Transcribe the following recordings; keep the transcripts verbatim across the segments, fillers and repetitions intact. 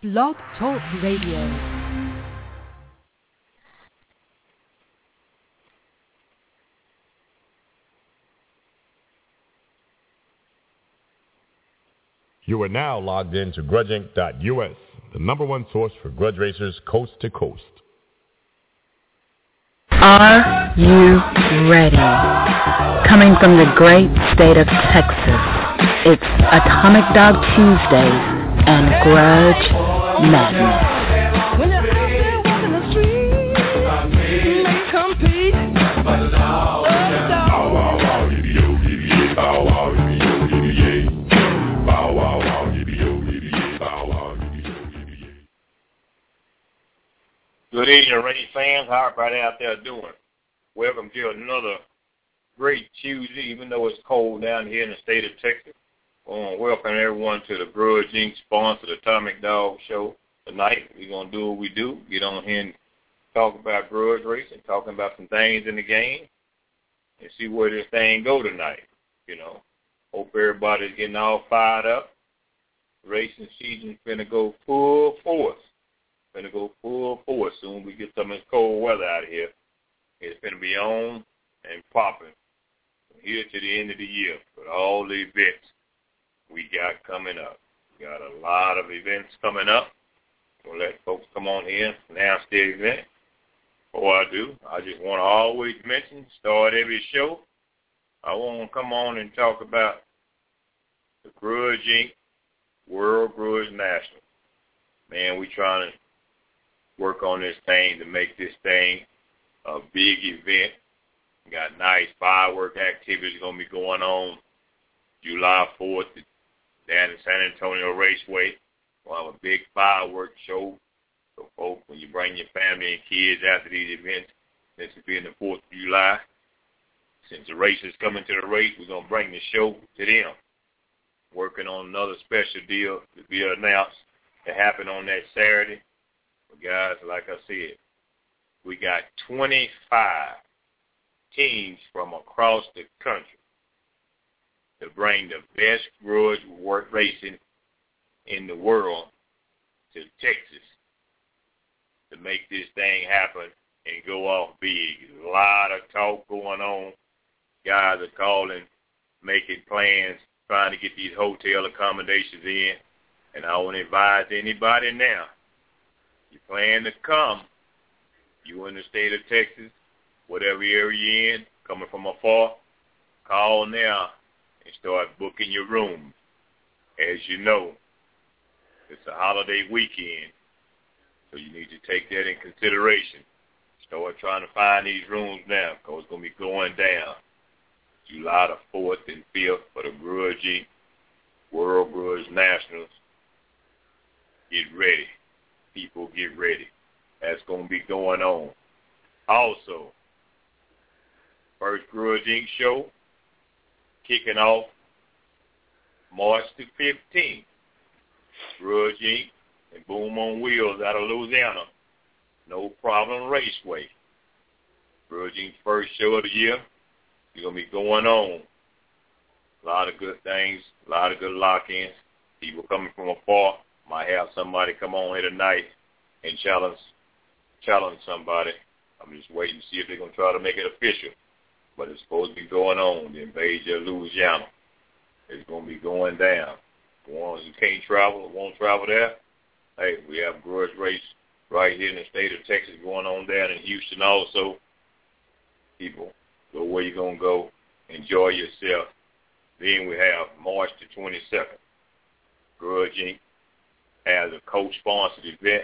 Blog Talk Radio. You are now logged in to grudge inc dot U S, the number one source for grudge racers coast to coast. Are you ready? Coming from the great state of Texas, it's Atomic Dog Tuesdays and Grudge Madness. Good evening, Race fans. How everybody out there doing? Welcome to another great Tuesday, even though it's cold down here in the state of Texas. I want to welcome everyone to the Grudge Incorporated sponsored Atomic Dog Show tonight. We're going to do what we do, get on here and talk about grudge racing, talking about some things in the game, and see where this thing go tonight. You know, hope everybody's getting all fired up. Racing season's finna go full force. Going to go full force soon. We get some of this cold weather out of here. It's going to be on and popping from here to the end of the year with all the events we got coming up. We got a lot of events coming up. We'll let folks come on here and announce the event. Before I do, I just want to always mention, start every show, I want to come on and talk about the Grudge Incorporated World Grudge National. Man, we trying to work on this thing to make this thing a big event. We got nice firework activities going to be going on July fourth down in San Antonio Raceway. We'll have a big fireworks show. So, folks, when you bring your family and kids after these events, since it's being the fourth of July, since the race is coming to the race, we're going to bring the show to them. Working on another special deal to be announced to happen on that Saturday. Guys, like I said, we got twenty-five teams from across the country to bring the best grudge work racing in the world to Texas to make this thing happen and go off big. There's a lot of talk going on. Guys are calling, making plans, trying to get these hotel accommodations in. And I want to advise anybody now, you plan to come, you in the state of Texas, whatever area you're in, coming from afar, call now and start booking your rooms. As you know, it's a holiday weekend, so you need to take that in consideration. Start trying to find these rooms now, because it's going to be going down July the fourth and fifth for the Grudge World Grudge Nationals. Get ready. People, get ready. That's going to be going on. Also, first Grudge Incorporated show kicking off March the fifteenth. Grudge Incorporated and Boom on Wheels out of Louisiana. No Problem Raceway. Grudge Incorporated's first show of the year. It's going to be going on. A lot of good things, a lot of good lock-ins. People coming from afar. Might have somebody come on here tonight and challenge challenge somebody. I'm just waiting to see if they're going to try to make it official. But it's supposed to be going on. The invasion of Louisiana is going to be going down. The ones who can't travel or won't travel there, hey, we have grudge race right here in the state of Texas going on down in Houston also. People, go where you're going to go. Enjoy yourself. Then we have March the twenty-second. Grudge Incorporated as a co-sponsored event.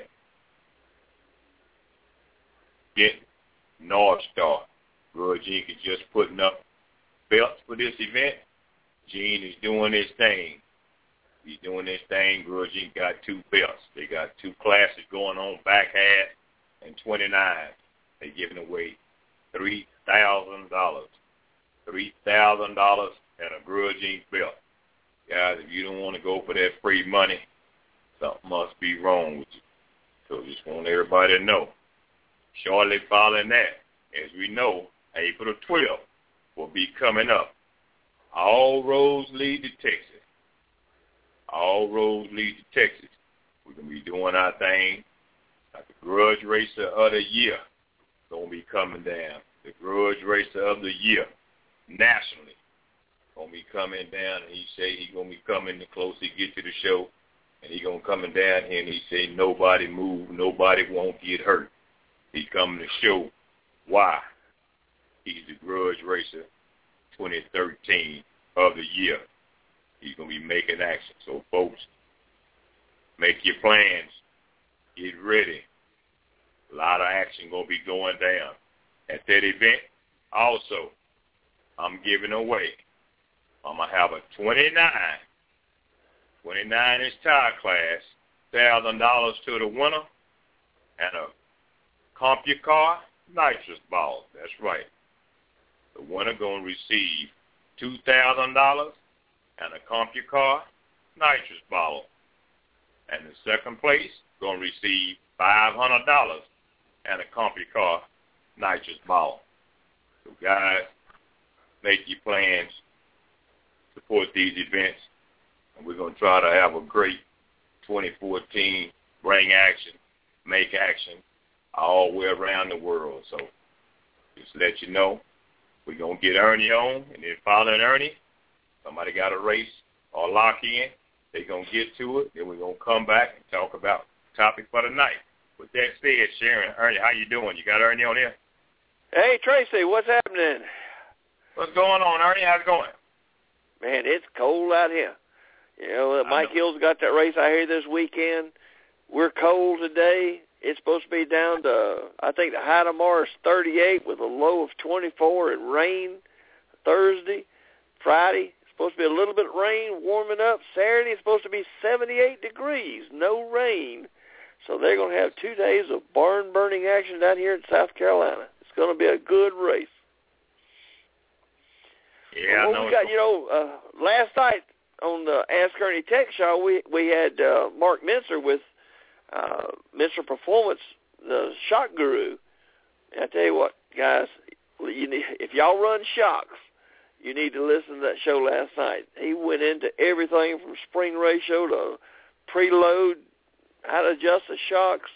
Get North Star. Grudge Incorporated is just putting up belts for this event. Gene is doing his thing. He's doing this thing. Grudge Incorporated got two belts. They got two classes going on, back half and twenty-nine. They're giving away three thousand dollars. three thousand dollars and a Grudge Incorporated belt. Guys, if you don't want to go for that free money, something must be wrong with you. So just want everybody to know. Shortly following that, as we know, April the twelfth will be coming up. All roads lead to Texas. All roads lead to Texas. We're going to be doing our thing. Like the Grudge Racer of the Year going to be coming down. The Grudge Racer of the Year nationally going to be coming down. And he say he going to be coming the closer he get to the show. And he going to coming down here and he say nobody move, nobody won't get hurt. He coming to show why he's the Grudge Racer twenty thirteen of the year. He's going to be making action. So, folks, make your plans. Get ready. A lot of action going to be going down at that event. Also, I'm giving away. I'm going to have a twenty-nine, twenty-nine inch tire class, one thousand dollars to the winner, and a CompuCar nitrous ball. That's right. The winner going to receive two thousand dollars and a CompuCar nitrous bottle. And the second place going to receive five hundred dollars and a CompuCar nitrous bottle. So, guys, make your plans. Support these events. And we're going to try to have a great twenty fourteen, bring action, make action, all the way around the world. So just to let you know, we're going to get Ernie on, and then following Ernie, somebody got a race or lock in. They're going to get to it. Then we're going to come back and talk about the topic for the night. With that said, Sharon, Ernie, how you doing? You got Ernie on here? Hey, Tracy, what's happening? What's going on, Ernie? How's it going? Man, it's cold out here. You know, Mike Hill's got that race out here this weekend. We're cold today. It's supposed to be down to, I think the high tomorrow is thirty-eight with a low of twenty-four and rain Thursday. Friday, it's supposed to be a little bit of rain, warming up. Saturday, it's supposed to be seventy-eight degrees, no rain. So they're going to have two days of barn-burning action down here in South Carolina. It's going to be a good race. Yeah, well, I know. We got, you know, uh, last night on the Ask Ernie Tech Show, we, we had uh, Mark Mincer with uh, Mincer Performance, the shock guru. And I tell you what, guys, you need, if y'all run shocks, you need to listen to that show last night. He went into everything from spring ratio to preload, how to adjust the shocks.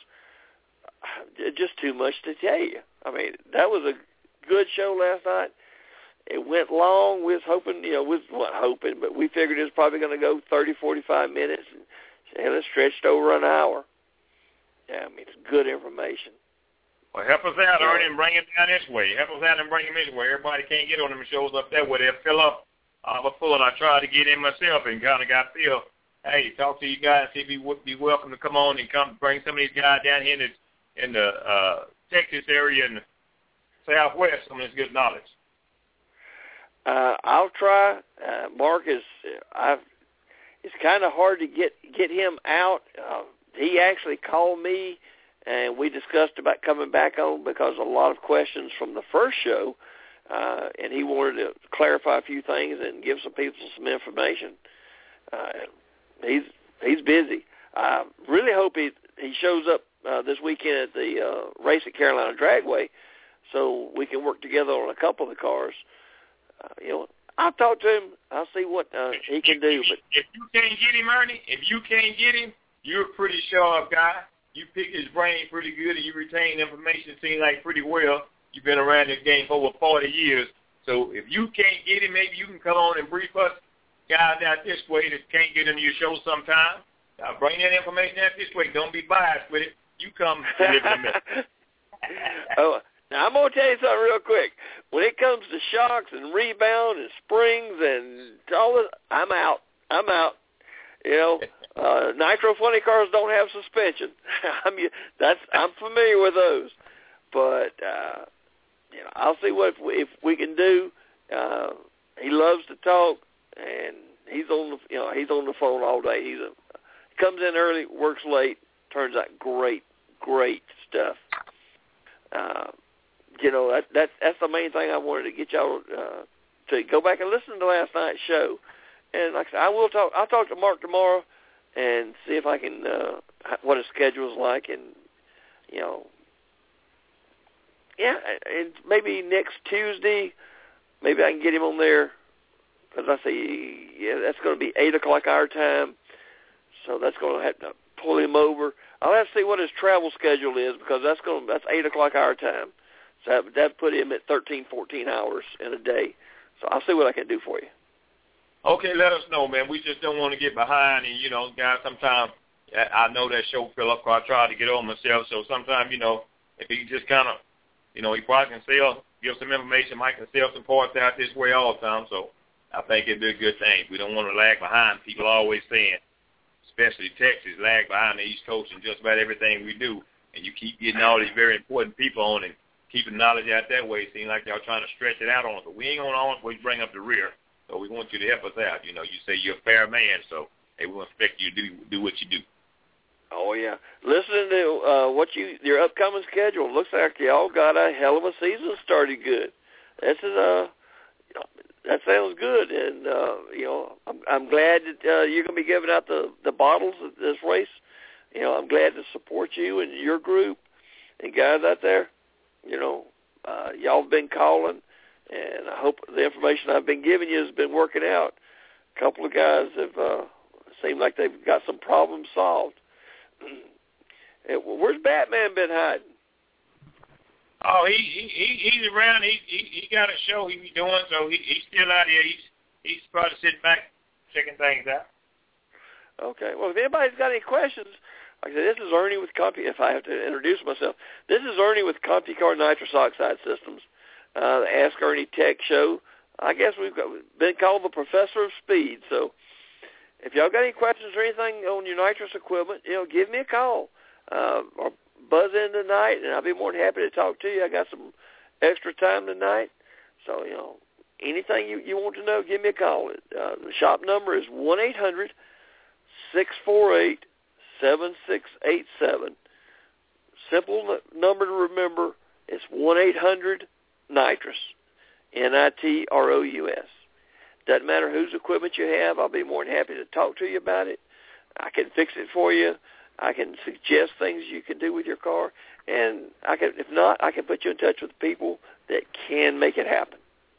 Just too much to tell you. I mean, that was a good show last night. It went long. We was hoping, you know, we wasn't hoping, but we figured it was probably going to go thirty, forty-five minutes. And hell, it stretched over an hour. Yeah, I mean, it's good information. Well, help us out, Ernie, and bring him down this way. Help us out and bring him this way. Everybody can't get on them shows up there where they'll fill up. I was full, and I tried to get in myself and kind of got filled. Hey, talk to you guys, see if you would be welcome to come on and come bring some of these guys down here in the, in the uh, Texas area and the Southwest, some of this good knowledge. Uh, I'll try. Uh, Mark is, I've, it's kind of hard to get, get him out. Uh, he actually called me, and we discussed about coming back on because a lot of questions from the first show, uh, and he wanted to clarify a few things and give some people some information. Uh, he's he's busy. I really hope he he shows up uh, this weekend at the uh, race at Carolina Dragway, so we can work together on a couple of the cars. Uh, you know, I'll talk to him. I'll see what uh, he can do. But if you can't get him, Ernie, if you can't get him, you're a pretty sharp guy. You pick his brain pretty good, and you retain information, seems like pretty well. You've been around this game for over forty years. So if you can't get him, maybe you can come on and brief us guys out this way that can't get into your show sometime. Now bring that information out this way. Don't be biased with it. You come deliver the message. Oh, now I'm going to tell you something real quick. When it comes to shocks and rebound and springs and all this, I'm out. I'm out. You know, uh, nitro funny cars don't have suspension. I'm that's I'm familiar with those, but uh, you know, I'll see what if we, if we can do. Uh, he loves to talk, and he's on the you know he's on the phone all day. He's a comes in early, works late, turns out great, great stuff. Uh, you know, that that's that's the main thing I wanted to get y'all uh, to go back and listen to last night's show. And like I said, I will talk. I'll talk to Mark tomorrow and see if I can uh, what his schedule's like, and you know, yeah, and maybe next Tuesday, maybe I can get him on there because I see yeah, that's going to be eight o'clock our time, so that's going to have to pull him over. I'll have to see what his travel schedule is because that's going that's eight o'clock our time. So that that put him at thirteen, fourteen hours in a day. So I'll see what I can do for you. Okay, let us know, man. We just don't want to get behind, and you know, guys, sometimes I know that show fill up. Cause I try to get on myself, so sometimes you know, if he just kind of, you know, he probably can sell, give some information, Mike can sell some parts out this way all the time. So I think it'd be a good thing. We don't want to lag behind. People are always saying, especially Texas, lag behind the East Coast in just about everything we do. And you keep getting all these very important people on and keeping knowledge out that way. It seems like y'all trying to stretch it out on us. But we ain't going to always bring up the rear. So we want you to help us out. You know, you say you're a fair man, so hey, we expect you to do do what you do. Oh yeah, listening to uh, what you your upcoming schedule looks like y'all got a hell of a season started good. This is uh that sounds good, and uh, you know I'm, I'm glad that uh, you're going to be giving out the the bottles at this race. You know I'm glad to support you and your group and guys out there. You know uh, y'all have been calling. And I hope the information I've been giving you has been working out. A couple of guys have uh, seemed like they've got some problems solved. Where's Batman been hiding? Oh, he, he he's around. He, he he got a show he be doing, so he he's still out here. He's he's probably sitting back checking things out. Okay. Well, if anybody's got any questions, like I said, this is Ernie with Compu. If I have to introduce myself, this is Ernie with CompuCar Nitrous Oxide Systems. Uh, the Ask Ernie Tech Show. I guess we've got, been called the Professor of Speed. So if y'all got any questions or anything on your nitrous equipment, you know, give me a call uh, or buzz in tonight, and I'll be more than happy to talk to you. I got some extra time tonight. So, you know, anything you, you want to know, give me a call. Uh, the shop number is one eight hundred six four eight seven six eight seven. Simple number to remember. It's one eight hundred Nitrous, N I T R O U S. Doesn't matter whose equipment you have. I'll be more than happy to talk to you about it. I can fix it for you. I can suggest things you can do with your car. And I can, if not, I can put you in touch with people that can make it happen.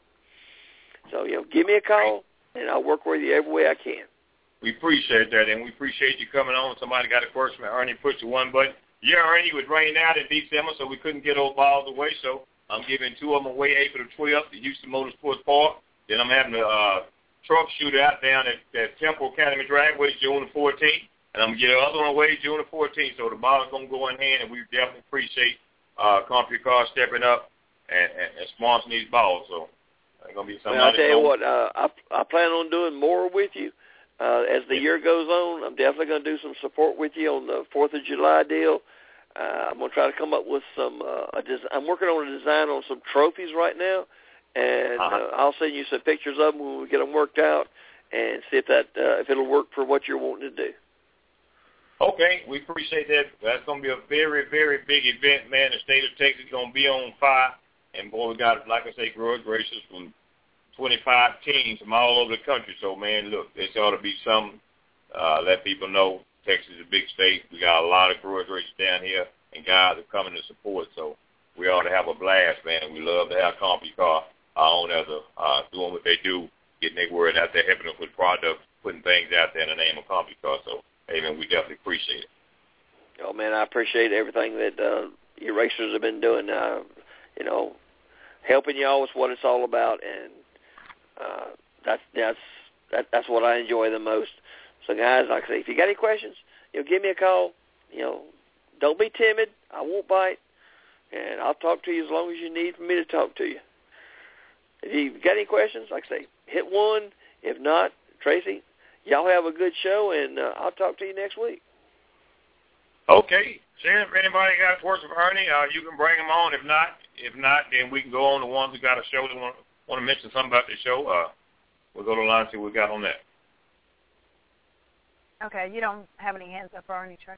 So, you know, give me a call, and I'll work with you every way I can. We appreciate that, and we appreciate you coming on. Somebody got a question. Ernie pushed the one button. Yeah, Ernie, it was raining out in December, so we couldn't get those balls away, so I'm giving two of them away April the twelfth at Houston Motorsports Park. Then I'm having a uh, truck shootout down at, at Temple Academy Dragway June the fourteenth. And I'm going to get the other one away June the fourteenth. So the ball's going to go in hand, and we definitely appreciate uh, CompuCar stepping up and, and, and sponsoring these balls. So it's going to be something. Well, I'll tell you what, uh, I, I plan on doing more with you. Uh, as the year goes on, I'm definitely going to do some support with you on the fourth of July deal. Uh, I'm going to try to come up with some, uh, a des- I'm working on a design on some trophies right now, and uh-huh. uh, I'll send you some pictures of them when we get them worked out and see if that, uh, if it'll work for what you're wanting to do. Okay, we appreciate that. That's going to be a very, very big event, man. The state of Texas is going to be on fire, and boy, we got, like I say, grudge racers from twenty-five teams from all over the country. So, man, look, this ought to be something. Uh, let people know Texas is a big state. We got a lot of grudge racers down here, and guys are coming to support. So we ought to have a blast, man. We love to have CompuCar, our owners, uh, doing what they do, getting their word out there, helping us with products, putting things out there in the name of CompuCar. So, hey, man, we definitely appreciate it. Oh, man, I appreciate everything that uh, your racers have been doing. Uh, you know, helping y'all is what it's all about, and uh, that's that's that, that's what I enjoy the most. So, guys, like I say, if you got any questions, you know, give me a call. You know, don't be timid. I won't bite, and I'll talk to you as long as you need for me to talk to you. If you got any questions, like I say, hit one. If not, Tracy, y'all have a good show, and uh, I'll talk to you next week. Okay. Shannon, if anybody got words for Ernie, uh, you can bring them on. If not, if not, then we can go on to ones who got a show that want, want to mention something about the show. Uh, we'll go to the line and see what we got on that. Okay, you don't have any hands up for Ernie, Tracy?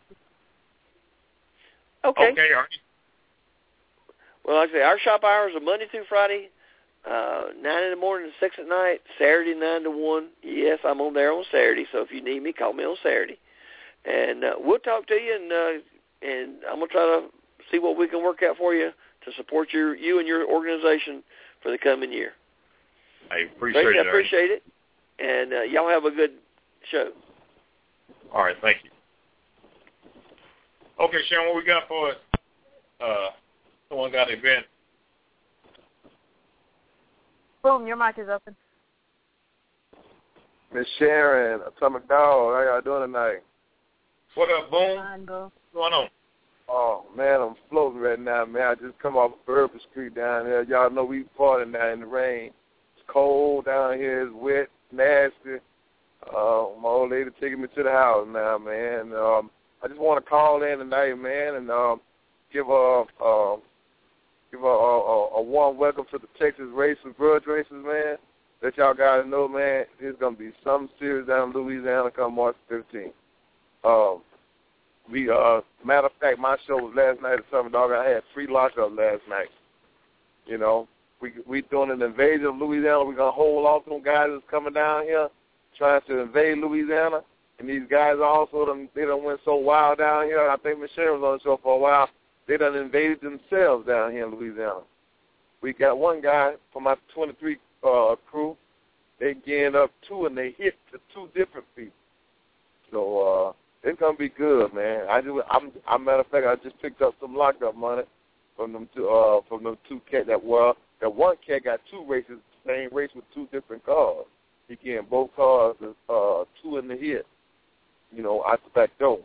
Okay. Okay, Ernie. Well, like I say, our shop hours are Monday through Friday, uh, nine in the morning to six at night, Saturday nine to one. Yes, I'm on there on Saturday, so if you need me, call me on Saturday. And uh, we'll talk to you, and uh, and I'm going to try to see what we can work out for you to support your you and your organization for the coming year. I appreciate Tracy, it. I appreciate it. And uh, y'all have a good show. All right, thank you. Okay, Sharon, what we got for us? Uh, someone got an event. Boom, your mic is open. Miss Sharon, Atomic Dog, how y'all doing tonight? What up, Boom? Fine, Boom. What's going on? Oh, man, I'm floating right now, man. I just come off Bourbon Street down here. Y'all know we partying now in the rain. It's cold down here. It's wet, nasty. Uh, my old lady taking me to the house now, man. Um, I just want to call in tonight, man, and um, give a, uh, give a, a, a warm welcome to the Texas Racers, Grudge Racers, man. Let y'all guys know, man, there's going to be something serious down in Louisiana come March fifteenth. Um, we, uh, matter of fact, my show was last night at Summer Dog. I had free lockup last night. You know, we we doing an invasion of Louisiana. We're going to hold off them guys that's coming down here trying to invade Louisiana. And these guys also, done, they done went so wild down here. I think Michelle was on the show for a while. They done invaded themselves down here in Louisiana. We got one guy from my twenty-three uh, crew. They gained up two, and they hit to two different people. So uh, it's gonna be good, man. I do. I'm. I'm matter of fact, I just picked up some lockup money from them two. Uh, from them two cat that well, that one cat got two races, same race with two different cars. He getting both cars, uh, two in the hit. You know, out the back door.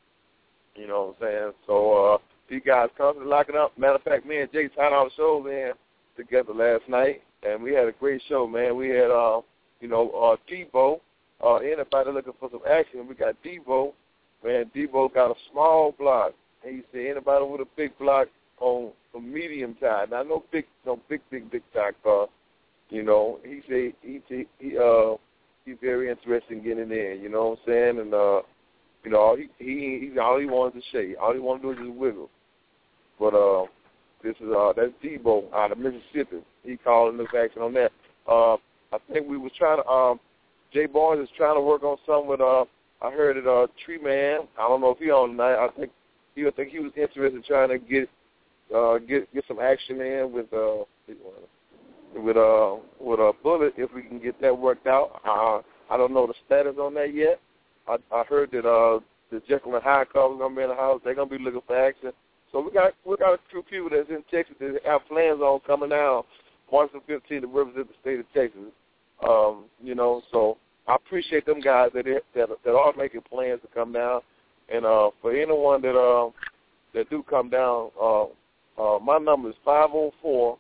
You know what I'm saying? So uh, these guys constantly locking up. Matter of fact, me and Jay tied our shows in together last night, and we had a great show, man. We had, uh, you know, uh, Debo. Uh, anybody looking for some action, we got Debo. Man, Debo got a small block. And he said anybody with a big block on a medium tire. Now, no big, no big, big, big tire car. You know, he said he, he, he uh, he's very interested in getting in. You know what I'm saying? And uh, you know, he he, he all he wanted to shake. All he wanted to do is just wiggle. But uh, this is uh, that's Debo out of Mississippi. He calling the action on that. Uh, I think we was trying to. Um, Jay Barnes is trying to work on something with. Uh, I heard it. Uh, Tree Man. I don't know if he on tonight. I think he. I think he was interested in trying to get uh, get get some action in with uh, with uh with a bullet if we can get that worked out. Uh, I don't know the status on that yet. I, I heard that uh, the Jekyll and Hyde car was gonna be in the house. They're gonna be looking for action. So we got we got a few people that's in Texas that have plans on coming down March the fifteenth to represent the state of Texas. Um, you know, so I appreciate them guys that that that are making plans to come down. And uh, for anyone that uh, that do come down, uh, uh, my number is five oh four,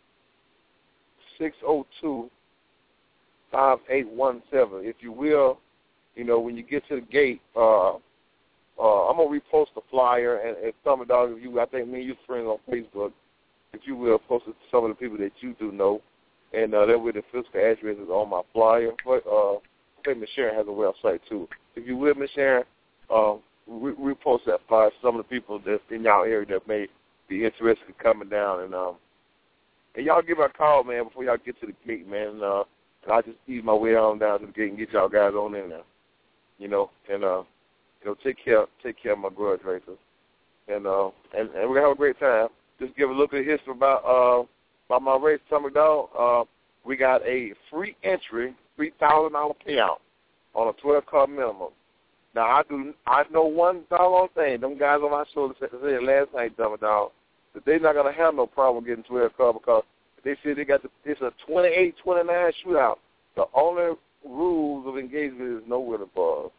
six oh two, five eight one seven. If you will, you know, when you get to the gate, uh, uh, I'm gonna repost the flyer and, and some of the if you, I think me and you friends on Facebook, if you will, post it to some of the people that you do know. And uh, that way the physical address is on my flyer. But uh, I think Miss Sharon has a website, too. If you will, Miss Sharon, uh, we, we post that flyer to some of the people that's in y'all area that may be interested in coming down. And um, and y'all give her a call, man, before y'all get to the gate, man. And, uh, I'll just ease my way on down to the gate and get y'all guys on in there. You know, and, uh, you know, take care take care of my grudge racers. And, uh, and, and we're going to have a great time. Just give a little bit of history about uh, By my race, Summer Dog, uh, we got a free entry, three thousand dollars payout on a twelve-car minimum. Now, I do, I know one doggone thing. Them guys on my show said last night, Summer Dog, that they're not going to have no problem getting twelve car because they said they got the, it's a twenty-eight twenty-nine shootout. The only rules of engagement is no with above.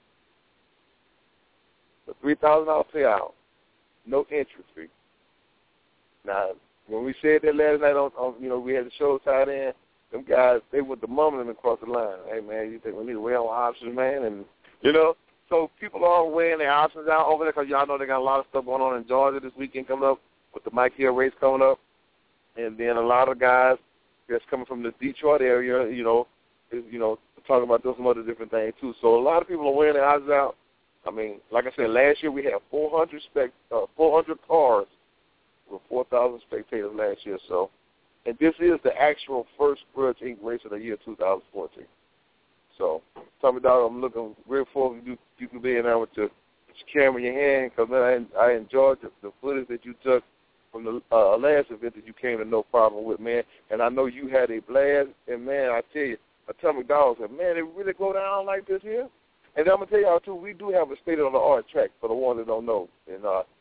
The three thousand dollars payout, no entry fee. Now, when we said that last night on, on, you know, we had the show tied in, them guys, they went the mumbling across the line. Hey, man, you think we need to weigh our options, man? And, you know, so people are weighing their options out over there because y'all know they got a lot of stuff going on in Georgia this weekend coming up with the Mike Hill race coming up. And then a lot of guys that's coming from the Detroit area, you know, is, you know, talking about doing some other different things, too. So a lot of people are weighing their options out. I mean, like I said, last year we had four hundred, spec, uh, four hundred cars with four thousand spectators last year. So, and this is the actual first Grudge Incorporated race of the year two thousand fourteen. So, Tommy Dog, I'm looking real forward to you, you can be in there with your, with your camera in your hand because, man, I, I enjoyed the, the footage that you took from the uh, last event that you came to No Problem with, man. And I know you had a blast. And, man, I tell you, Atomic Dog said, man, it really go down like this here? And I'm going to tell y'all, too, we do have a state-of-the-art track for the ones that don't know. And uh,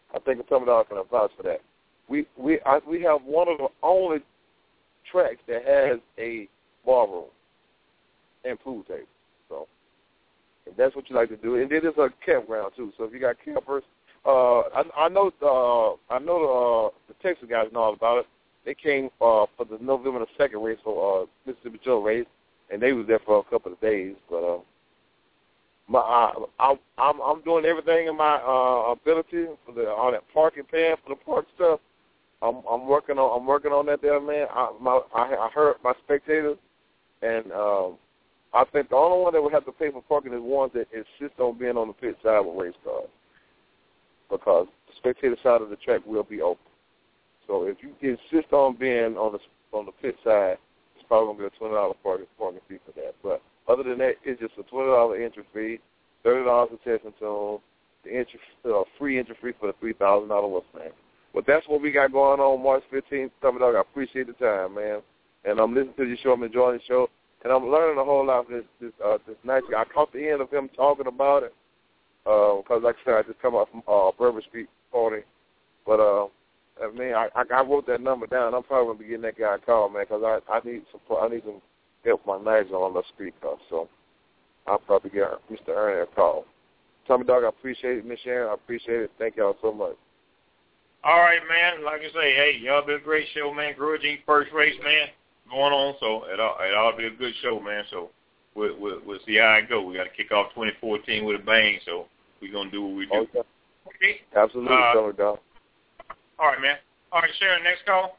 I think Tommy Dog can vouch for that. We we I, we have one of the only tracks that has a bar room and pool table. So if that's what you like to do, and it is a campground too. So if you got campers, uh, I, I know uh, I know uh, the Texas guys know all about it. They came uh, for the November the second race for uh, Mississippi Joe race, and they was there for a couple of days. But uh, my I, I, I'm I'm doing everything in my uh, ability for the all that parking paying for the park stuff. I'm I'm working on I'm working on that there, man. I my I, I heard my spectators, and um, I think the only one that would have to pay for parking is ones that insist on being on the pit side with race cars, because the spectator side of the track will be open. So if you insist on being on the on the pit side, it's probably gonna be a twenty dollar parking parking fee for that. But other than that, it's just a twenty dollar entry fee, thirty dollars for testing tune, the entry uh, free entry fee for the three thousand dollar Mustang. But that's what we got going on March fifteenth. Tommy Dog, I appreciate the time, man. And I'm listening to your show. I'm enjoying the show, and I'm learning a whole lot from this this uh, this nice guy. I caught the end of him talking about it because, uh, like I said, I just come out from uh, Bourbon Street party, but. Uh, I mean, I, I wrote that number down. I'm probably gonna be getting that guy a call, man, because I, I need some I need some help with my knives on the street car. So I'll probably get Mister Ernie a call. Tommy Dog, I appreciate it, Miss Sharon. I appreciate it. Thank y'all so much. All right, man. Like I say, hey, y'all be a great show, man. Grudge Incorporated first race, man, going on. So it all it all be a good show, man. So we'll we'll, we'll see how it go. We got to kick off twenty fourteen with a bang. So we're gonna do what we do. Okay. Okay. Absolutely, uh, Tommy Dog. All right, man. All right, Sharon, next call.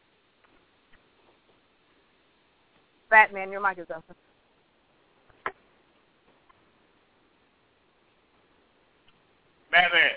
Batman, your mic is open. Batman.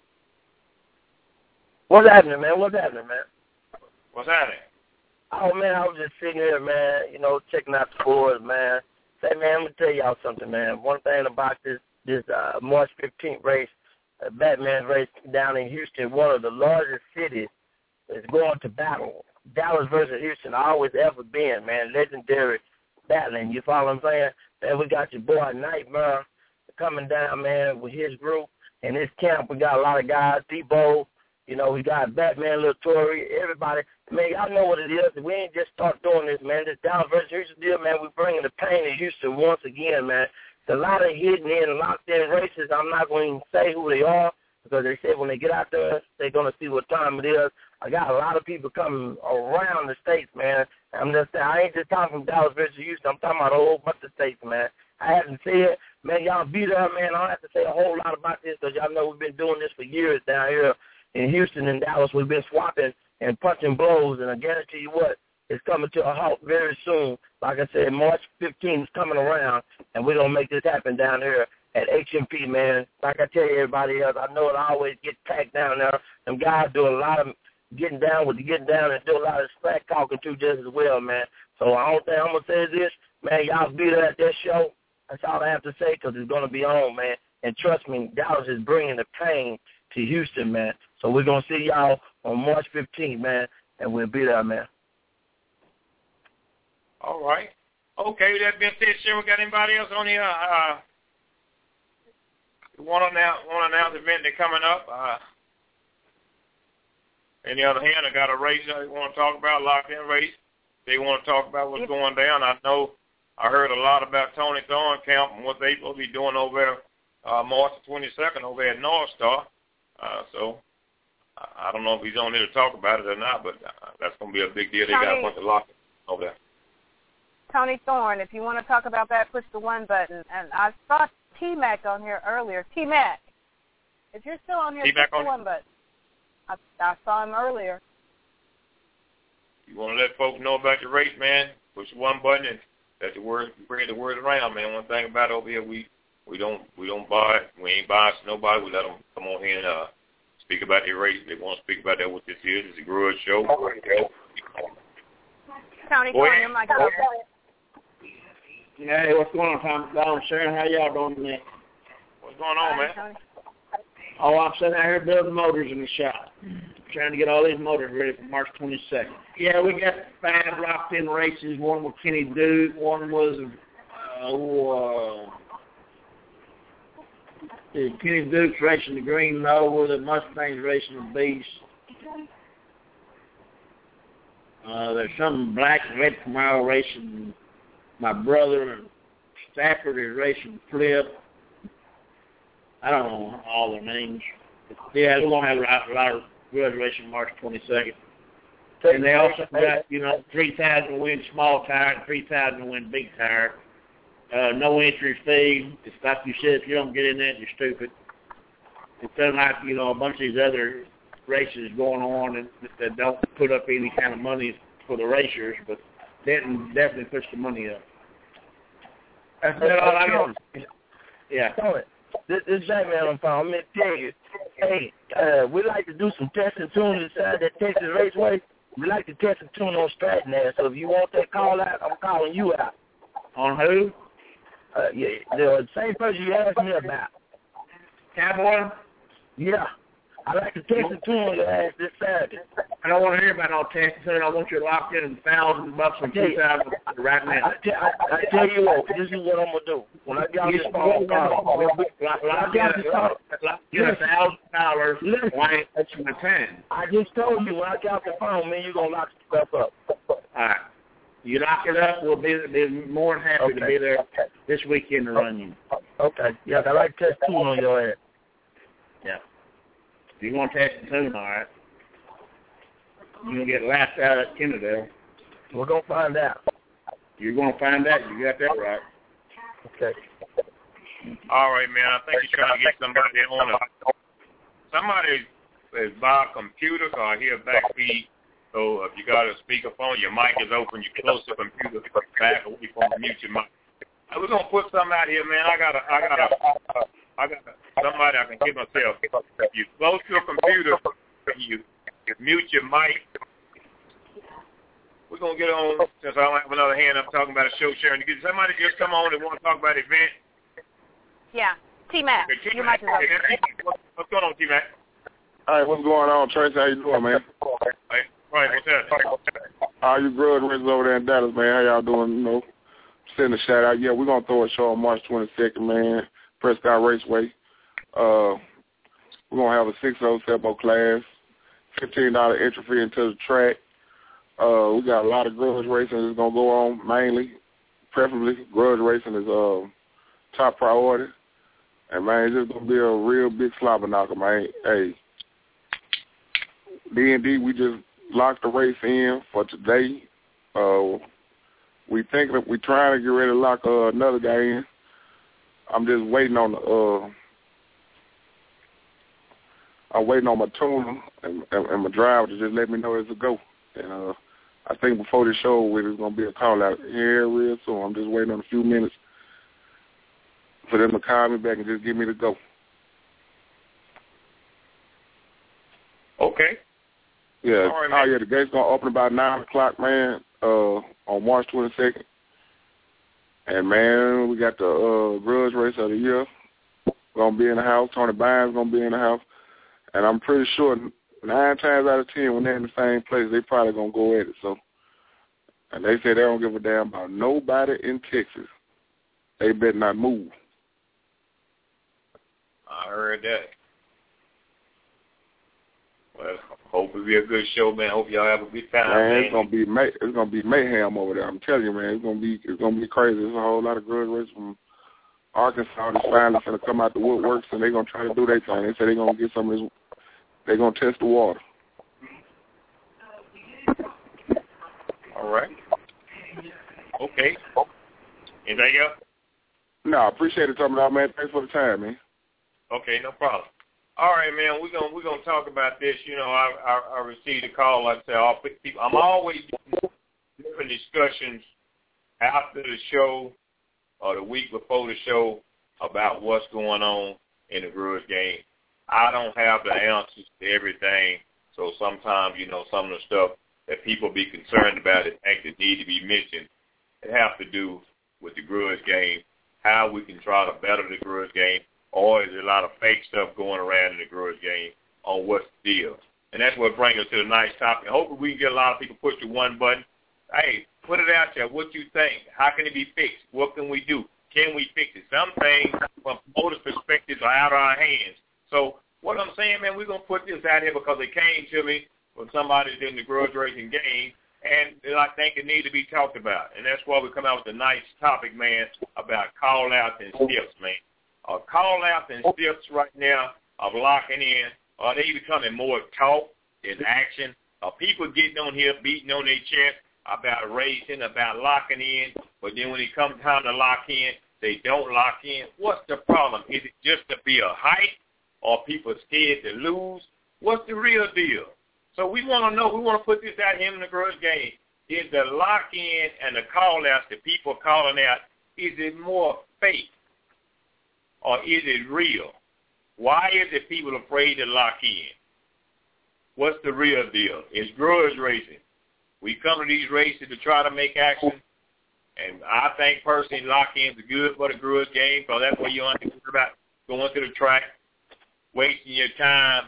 What's happening, man? What's happening, man? What's happening? Oh, man, I was just sitting here, man, you know, checking out the boards, man. Say, man, I'm going to tell y'all something, man. One thing about this this uh, March fifteenth race, uh, Batman race down in Houston, one of the largest cities, is going to battle. Dallas versus Houston, always ever been, man, legendary battling. You follow what I'm saying? Man, we got your boy Nightmare coming down, man, with his group and his camp. We got a lot of guys, Debo, you know, we got Batman, Lil Tory, everybody. Man, y'all know what it is. We ain't just start doing this, man. This Dallas versus Houston deal, man, we're bringing the pain to Houston once again, man. There's a lot of hidden in, locked-in races. I'm not going to say who they are because they said when they get out there, they're going to see what time it is. I got a lot of people coming around the states, man. I'm just saying, I ain't just talking from Dallas versus Houston. I'm talking about a whole bunch of states, man. I haven't said it. Man, y'all be there, man. I don't have to say a whole lot about this because y'all know we've been doing this for years down here in Houston and Dallas. We've been swapping and punching blows, and I guarantee you what, it's coming to a halt very soon. Like I said, March fifteenth is coming around, and we're going to make this happen down here at H M P, man. Like I tell you, everybody else, I know it always gets packed down there. Them guys do a lot of getting down with the getting down and do a lot of smack talking too just as well, man. So I don't think I'm going to say this, man, y'all be there at that show. That's all I have to say because it's going to be on, man. And trust me, Dallas is bringing the pain to Houston, man. So we're going to see y'all on March fifteenth, man, and we'll be there, man. All right. Okay, with that being said, sure, we got anybody else on here? Uh, one on now, one on now, the event that's coming up. Uh, on the other hand, I got a race I want to talk about, locked-in race. They want to talk about what's going down. I know I heard a lot about Tony Thorne Camp and what they will be doing over there uh, March the twenty-second over at North Star. Uh, so I don't know if he's on there to talk about it or not, but uh, that's going to be a big deal. They Tony, got a bunch of lock over there. Tony Thorne, if you want to talk about that, push the one button. And I saw T-Mac on here earlier. T-Mac, if you're still on here, T-Mac push on the one button. I, I saw him earlier. You want to let folks know about your race, man, push one button and let the word, spread the word around, man. One thing about it over here, we, we don't we don't buy it. We ain't biased to nobody. We let them come on here and uh, speak about their race. They want to speak about that, what this is. It's a grudge show. Tony Thorne, your mic is open. Hey, what's going on, Tom? Don, Sharon, how y'all doing today? What's going on, man? Tony. Oh, I'm sitting out here building motors in the shop, trying to get all these motors ready for March twenty-second. Yeah, we got five locked-in races. One with Kenny Duke. One was uh, uh, The Kenny Dukes racing the Green Nova, the Mustangs racing the Beast. Uh, there's some black and red Camaro racing my brother. Stafford is racing Flip. I don't know all their names. Yeah, we're going to have a lot, a lot of grudge racing March twenty-second. And they also got, you know, three thousand win small tire and three thousand win big tire. Uh, no entry fee. It's like you said, if you don't get in that, you're stupid. It's unlike, you know, a bunch of these other races going on and that don't put up any kind of money for the racers, but Denton definitely puts the money up. That's all I got. Yeah. This, this Batman on phone. I'm going to tell you, hey, uh, we like to do some test and tune inside that Texas Raceway. We like to test and tune on Stratton there, so if you want that call out, I'm calling you out. On who? Uh, yeah, the same person you asked me about. Cowboy? Yeah. I like to test and tune on your ass this Saturday. I don't want to hear about no test and tune. I want you to lock in a thousand bucks from two thousand right now. I, I, I, I tell you what, this is what I'm going to do. When I get out this phone call, lock in a thousand dollars, why that's my time. I just told you when I get out the phone, man, you're going to lock stuff up. All right. You lock it up, we'll be, be more than happy okay. to be there this weekend to run you. Okay. Yeah, I like to test tune on your ass. Yeah. You're going to test and tune, all right. You're going to get laughed out at Kennedale. We're going to find out. You're going to find out. You got that right. Okay. All right, man. I think you're trying to get somebody on a... Somebody is by a computer or I hear backfeed. So if you got a speakerphone, your mic is open, you close the computer back away from the mute your mic. We're gonna put something out here, man. I got a, I got a, I got a, somebody I can give myself. If you close your computer, you mute your mic. We're gonna get on since I don't have another hand up talking about a show sharing. Did somebody just come on and want to talk about the event? Yeah, T-Mac. Okay, your mic is open. What's going on, T-Mac? All right, what's going on, Tracy? How you doing, man? Hey. Right, what's that? All you grudge races over there in Dallas, man. How y'all doing? You know, send a shout out. Yeah, we're gonna throw a show on March twenty-second, man. Prescott Raceway. Uh, we're gonna have a six oh Sebo class, fifteen dollar entry fee into the track. Uh, we got a lot of grudge racing that's gonna go on. Mainly, preferably, grudge racing is uh top priority. And man, it's just gonna be a real big slobber knocker, man. Hey, D and D, we just locked the race in for today. Uh, we think that we're trying to get ready to lock uh, another guy in. I'm just waiting on the. Uh, I'm waiting on my tuner and, and, and my driver to just let me know it's a go. And uh, I think before the show, there's gonna be a call out here real soon. I'm just waiting on a few minutes for them to call me back and just give me the go. Okay. Yeah, right, oh yeah, the gate's gonna open about nine o'clock, man. Uh, on March twenty second, and man, we got the uh, grudge race of the year gonna be in the house. Tony Bynes gonna be in the house, and I'm pretty sure nine times out of ten when they're in the same place, they probably gonna go at it. So, and they say they don't give a damn about nobody in Texas. They better not move. I heard that. Well, hope it'll be a good show, man. Hope y'all have a good time, man. Man, it's gonna be may- it's gonna be mayhem over there. I'm telling you, man. It's gonna be it's gonna be crazy. There's a whole lot of grudge racers from Arkansas that's finally gonna come out the woodworks, and they're gonna try to do their thing. They say they're gonna get some of this. They're gonna test the water. All right. Okay. Anything else? No, I appreciate it, Tommy. Man, thanks for the time, man. Okay, no problem. All right, man. We're gonna we're gonna talk about this. You know, I I, I received a call. Like I said, all people. I'm always doing different discussions after the show or the week before the show about what's going on in the grudge game. I don't have the answers to everything, so sometimes you know some of the stuff that people be concerned about and think that need to be mentioned. It has to do with the grudge game, how we can try to better the grudge game. Or is there a lot of fake stuff going around in the grudge game on what's the deal? And that's what brings us to the nice topic. Hopefully we can get a lot of people push the one button. Hey, put it out there. What you think? How can it be fixed? What can we do? can we fix it? Some things, from promoters' perspectives, are out of our hands. So what I'm saying, man, we're going to put this out here because it came to me from somebody that's in the grudge racing game, and I think it needs to be talked about. And that's why we come out with a nice topic, man, about call-outs and stiffs, man. Uh, call-outs and stiffs right now of locking in, are they becoming more talk than action? Are people getting on here, beating on their chest about racing, about locking in, but then when it comes time to lock in, they don't lock in? What's the problem? Is it just to be a hype, or people scared to lose? What's the real deal? So we want to know, we want to put this out here in the grudge game. Is the lock-in and the call-outs that people are calling out, is it more fake or is it real? Why is it people afraid to lock in? What's the real deal? It's grudge racing. We come to these races to try to make action, and I think personally lock-ins are good for the grudge game because that's where you don't have to worry about going to the track, wasting your time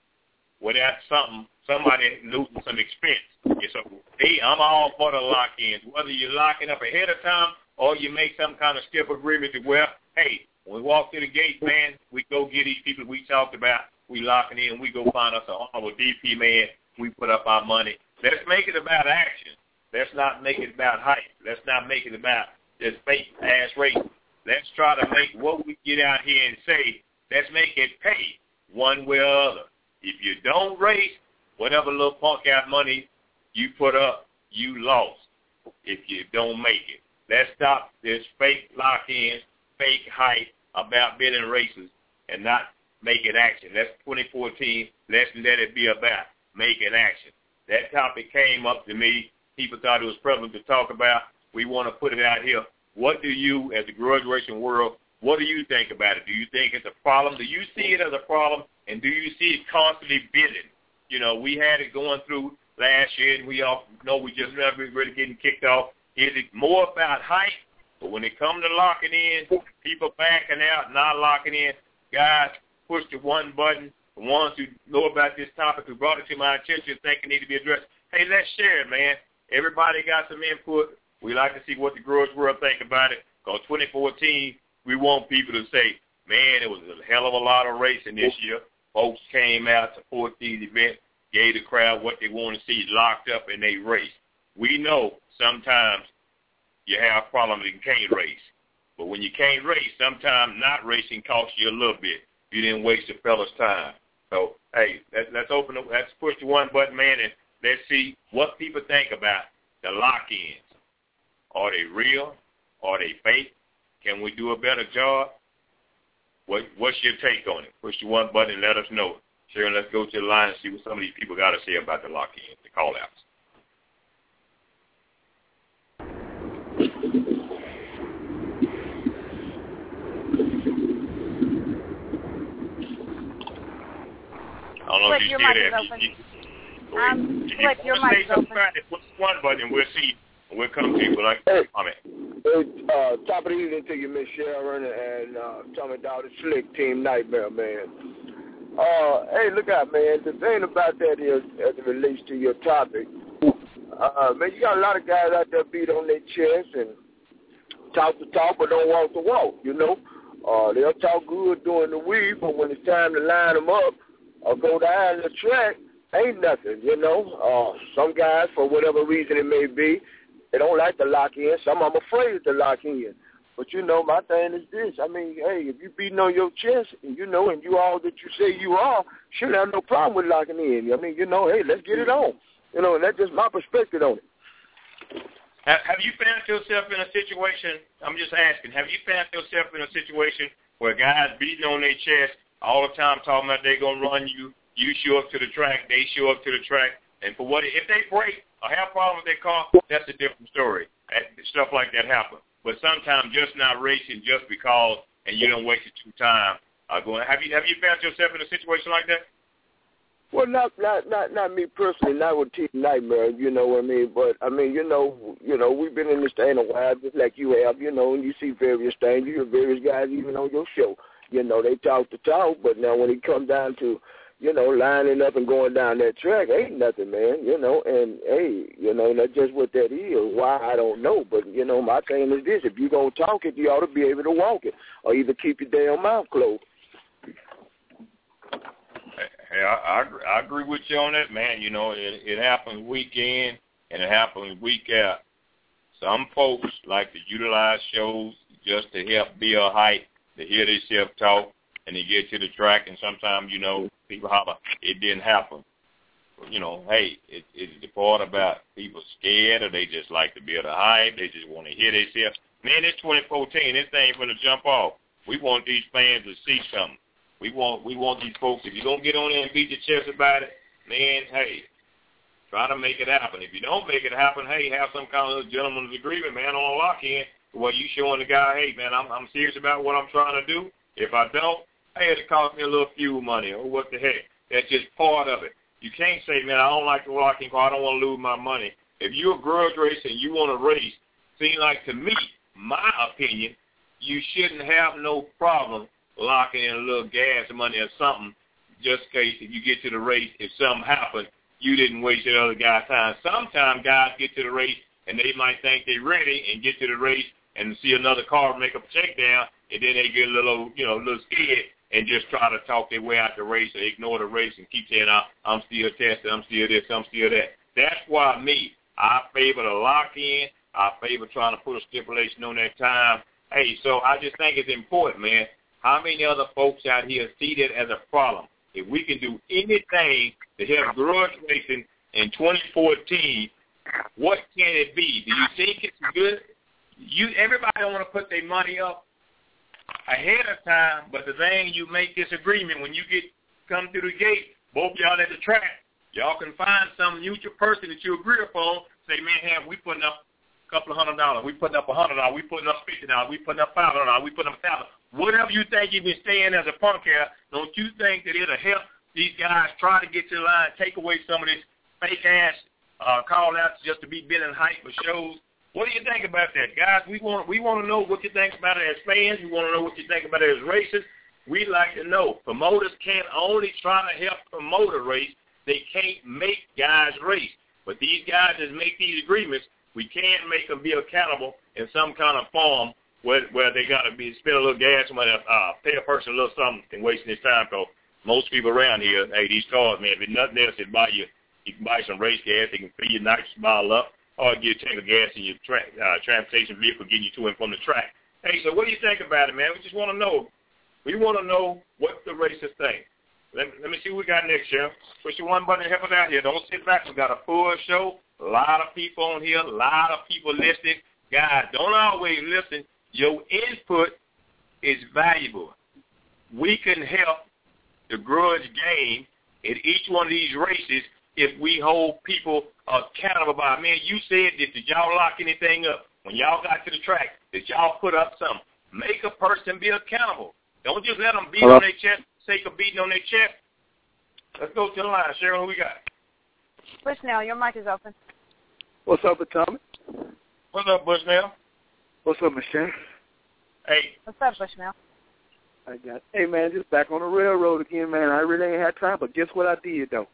without something, somebody losing some expense. Yeah, so, hey, I'm all for the lock-ins, whether you're locking up ahead of time or you make some kind of stiff agreement to where, hey, when we walk through the gate, man, we go get these people we talked about, we locking in, we go find us an honorable D P man, we put up our money. Let's make it about action. Let's not make it about hype. Let's not make it about just fake-ass racing. Let's try to make what we get out here and say, let's make it pay one way or other. If you don't race, whatever little punk-out money you put up, you lost if you don't make it. Let's stop this fake lock-in, fake hype about bidding races and not make it action. That's twenty fourteen. Let's let it be about making action. That topic came up to me. People thought it was prevalent to talk about. We want to put it out here. What do you, as the grudge racing world, what do you think about it? Do you think it's a problem? Do you see it as a problem? And do you see it constantly bidding? You know, we had it going through last year, and we all know we just never really getting kicked off. Is it more about hype? But when it comes to locking in, people backing out, not locking in, guys, push the one button. The ones who know about this topic, who brought it to my attention, think it needs to be addressed. Hey, let's share it, man. Everybody got some input. We like to see what the grudge world think about it. Because twenty fourteen, we want people to say, man, it was a hell of a lot of racing this year. Folks came out, support these events, gave the crowd what they want to see, locked up, and they raced. We know sometimes you have problems and can't race. But when you can't race, sometimes not racing costs you a little bit. You didn't waste a fella's time. So, hey, let's, let's open up, let's push the one button, man, and let's see what people think about the lock-ins. Are they real? Are they fake? Can we do a better job? What, what's your take on it? Push the one button and let us know. Sharon, let's go to the line and see what some of these people got to say about the lock-ins, the call-outs. I don't know Flip, if you your see mic that. is open. You, you, um, Flip, your mic is open. Push one button, we'll see. We'll come to you. Like, hey, comment. Hey, uh, top of the evening to you, Miss Sharon, and uh, Tommy Dowdy Slick, Team Nightmare, man. Uh, hey, look out, man. The thing about that is, as it relates to your topic, uh, man, you got a lot of guys out there beat on their chest and talk the talk but don't walk the walk, you know. Uh, they'll talk good during the week, but when it's time to line them up or go down the track, ain't nothing, you know. Uh, some guys, for whatever reason it may be, they don't like to lock in. Some of them afraid to lock in. But, you know, my thing is this. I mean, hey, if you beating on your chest, and you know, and you all that you say you are, shouldn't have no problem with locking in. I mean, you know, hey, let's get it on. You know, and that's just my perspective on it. Have, have you found yourself in a situation, I'm just asking, have you found yourself in a situation where guys beating on their chest all the time talking about they're going to run you, you show up to the track, they show up to the track, and for what, if they break or have a problem with their car, that's a different story. Stuff like that happens. But sometimes just not racing just because, and you don't waste your time. Uh, going, have you have you found yourself in a situation like that? Well, not not not not me personally, not with Team Nightmare, you know what I mean. But I mean, you know, you know, we've been in this thing a while, just like you have, you know, and you see various things. You hear various guys even on your show. You know, they talk the talk, but now when it comes down to you know, lining up and going down that track ain't nothing, man, you know, and, hey, you know, that's just what that is. Why, I don't know, but, you know, my thing is this, if you're going to talk it, you ought to be able to walk it, or either keep your damn mouth closed. Hey, I, I, I agree with you on that, man. You know, it, it happens week in and it happens week out. Some folks like to utilize shows just to help build hype, to hear themselves talk, and they get to the track, and sometimes, you know, people holler, it didn't happen. You know, hey, it, it's the part about people scared, or they just like to build a hype, they just want to hear themselves. Man, it's twenty fourteen, this thing going to jump off. We want these fans to see something. We want we want these folks, if you're going to get on there and beat your chest about it, man, hey, try to make it happen. If you don't make it happen, hey, have some kind of gentleman's agreement, man, on a lock-in, where you showing the guy, hey, man, I'm, I'm serious about what I'm trying to do. If I don't, hey, it cost me a little fuel money, or what the heck. That's just part of it. You can't say, man, I don't like the locking car, I don't want to lose my money. If you're a grudge racer and you want to race, seems like to me, my opinion, you shouldn't have no problem locking in a little gas money or something, just in case if you get to the race, if something happens, you didn't waste the other guy's time. Sometimes guys get to the race and they might think they're ready and get to the race and see another car make a check down, and then they get a little, you know, a little scared and just try to talk their way out the race or ignore the race and keep saying, I'm still tested, I'm still this, I'm still that. That's why me, I favor the lock-in. I favor trying to put a stipulation on that time. Hey, so I just think it's important, man. How many other folks out here see that as a problem? If we can do anything to help grudge racing in twenty fourteen, what can it be? Do you think it's good? You everybody don't want to put their money up ahead of time, but the thing you make this agreement when you get come through the gate, both y'all at the track, y'all can find some mutual person that you agree upon. Say, man, have we putting up a couple of hundred dollars? We putting up a hundred dollars? We putting up fifty dollars? We putting up five hundred dollars? We putting up a thousand? Whatever you think you can stay in as a punk here, don't you think that it'll help these guys try to get to the line, take away some of this fake ass uh, call outs just to be building hype for shows? What do you think about that, guys? We want we want to know what you think about it as fans. We want to know what you think about it as racers. We'd like to know. Promoters can't only try to help promote a race. They can't make guys race. But these guys that make these agreements, we can make them be accountable in some kind of form where where they got to be spend a little gas money, uh, pay a person a little something and wasting his time. Because most people around here, hey, these cars, man, if it's nothing else, they buy you, you can buy some race gas. They can fill your nice bottle up, or get a tank of gas in your tra- uh, transportation vehicle, getting you to and from the track. Hey, so what do you think about it, man? We just want to know. We want to know what the racers think. Let, let me see what we got next, Sheriff. Push your one button and help us out here. Don't sit back. We got a full show. A lot of people on here. A lot of people listening. Guys, don't always listen. Your input is valuable. We can help the grudge game in each one of these races if we hold people accountable by, man, you said this. Did y'all lock anything up? When y'all got to the track, did y'all put up something? Make a person be accountable. Don't just let them beat Hello? on their chest, sake of beating on their chest. Let's go to the line. Cheryl, who we got? Bushnell, your mic is open. What's up, Tommy? What's up, Bushnell? What's up, Michelle? Hey. What's up, Bushnell? I got. Hey, man, just back on the railroad again, man. I really ain't had time, but guess what I did, though?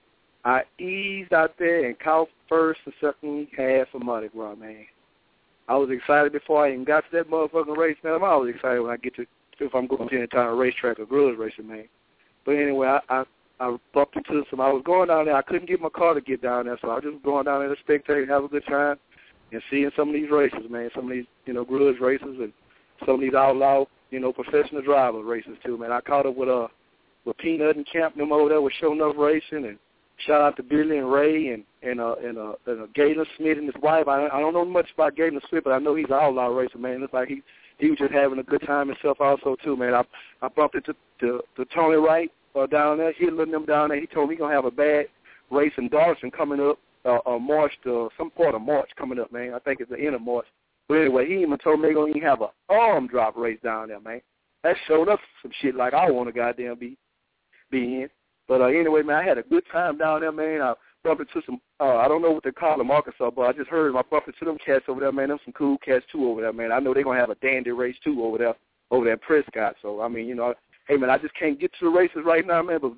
I eased out there and caught first and second half of Mardi Gras, man. I was excited before I even got to that motherfucking race, man. I'm always excited when I get to, if I'm going to any kind of racetrack or grudge racing, man. But anyway, I, I I bumped into some, I was going down there. I couldn't get my car to get down there, so I was just going down there to spectate, have a good time, and seeing some of these races, man, some of these, you know, grudge races and some of these outlaw, you know, professional driver races, too, man. I caught up with, uh, with Peanut and Camp them over there with Show Enough Racing, and shout out to Billy and Ray and and uh, and, uh, and uh, Galen Smith and his wife. I, I don't know much about Galen Smith, but I know he's an outlaw racer, man. It's like he he was just having a good time himself also, too, man. I I bumped into to, to Tony Wright uh, down there. He letting them down there. He told me he's going to have a bad race in Dawson coming up, uh, uh, March, to, some part of March coming up, man. I think it's the end of March. But anyway, he even told me they're going to have an arm drop race down there, man. That showed up some shit like I want to goddamn be, be in. But uh, anyway, man, I had a good time down there, man. I bumped into some, uh, I don't know what they call them, Arkansas, but I just heard them. I bumped into them cats over there, man. Them some cool cats, too, over there, man. I know they're going to have a dandy race, too, over there, over there at Prescott. So, I mean, you know, hey, man, I just can't get to the races right now, man, but, but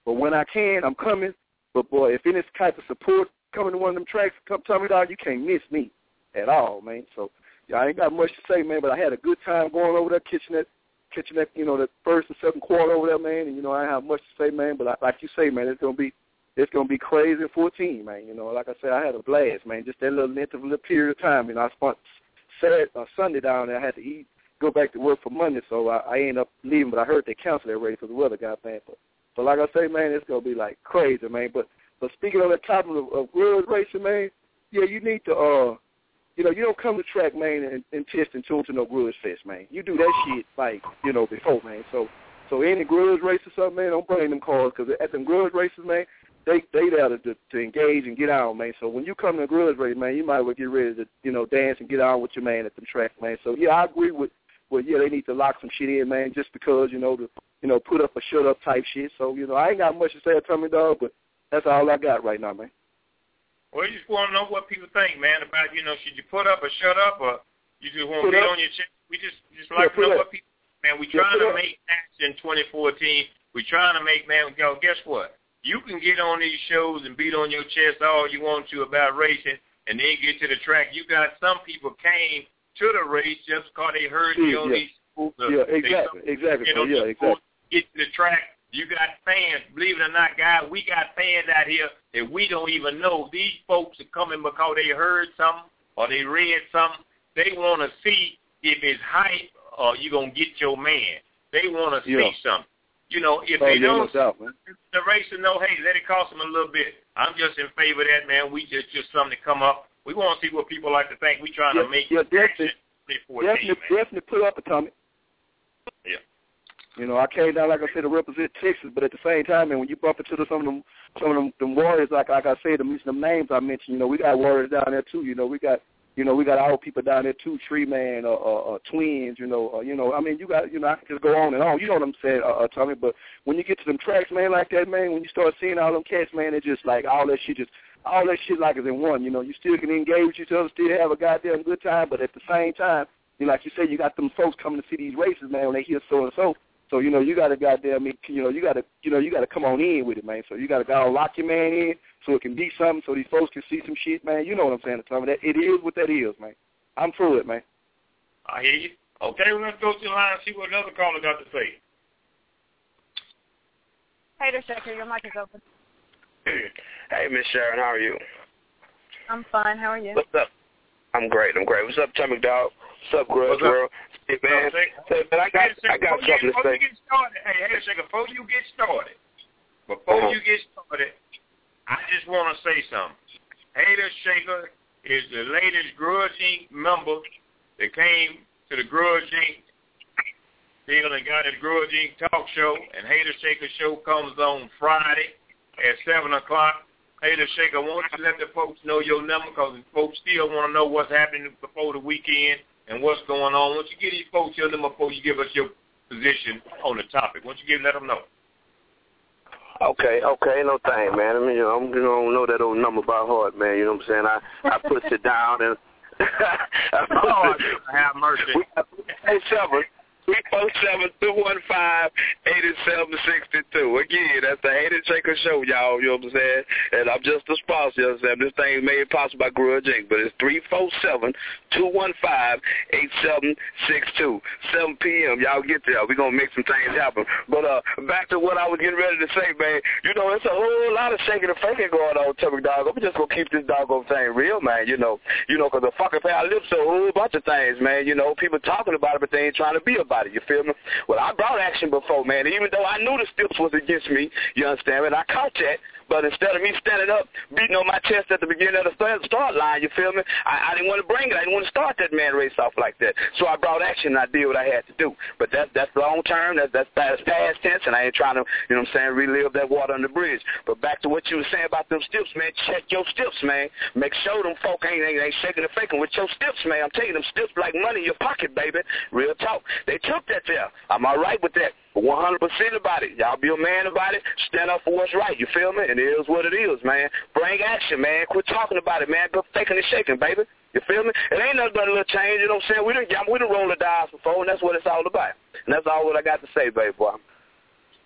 But when I can, I'm coming. But, boy, if any type of support coming to one of them tracks, come tell me, dog, you can't miss me at all, man. So, yeah, I ain't got much to say, man, but I had a good time going over there, catching that, catching that, you know, the first and second quarter over there, man. And, you know, I ain't have much to say, man, but I, like you say, man, it's going to be it's gonna be crazy in fourteen, man. You know, like I said, I had a blast, man, just that little length of a little period of time. You know, I spent Saturday, uh, Sunday down there. I had to eat, go back to work for Monday, so I, I ended up leaving, but I heard they canceled that race because the weather got bad. But, but like I say, man, it's going to be, like, crazy, man. But but speaking of that topic of, of grudge racing, man, yeah, you need to, uh, you know, you don't come to track, man, and, and test and tune to no grudge fest, man. You do that shit, like, you know, before, man. So so any grudge race or something, man, don't bring them cars because at them grudge races, man, they they there to, to engage and get on, man. So when you come to a grudge race, man, you might as well get ready to, you know, dance and get on with your man at them tracks, man. So, yeah, I agree with, well, yeah, they need to lock some shit in, man, just because, you know, to, you know, put up a shut up type shit. So, you know, I ain't got much to say, Tommy Dog, but that's all I got right now, man. Well, you just want to know what people think, man, about, you know, should you put up or shut up, or you just want to be on your chest? We just just like yeah, to know up. what people think, man. We Yeah, trying to up. make action twenty fourteen. We trying to make, man, yo, guess what? You can get on these shows and beat on your chest all you want to about racing and then get to the track. You got some people came to the race just because they heard you on yeah. these schools. Yeah, exactly, they, exactly. You know, yeah, exactly. Get to the track. You got fans. Believe it or not, guys, we got fans out here that we don't even know. These folks are coming because they heard something or they read something. They want to see if it's hype or you going to get your man. They want to see Yeah. something. You know, if Oh, they yeah, don't, no doubt, man. the racer know, hey, let it cost them a little bit. I'm just in favor of that, man. We just just something to come up. We want to see what people like to think. We trying Yeah, to make yeah, definitely, twenty fourteen, definitely, man. definitely put up a Tommy. Yeah. You know, I came down, like I said, to represent Texas, but at the same time, man, when you bump into some of them, some of them, them warriors, like like I said, them, them names I mentioned, you know, we got warriors down there too. You know, we got, you know, we got our people down there too, Tree Man, or, or, or Twins. You know, or, you know, I mean, you got, you know, I can just go on and on. You know what I'm saying, uh, uh, Tommy? But when you get to them tracks, man, like that, man, when you start seeing all them cats, man, it's just like all that shit, just all that shit like is in one. You know, you still can engage with each other, still have a goddamn good time, but at the same time, you know, like you say, you got them folks coming to see these races, man, when they hear so and so. So, you know, you got to goddamn, you know, you got to, you know, you got to come on in with it, man. So you got to go lock your man in so it can be something so these folks can see some shit, man. You know what I'm saying, Tommy? That it is what that is, man. I'm through it, man. I hear you. Okay, well, let's go to the line and see what another caller got to say. Hey there, Shaker, your mic is open. Hey, Miss Sharon, how are you? I'm fine. How are you? What's up? I'm great. I'm great. What's up, Tommy Dog? What's up, Grudge World? Hey, man. Hey, man, I got, I got something to say. Before you get started, hey, hey, Shaker, before you get started, before uh-huh. you get started, I just want to say something. Hater Shaker is the latest Grudge Incorporated member that came to the Grudge Incorporated deal and got his Grudge Incorporated talk show, and Hater Shaker show comes on Friday at seven o'clock. Hater Shaker, why don't you let the folks know your number, because the folks still want to know what's happening before the weekend and what's going on. Why don't you give these folks your number before you give us your position on the topic? Why don't you give let them know? Okay, okay, no thing, man. I mean, you know, I'm, you know, I don't know that old number by heart, man. You know what I'm saying? I, I put it down and I put oh, it, have mercy. Hey, seven. three four seven, two one five, eight seven six two. Again, that's the Hater Shaker Show, y'all, you know what I'm saying? And I'm just a sponsor, you know what I'm saying? This thing made possible by Grudge Incorporated, but it's three four seven, two one five, eight seven six two. seven p.m., y'all get there. We're going to make some things happen. But uh, back to what I was getting ready to say, man. You know, it's a whole lot of shaking and faking going on, Tommy Dog. I'm just going to keep this doggone thing real, man, you know. You know, because the fucking pay I live so a whole bunch of things, man. You know, people talking about it, but they ain't trying to be about it, you feel me? Well, I brought action before, man. Even though I knew the Stips was against me, you understand me? And I caught that. But instead of me standing up, beating on my chest at the beginning of the start line, you feel me? I, I didn't want to bring it. I didn't want to start that man race off like that. So I brought action and I did what I had to do. But that, that's long term. That, that's, that's past tense, and I ain't trying to, you know what I'm saying, relive that water under the bridge. But back to what you were saying about them Stips, man. Check your Stips, man. Make sure them folk ain't, ain't, ain't shaking and faking with your Stips, man. I'm telling you, them Stips like money in your pocket, baby. Real talk. They took that there. I'm all right with that. one hundred percent about it. Y'all be a man about it. Stand up for what's right. You feel me? And it is what it is, man. Bring action, man. Quit talking about it, man. Quit faking and shaking, baby. You feel me? It ain't nothing but a little change, you know what I'm saying? We done, we done roll the dice before, and that's what it's all about. And that's all what I got to say, baby boy.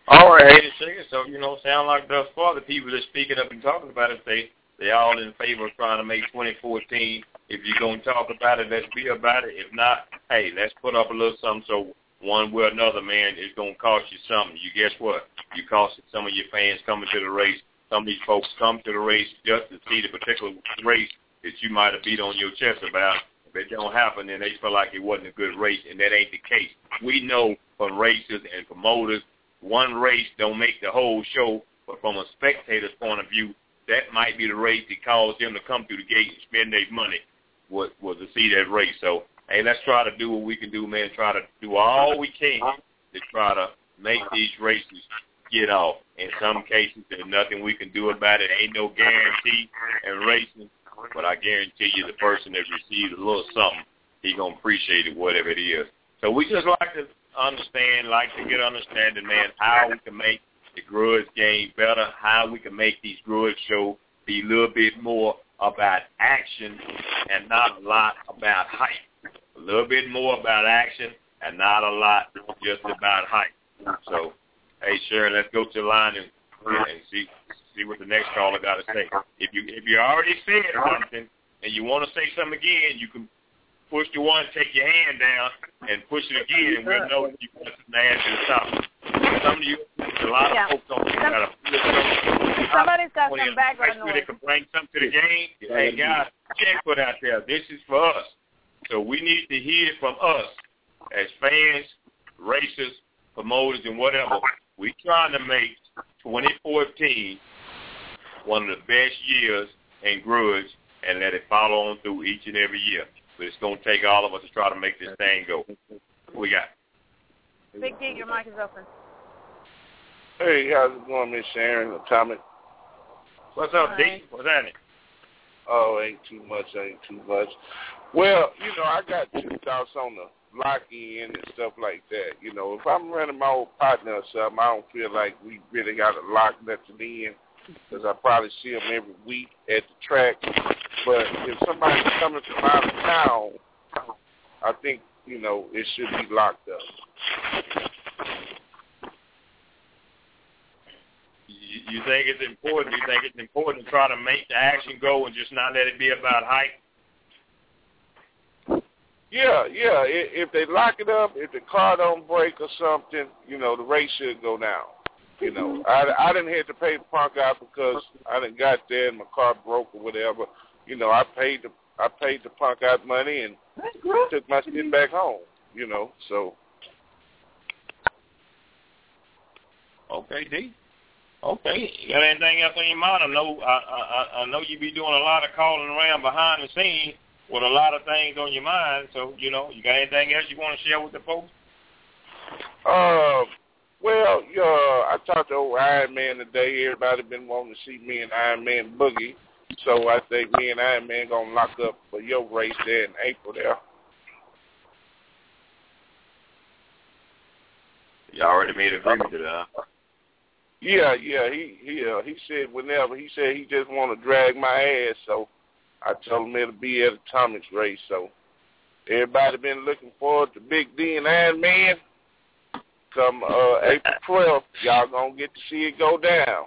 All right, hey, Shaker. So, you know, sound like thus far the people that are speaking up and talking about it, they, they all in favor of trying to make twenty fourteen. If you're going to talk about it, let's be about it. If not, hey, let's put up a little something so one way or another, man, it's going to cost you something. You guess what? You costed some of your fans coming to the race. Some of these folks come to the race just to see the particular race that you might have beat on your chest about. If it don't happen, then they feel like it wasn't a good race, and that ain't the case. We know from racers and promoters, one race don't make the whole show, but from a spectator's point of view, that might be the race that caused them to come through the gate and spend their money was, was to see that race. So, hey, let's try to do what we can do, man, try to do all we can to try to make these races get off. In some cases, there's nothing we can do about it. Ain't no guarantee in racing, but I guarantee you the person that receives a little something, he going to appreciate it, whatever it is. So we just like to understand, like to get understanding, man, how we can make the grudge game better, how we can make these grudge shows be a little bit more about action and not a lot about hype. A little bit more about action and not a lot just about hype. So, hey, Sharon, let's go to the line and, and see see what the next caller got to say. If you if you already said something and you want to say something again, you can push the one, take your hand down, and push it again, and we'll know you got something to add to the top. Some of you, a lot of yeah. folks don't think got to. Somebody's got some background noise. They can bring something to the game. Hey, guys, check put out there. This is for us. So we need to hear from us as fans, racers, promoters, and whatever. We're trying to make twenty fourteen one of the best years in grudge and let it follow on through each and every year. But it's going to take all of us to try to make this thing go. What we got? Big D, your mic is open. Hey, how's it going, Miss Sharon? Atomic. What's up, Hi. D? What's happening? Oh, ain't too much, ain't too much. Well, you know, I got two thoughts on the lock-in and stuff like that. You know, if I'm running my old partner or something, I don't feel like we really got to lock nothing in because I probably see them every week at the track. But if somebody's coming from out of town, I think, you know, it should be locked up. You, you think it's important? You think it's important to try to make the action go and just not let it be about hype? Yeah, yeah. If, if they lock it up, if the car don't break or something, you know, the race should go down. You know, I, I didn't have to pay the punk out because I didn't got there and my car broke or whatever. You know, I paid the I paid the punk out money and took my shit back home. You know, so. Okay, D. Okay, you got anything else on your mind? I know I, I I know you be doing a lot of calling around behind the scenes with a lot of things on your mind. So you know, you got anything else you want to share with the folks? Uh, well, yeah, I talked to old Iron Man today. Everybody been wanting to see me and Iron Man boogie, so I think me and Iron Man gonna lock up for your race there in April there. You already made an agreement to that. Huh? Yeah, yeah. He he uh, he said whenever he said he just want to drag my ass, so I told him it'll be at Atomic's race. So everybody been looking forward to Big D and Iron Man. Come uh, April twelfth, y'all gonna get to see it go down.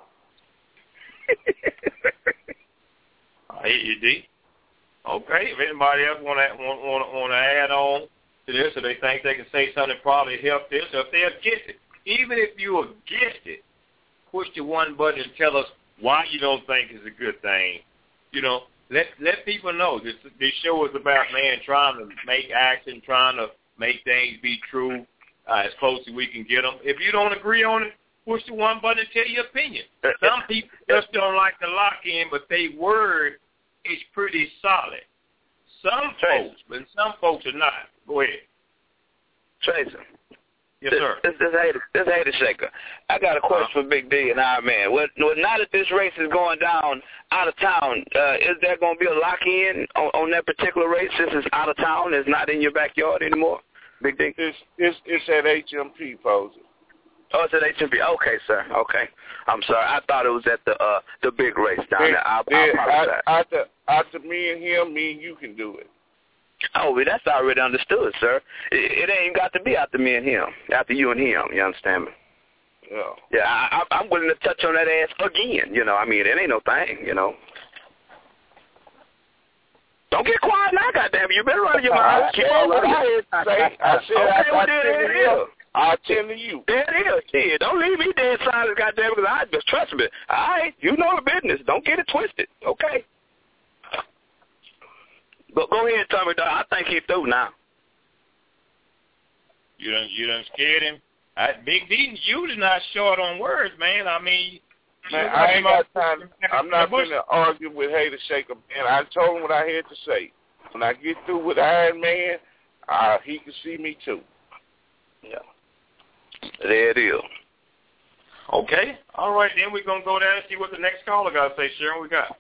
I hear you, D. Okay, if anybody else want to want, want, want to add on to this, or they think they can say something that probably help this, or if they're against it, even if you're against it, push the one button and tell us why you don't think it's a good thing. You know, let let people know this this show is about, man, trying to make action, trying to make things be true uh, as close as we can get them. If you don't agree on it, push the one button and tell your opinion. Some people just don't like the lock-in, but their word is pretty solid. Some Tracy. folks, but some folks are not. Go ahead. Tracy. Yes, sir. This this hater, this hater shaker. I got a question uh-huh. for Big D and Iron Man. Well, now that this race is going down out of town, uh, is there going to be a lock-in on, on that particular race since it's out of town? It's not in your backyard anymore, Big D? It's it's it's at H M P, Posey. Oh, it's at H M P. Okay, sir. Okay. I'm sorry. I thought it was at the uh, the big race down then, there. I, then, I apologize. After, after me and him, me and you can do it. Oh, well, that's already understood, sir. It, it ain't got to be after me and him. After you and him. You understand me? Yeah, yeah. I, I, I'm willing to touch on that ass again. You know, I mean, it ain't no thing. You know. Don't get quiet now, goddamn it. You better run your mouth. Keep on what I had to say. I said, okay, I, well, I then tell it you. is. I'll tell you. There it is. Kid, don't leave me dead silent, goddamn it, because I just trust me. All right, you know the business. Don't get it twisted, okay? Go, go ahead, Tommy, dog. I think he's through now. You done, you done scared him. I, Big D, usually not short on words, man. I mean, man, I ain't got time. I'm not going to argue with Hater Shaker, man. I told him what I had to say. When I get through with Iron Man, uh, he can see me too. Yeah. There it is. Okay. All right, then we're going to go down and see what the next caller got to say. Sharon, we got.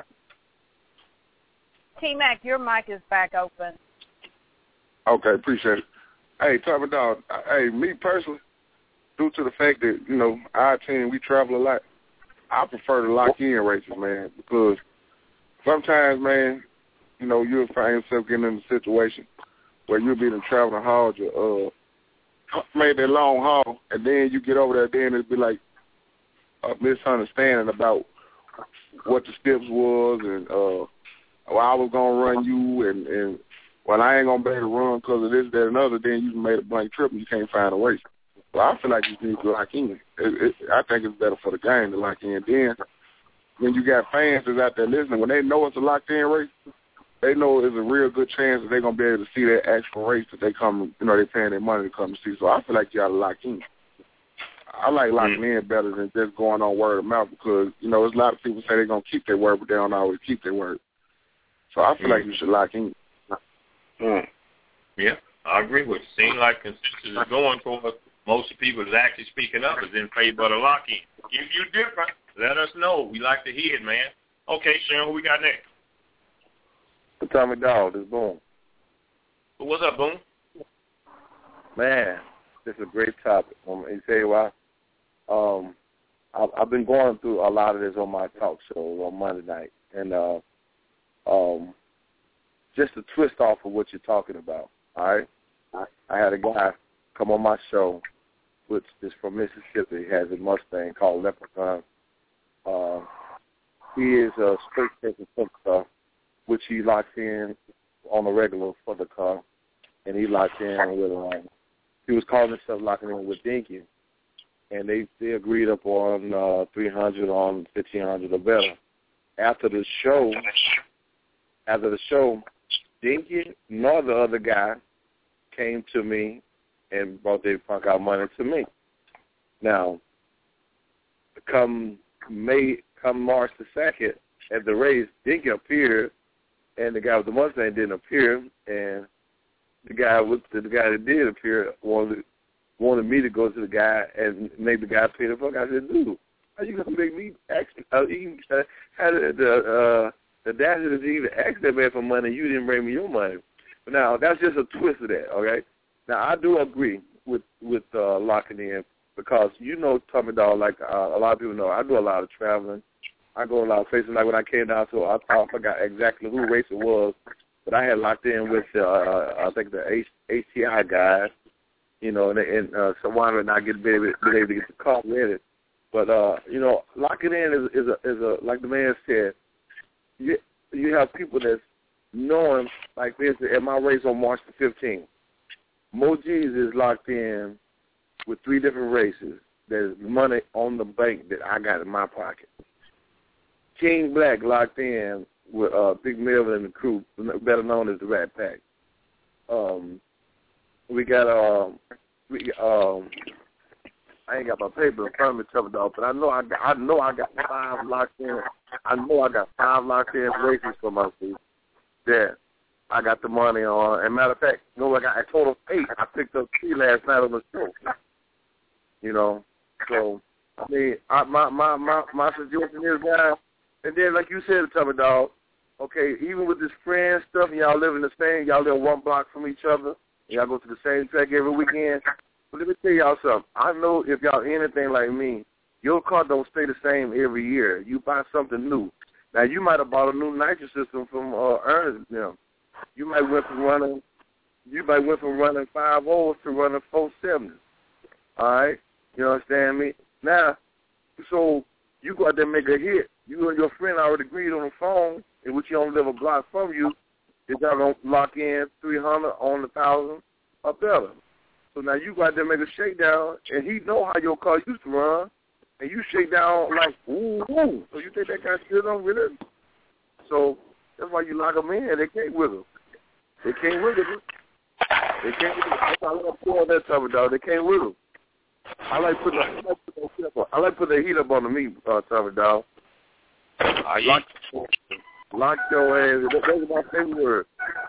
T-Mac, your mic is back open. Okay, appreciate it. Hey, Tommy Dog, hey, me personally, due to the fact that, you know, our team, we travel a lot, I prefer to lock in races, man, because sometimes, man, you know, you'll find yourself getting in a situation where you'll be in traveling hard, uh, maybe a long haul, and then you get over there, then it'll be like a misunderstanding about what the steps was, and uh, well, I was going to run you, and, and well, I ain't going to be able to run because of this, that, and other, then you made a blank trip and you can't find a race. So I feel like you need to lock in. It, it, I think it's better for the game to lock in. Then when you got fans that's out there listening, when they know it's a locked-in race, they know it's a real good chance that they're going to be able to see that actual race that they come, you know, they're paying their money to come to see. So I feel like you got to lock in. I like locking mm-hmm. in better than just going on word of mouth because, you know, there's a lot of people say they're going to keep their word, but they don't always keep their word. So I feel mm-hmm. like you should lock in. Mm. Yeah, I agree with you. Seems like consensus is going for most people is actually speaking up is in favor of the lock-in. If you're different, let us know. We like to hear it, man. Okay, Sharon, who we got next? Tommy Dog, this is Boom. What's up, Boom? Man, this is a great topic. Um, you tell you why? Um, I've, I've been going through a lot of this on my talk show on Monday night, and uh, um, just to twist off of what you're talking about, all right? I, I had a guy come on my show, which is from Mississippi. He has a Mustang called Leprechaun. Uh, he is a straight taking car, which he locks in on a regular for the car, and he locked in with, um, he was calling himself locking in with Dinky, and they, they agreed up on uh, three hundred on fifteen hundred or better. After the show, after the show, Dinky nor the other guy came to me and brought their punk out money to me. Now, come May, come March the second, at the race, Dinky appeared, and the guy with the Mustang didn't appear, and the guy with the, the guy that did appear wanted wanted me to go to the guy and make the guy pay the fuck. I said, dude, how you gonna make me ask? Uh, even, uh, how did the uh, the audacity to even ask that man for money? You didn't bring me your money. But now that's just a twist of that. Okay. Now I do agree with with uh, locking in because you know, Tommy Dog, like uh, a lot of people know, I do a lot of traveling. I go a lot of places. Like when I came down to, I, I forgot exactly who race it was, but I had locked in with uh, I think the H, H T I guys, you know, and, and uh, so why did I get able, been able to get the car ready? But uh, you know, locking in is, is a is a like the man said. You you have people that's knowing, like this at my race on March the fifteenth. Moji's is locked in with three different races. There's money on the bank that I got in my pocket. King Black locked in with uh, Big Melvin and the crew, better known as the Rat Pack. Um, we got um, we um, I ain't got my paper in front of me, Trevor Dog, but I know I got I know I got five locked in. I know I got five locked in races for my feet. Yeah, I got the money on. And matter of fact, you know, I got a total of eight. I picked up three last night on the show. You know, so I mean, I, my my my my suggestion is, guys. And then, like you said, Tommy Dog, okay, even with this friend stuff, and y'all live in the same, y'all live one block from each other, and y'all go to the same track every weekend. But let me tell y'all something. I know if y'all anything like me, your car don't stay the same every year. You buy something new. Now, you might have bought a new nitrous system from uh, Ernest. You know. You might went from running, you might went from running five O's to running four seventies. All right? You understand me? Now, so you go out there and make a hit. You and your friend already agreed on the phone, in which you only live a block from you, is y'all going to lock in three hundred on the one thousand or better. So now you go out there and make a shakedown, and he know how your car used to run, and you shake down like, ooh, ooh. So you think that guy still don't really? So that's why you lock them in. They can't wiggle. They can't wiggle. They can't wiggle. That's why I like to pull that type of dog. They can't wiggle. I like put the, I like put the heat up on, I like put the heat up on the meat uh, type of dog. Lock, lock your ass. That, that's my favorite word.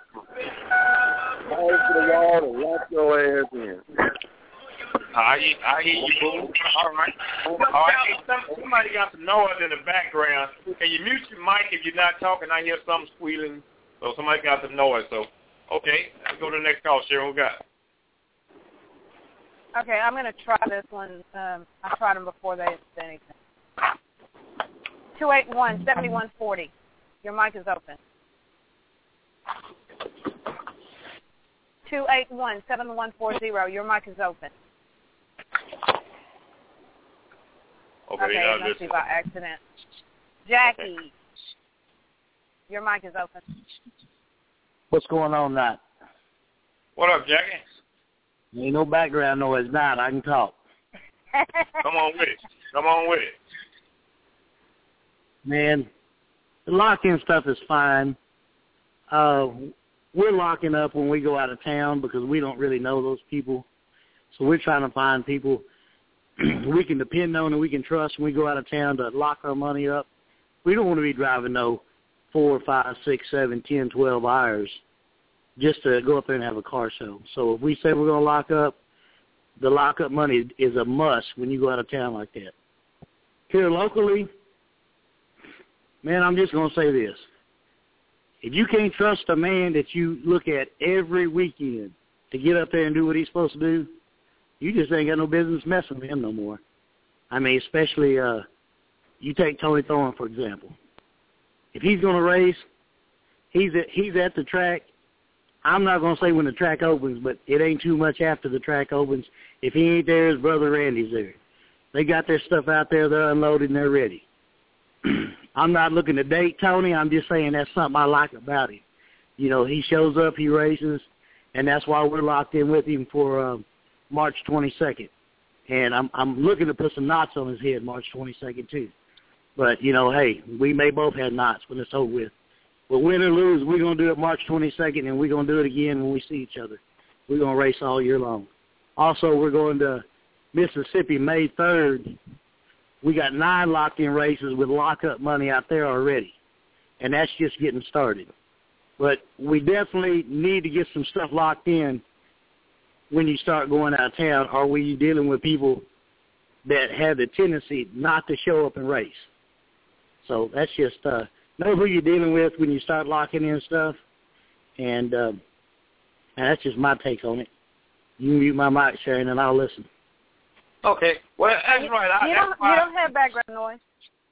Fall to the wall and lock your ass in. I I hear you, boo. All right. All right. Some, somebody got some noise in the background. Can you mute your mic if you're not talking? I hear something squealing. So somebody got some noise. So, okay. Let's go to the next call. Sharon, what we got? Okay, I'm going to try this one. Um, I tried them before they said anything. two eight one, seven one four zero. Your mic is open. two eight one, seven one four zero. Your mic is open. Okay, okay it must be by accident. Jackie, okay. Your mic is open. What's going on, Nat? What up, Jackie? Ain't no background noise, Nat. I can talk. Come on with it. Come on with it. Man, the lock-in stuff is fine. Uh, we're locking up when we go out of town because we don't really know those people. So we're trying to find people we can depend on and we can trust when we go out of town to lock our money up. We don't want to be driving no four, five, six, seven, ten, twelve hours just to go up there and have a car show. So if we say we're going to lock up, the lock-up money is a must when you go out of town like that. Here locally, man, I'm just going to say this. If you can't trust a man that you look at every weekend to get up there and do what he's supposed to do, you just ain't got no business messing with him no more. I mean, especially uh, you take Tony Thorne, for example. If he's going to race, he's at, he's at the track. I'm not going to say when the track opens, but it ain't too much after the track opens. If he ain't there, his brother Randy's there. They got their stuff out there. They're unloaded and they're ready. I'm not looking to date Tony. I'm just saying that's something I like about him. You know, he shows up, he races, and that's why we're locked in with him for um, March twenty-second. And I'm I'm looking to put some knots on his head March twenty-second too. But, you know, hey, we may both have knots when it's over with. But win or lose, we're going to do it March twenty-second, and we're going to do it again when we see each other. We're going to race all year long. Also, we're going to Mississippi May third. We got nine locked-in races with lock-up money out there already, and that's just getting started. But we definitely need to get some stuff locked in when you start going out of town, or when you're dealing with people that have the tendency not to show up and race. So that's just uh, know who you're dealing with when you start locking in stuff, and, uh, and that's just my take on it. You mute my mic, Sharon, and I'll listen. Okay. Well, that's right. I, you, don't, why, you don't have background noise.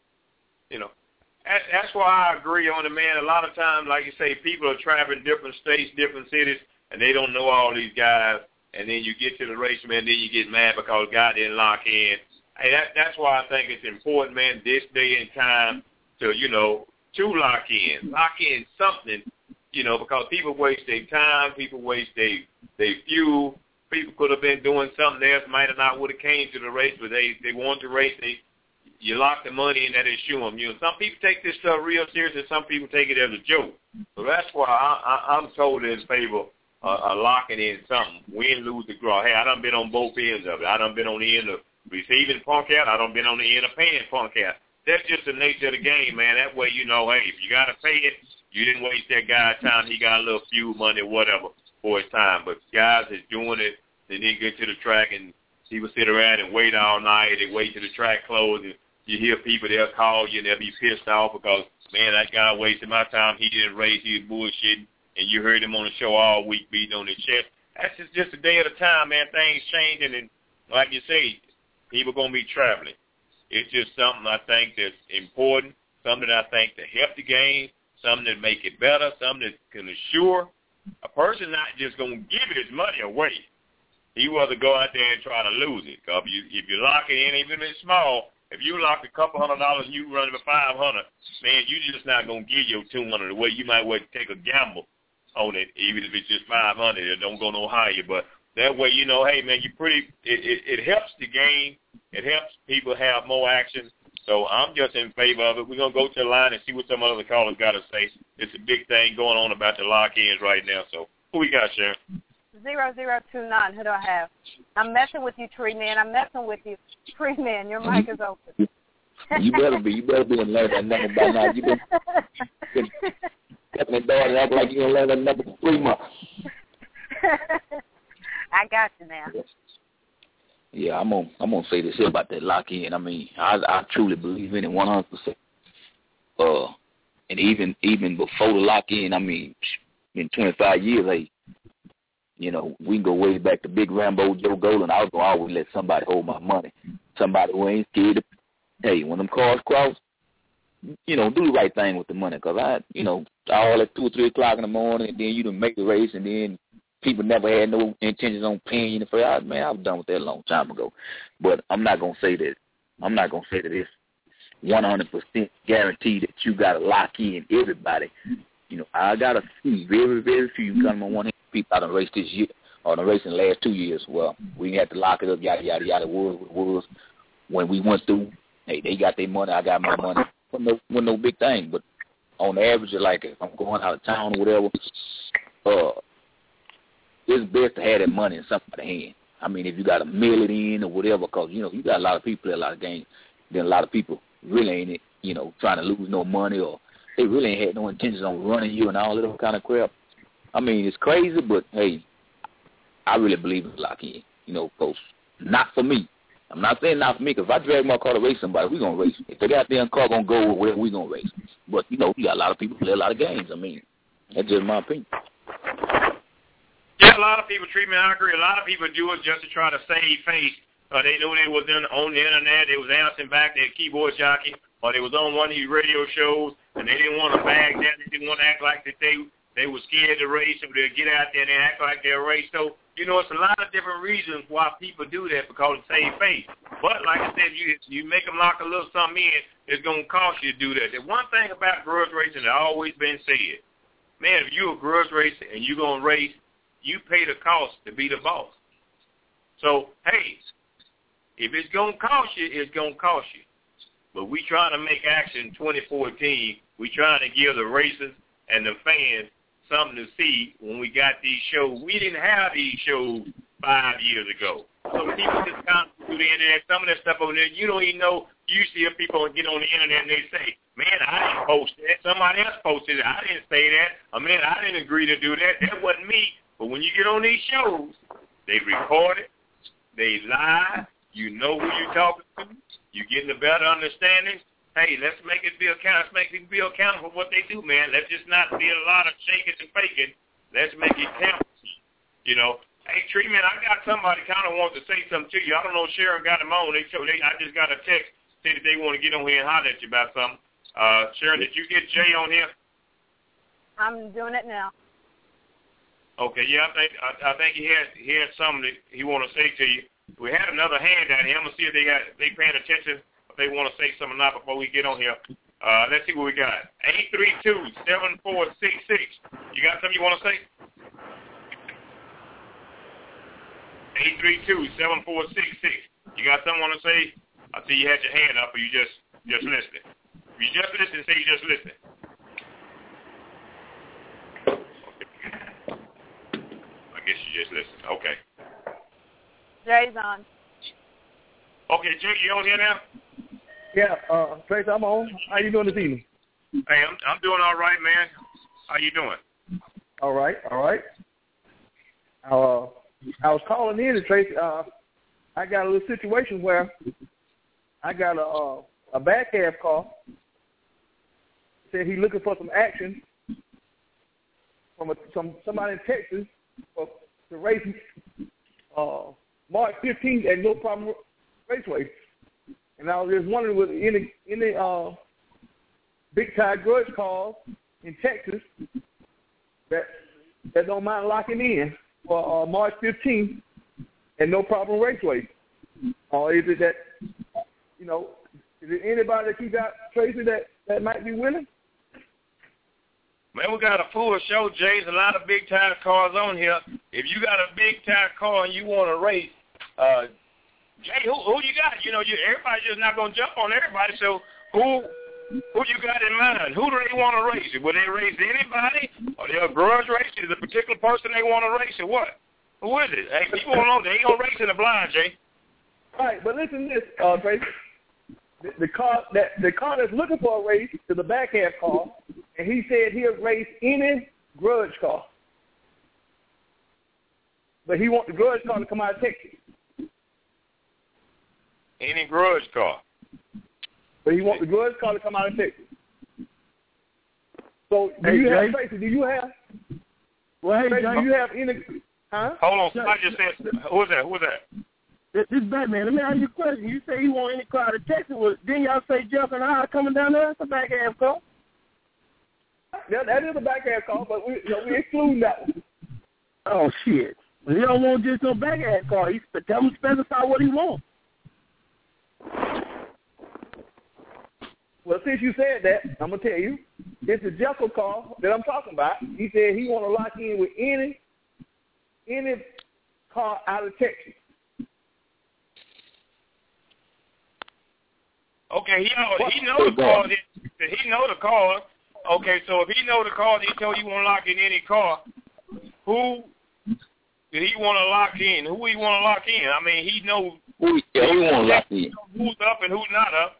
You know, that, that's why I agree on it, man. A lot of times, like you say, people are traveling different states, different cities, and they don't know all these guys. And then you get to the race, man, then you get mad because God didn't lock in. Hey, that, that's why I think it's important, man, this day and time to, you know, to lock in. Lock in something, you know, because people waste their time, people waste their, their fuel. People could have been doing something else, might have not would have came to the race, but they, they want to race. They, you lock the money in that issue them. You know, some people take this stuff real serious, and some people take it as a joke. So that's why I, I, I'm totally in favor of uh, uh, locking in something. Win, lose, or draw. Hey, I done been on both ends of it. I done been on the end of receiving punk out. I done been on the end of paying punk out. That's just the nature of the game, man. That way, you know, hey, if you got to pay it, you didn't waste that guy's time. He got a little fuel money, whatever, for his time. But guys is doing it, then they get to the track and people sit around and wait all night. They wait till the track closes. And you hear people, they'll call you and they'll be pissed off because, man, that guy wasted my time. He didn't race. He was bullshitting. And you heard him on the show all week beating on his chest. That's just, just a day at a time, man. Things changing. And like you say, people going to be traveling. It's just something I think that's important, something that I think to help the game, something that make it better, something that can assure a person not just going to give his money away. he was to go out there and try to lose it. Cause if you if you lock it in, even if it's small, if you lock a couple hundred dollars and you run for five hundred, man, you just not gonna give your two hundred away. You might well take a gamble on it, even if it's just five hundred. It don't go no higher, but that way, you know, hey man, you pretty. It, it, it helps the game. It helps people have more action. So I'm just in favor of it. We're going to go to the line and see what some other callers got to say. It's a big thing going on about the lock-ins right now. So who we got, Sharon? Zero zero two nine. Who do I have? I'm messing with you, Tree Man. I'm messing with you. Tree Man, your mic is open. You better be. You better be in learn that number by now. You've been cutting the door and act like you're going to learn that number for three months. I got you now. Yes. Yeah, I'm gonna I'm gonna say this here about that lock in. I mean, I I truly believe in it one hundred percent. Uh, and even even before the lock in, I mean, in twenty-five years, hey, you know, we can go way back to Big Rambo, Joe Golan. I was gonna always let somebody hold my money. Somebody who ain't scared to, hey, when them cars cross, you know, do the right thing with the money. Cause I, you know, all at two or three o'clock in the morning, and then you done make the race, and then people never had no intentions on paying you. For I, man, I was done with that a long time ago. But I'm not gonna say that. I'm not gonna say that it's one hundred percent guaranteed that you gotta lock in everybody. You know, I gotta see very, very few come on one hand people out on race this year or the race in the last two years. Well, we had to lock it up, yada yada yada. It was what it was. When we went through, hey, they got their money, I got my money. Wasn't no, wasn't no big thing. But on the average, like if I'm going out of town or whatever, uh. it's best to have that money in somebody's hand. I mean, if you got to mail it in or whatever, because, you know, you got a lot of people play a lot of games. Then a lot of people really ain't, you know, trying to lose no money, or they really ain't had no intentions on running you and all that other kind of crap. I mean, it's crazy, but, hey, I really believe in lock in, you know, because not for me. I'm not saying not for me, because if I drag my car to race somebody, we're going to race. If they got their car going to go where we're going to race. But, you know, you got a lot of people play a lot of games. I mean, that's just my opinion. Yeah, a lot of people treat me. I agree. A lot of people do it just to try to save face. Uh, they knew they was in, on the internet. They was answering back their keyboard jockey, or they was on one of these radio shows, and they didn't want to bag that. They didn't want to act like that they they were scared to race, so they'd get out there and they act like they're race. So, you know, it's a lot of different reasons why people do that, because it saves face. But like I said, you you make them lock a little something in, it's going to cost you to do that. The one thing about grudge racing that always been said, man, if you're a grudge racer and you're going to race, you pay the cost to be the boss. So, hey, if it's going to cost you, it's going to cost you. But we trying to make action twenty fourteen. We trying to give the racers and the fans something to see when we got these shows. We didn't have these shows five years ago. So people just come through the internet, some of that stuff over there, you don't even know. You see people get on the internet and they say, man, I didn't post that. Somebody else posted it. I didn't say that. I mean, I didn't agree to do that. That wasn't me. But when you get on these shows, they record it, they lie, you know who you're talking to, you're getting a better understanding. Hey, let's make it be accountable. Let's make it be accountable for what they do, man. Let's just not be a lot of shaking and faking. Let's make it count. You know, hey, Treatment, I got somebody kind of wants to say something to you. I don't know if Sharon got them on. They, they I just got a text saying that they want to get on here and holler at you about something. Uh, Sharon, did you get Jay on here? I'm doing it now. Okay, yeah, I think I, I think he had he had something that he want to say to you. We had another hand down here. I'm gonna see if they got they paying attention, if they want to say something or not before we get on here. Uh, let's see what we got. Eight three two seven four six six. You got something you want to say? Eight three two seven four six six. You got something you want to say? I see you had your hand up, or you just just listening. If you just listen, say you just listening. I guess you just listen. Okay. Jay's on. Okay, Jay, you on here now? Yeah, uh, Trace, I'm on. How you doing this evening? Hey, I'm I'm doing all right, man. How you doing? All right, all right. Uh, I was calling in, Trace. Uh, I got a little situation where I got a uh, a bad cab call. Said he's looking for some action from a, some somebody in Texas for the race uh, March fifteenth at No Problem Raceway. And I was just wondering, with any any uh, big time grudge calls in Texas that that don't mind locking in for uh, March fifteenth and no problem raceway? Or is it that, you know, is there anybody that you got, Tracy, that, that might be willing? Man, we got a full show, Jay. There's a lot of big-time cars on here. If you got a big-time car and you want to race, uh, Jay, who who you got? You know, you everybody's just not going to jump on everybody, so who who you got in mind? Who do they want to race? Will they race anybody? Or they'll grudge race? Is a particular person they want to race or what? Who is it? Hey, people don't know. They ain't going to race in the blind, Jay. All right, but listen to this, uh, Tracy. The, the car that the car that's looking for a race is the back half car, and he said he'll race any grudge car. But he wants the grudge car to come out of Texas. Any grudge car. But he wants the grudge car to come out of Texas. So do Hey, you have, Jay? Tracy, do you have, Well, hey, Tracy, Jay, do you have any, huh? Hold on. Somebody just said, who was that? Who was that? This, this Batman, let me ask you a question. You say you want any car to Texas. Well, didn't y'all say Jeff and I are coming down there? That's a back half car. That, that is a back half car, but we, you know, we exclude that one. Oh, shit. Well, he don't want just no back half car. He tell him to specify what he wants. Well, since you said that, I'm going to tell you, it's the Jekyll car that I'm talking about. He said he want to lock in with any any car out of Texas. Okay, he know he know the car. He know the car. Okay, so if he know the car, he told you want to lock in any car. Who did he want to lock in? Who he want to lock in? I mean, he know who yeah, he want to lock in. Who's up and who's not up.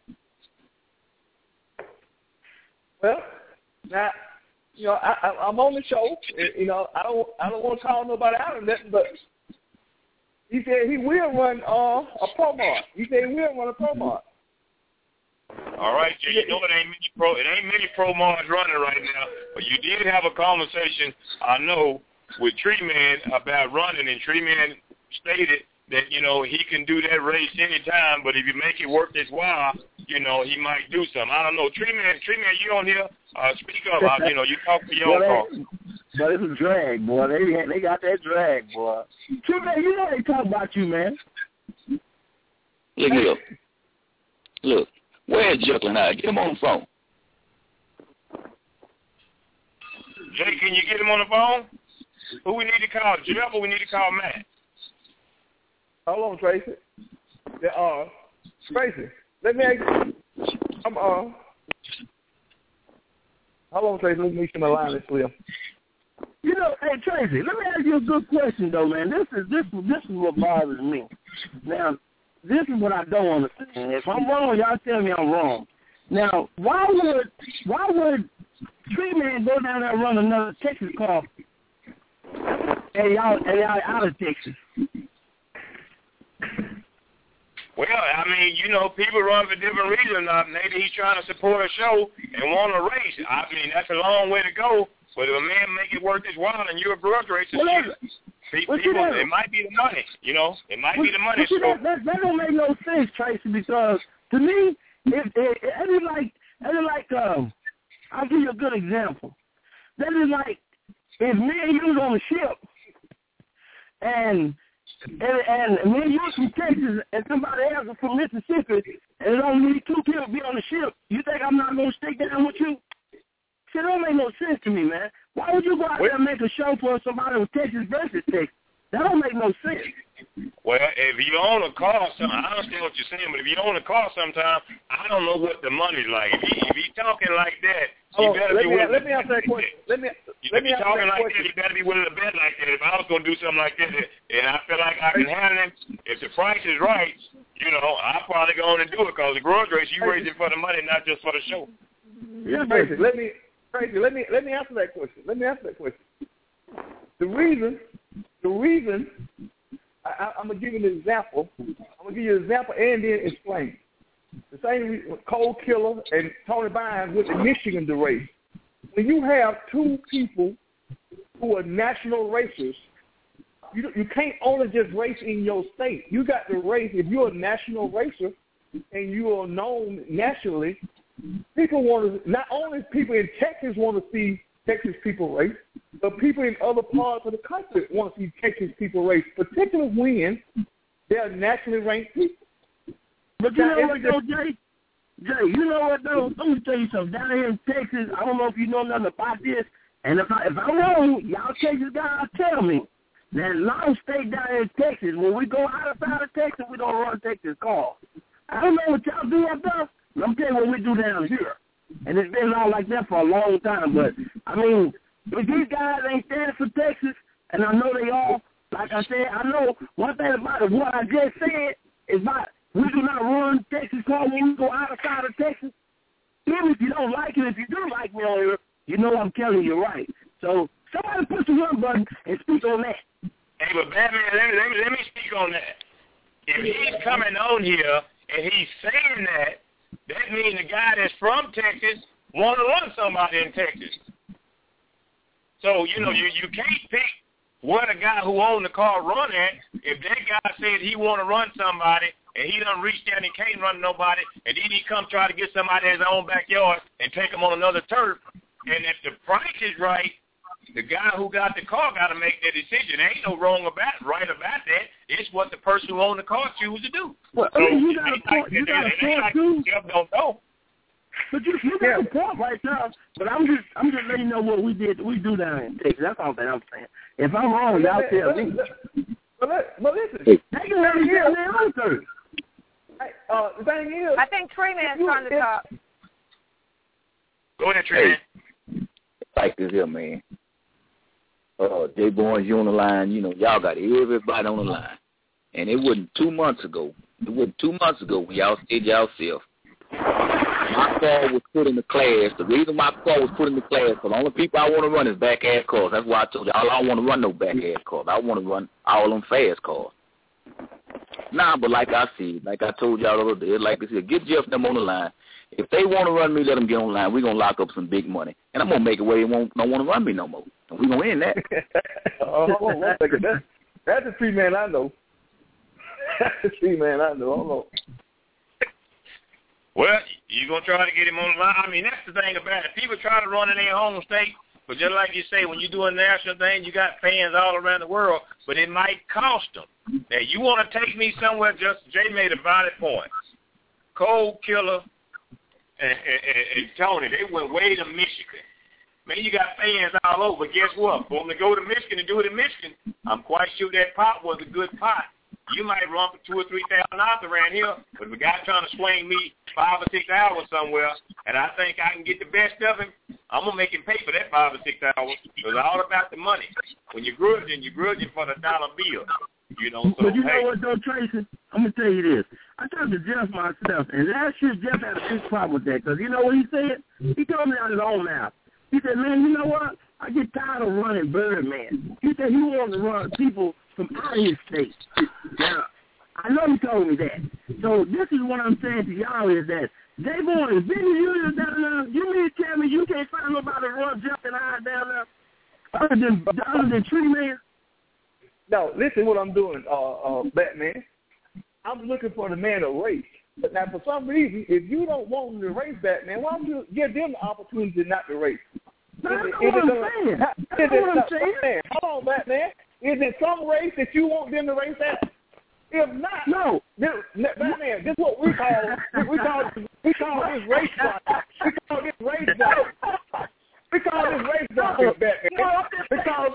Well, now, you know, I, I, I'm on the show. You know, I don't, I don't want to call nobody out on that, but he said he will run uh, a pro mart. He said he will run a pro mart. All right, Jay. You know it ain't many pro, it ain't many pro marts running right now, but you did have a conversation, I know, with Tree Man about running, and Tree Man stated that, you know, he can do that race anytime, but if you make it worth his while, you know, he might do something. I don't know. Tree Man, Tree Man, you on here? Uh, speak up. Uh, you know, you talk to your well, own car. But it's a drag, boy. They they got that drag, boy. Tree Man, you know they talk about you, man. Look here. Look, where's Jekyll and I? Get him on the phone. Jay, can you get him on the phone? Who we need to call? Jeff or we need to call Matt? Hold on, Tracy. Yeah, uh, Tracy, let me ask you. I'm, uh, hold on, Tracy. Let me make sure my line is clear. You know, hey, Tracy, let me ask you a good question, though, man. This is this this is what bothers me. Now, this is what I don't understand. If I'm wrong, y'all tell me I'm wrong. Now, why would why would Tree Man go down there and run another Texas car, and y'all and y'all out of Texas? Well, I mean, you know, people run for different reasons. Uh, maybe he's trying to support a show and want to race. I mean, that's a long way to go. But if a man make it worth his while and you're a grudge racer, well, people, people it might be the money, you know. It might well, be the money. So. That, that, that don't make no sense, Tracy, because to me, it, it, it, it is like, it is like um, I'll give you a good example. That is like if me and you was on a ship and And, and me and you from Texas and somebody else is from Mississippi, and it only need two people to be on the ship, you think I'm not going to stick down with you? Shit, don't make no sense to me, man. Why would you go out there and make a show for somebody with Texas versus Texas? That don't make no sense. Well, if you own a car, some, I understand what you're saying, but if you own a car sometime, I don't know what the money's like. If, he, if he's talking like that, you oh, better let be me, willing let me answer that question. Let me, you let me be answer talking that like question. that, you better be willing to bet like that. If I was going to do something like that, and I feel like I can handle it, if the price is right, you know, I'm probably going to do it because the grudge race, you raise it for the money, not just for the show. Yeah, Tracy, let me, Tracy, let me, let me answer that question. Let me answer that question. The reason, the reason, I, I'm going to give you an example. I'm going to give you an example and then explain. The same reason Cole Killer and Tony Bynes went to Michigan to race. When you have two people who are national racers, you you can't only just race in your state. You got to race. If you're a national racer and you are known nationally, people want to, not only people in Texas want to see Texas people race, but people in other parts of the country want to see Texas people race, particularly when they're nationally ranked people. But you know what, though, Jay? Jay, you know what, though? Let me tell you something. Down here in Texas, I don't know if you know nothing about this, and if, I, if I'm wrong, y'all Texas guys tell me. That long state down here in Texas, when we go outside of Texas, we don't run Texas cars. I don't know what y'all do up there, but I'm telling you what we do down here. And it's been all like that for a long time. But, I mean, if these guys ain't standing for Texas, and I know they are, like I said, I know one thing about it, what I just said is about we do not run Texas cars when we go outside of Texas. Even if you don't like it, if you do like me on here, you know I'm telling you right. So somebody push the run button and speak on that. Hey, but Batman, let me, let me, let me speak on that. If he's coming on here and he's saying that, that means the guy that's from Texas want to run somebody in Texas. So, you know, you, you can't pick what a guy who owned the car run at. If that guy said he want to run somebody and he done reached down and can't run nobody, and then he come try to get somebody in his own backyard and take him on another turf, and if the price is right, the guy who got the car got to make that decision. There ain't no wrong about right about that. It's what the person who owned the car chooses to do. Well, so, you got a point. You got a point like too. Don't know. But you, you got a point right now. But I'm just, I'm just letting you know what we did. We do down in Texas. That's all that I'm saying. If I'm wrong, y'all tell me. But but listen, they can let me get their own turn. Uh, the thing is, I think Tree Man's trying to talk. Go ahead, Trey. Hey, like this here, man. Uh, Jay Bourne, you on the line. You know, y'all got everybody on the line. And it wasn't two months ago. It wasn't two months ago when y'all said y'all self. My car was put in the class. The reason my car was put in the class, for the only people I want to run is back-ass cars. That's why I told y'all I don't want to run no back-ass cars. I want to run all them fast cars. Nah, but like I said, like I told y'all the other day, like I said, get Jeff them on the line. If they want to run me, let them get on the line. We're going to lock up some big money. And I'm going to make it where they won't, don't want to run me no more. And we're going to end that. oh, hold on one second. That's, that's the three man I know. That's the three man I know. Hold on. Well, you're going to try to get him on the line. I mean, that's the thing about it. People try to run in their home state, but just like you say, when you do a national thing, you got fans all around the world, but it might cost them. Now, you want to take me somewhere, just Jay made a valid point. Cold Killer and, and, and Tony, they went way to Michigan. Man, you got fans all over, but guess what? For them to go to Michigan and do it in Michigan, I'm quite sure that pot was a good pot. You might run for two or three thousand dollars around here, but if a guy trying to swing me five or six hours somewhere, and I think I can get the best of him, I'm gonna make him pay for that five or six hours. It's all about the money. When you're grudging, you're grudging for the dollar bill. You know. So but you hey. know what, though, Tracy? I'm gonna tell you this. I talked to Jeff myself, and last year Jeff had a big problem with that because you know what he said? He told me out his own mouth. He said, "Man, you know what? I get tired of running Birdman." He said he wanted to run people from out of his state. Now, I know he told me that. So this is what I'm saying to y'all is that, Jay Bourne, is Benny Union down there? You mean to tell me you can't find nobody to run jumping eyes down there other than, other than Tree Man? No, listen what I'm doing, uh, uh, Batman. I'm looking for the man to race. But now, for some reason, if you don't want him to race, Batman, why don't you give them the opportunity not to race? No, that's what I'm saying. That's what I'm saying. Hold on, Batman. Is it some race that you want them to race at? If not, no. This, Batman, this is what we call we call we call this race drive. We call this race drive. We call this race drive, Batman. Because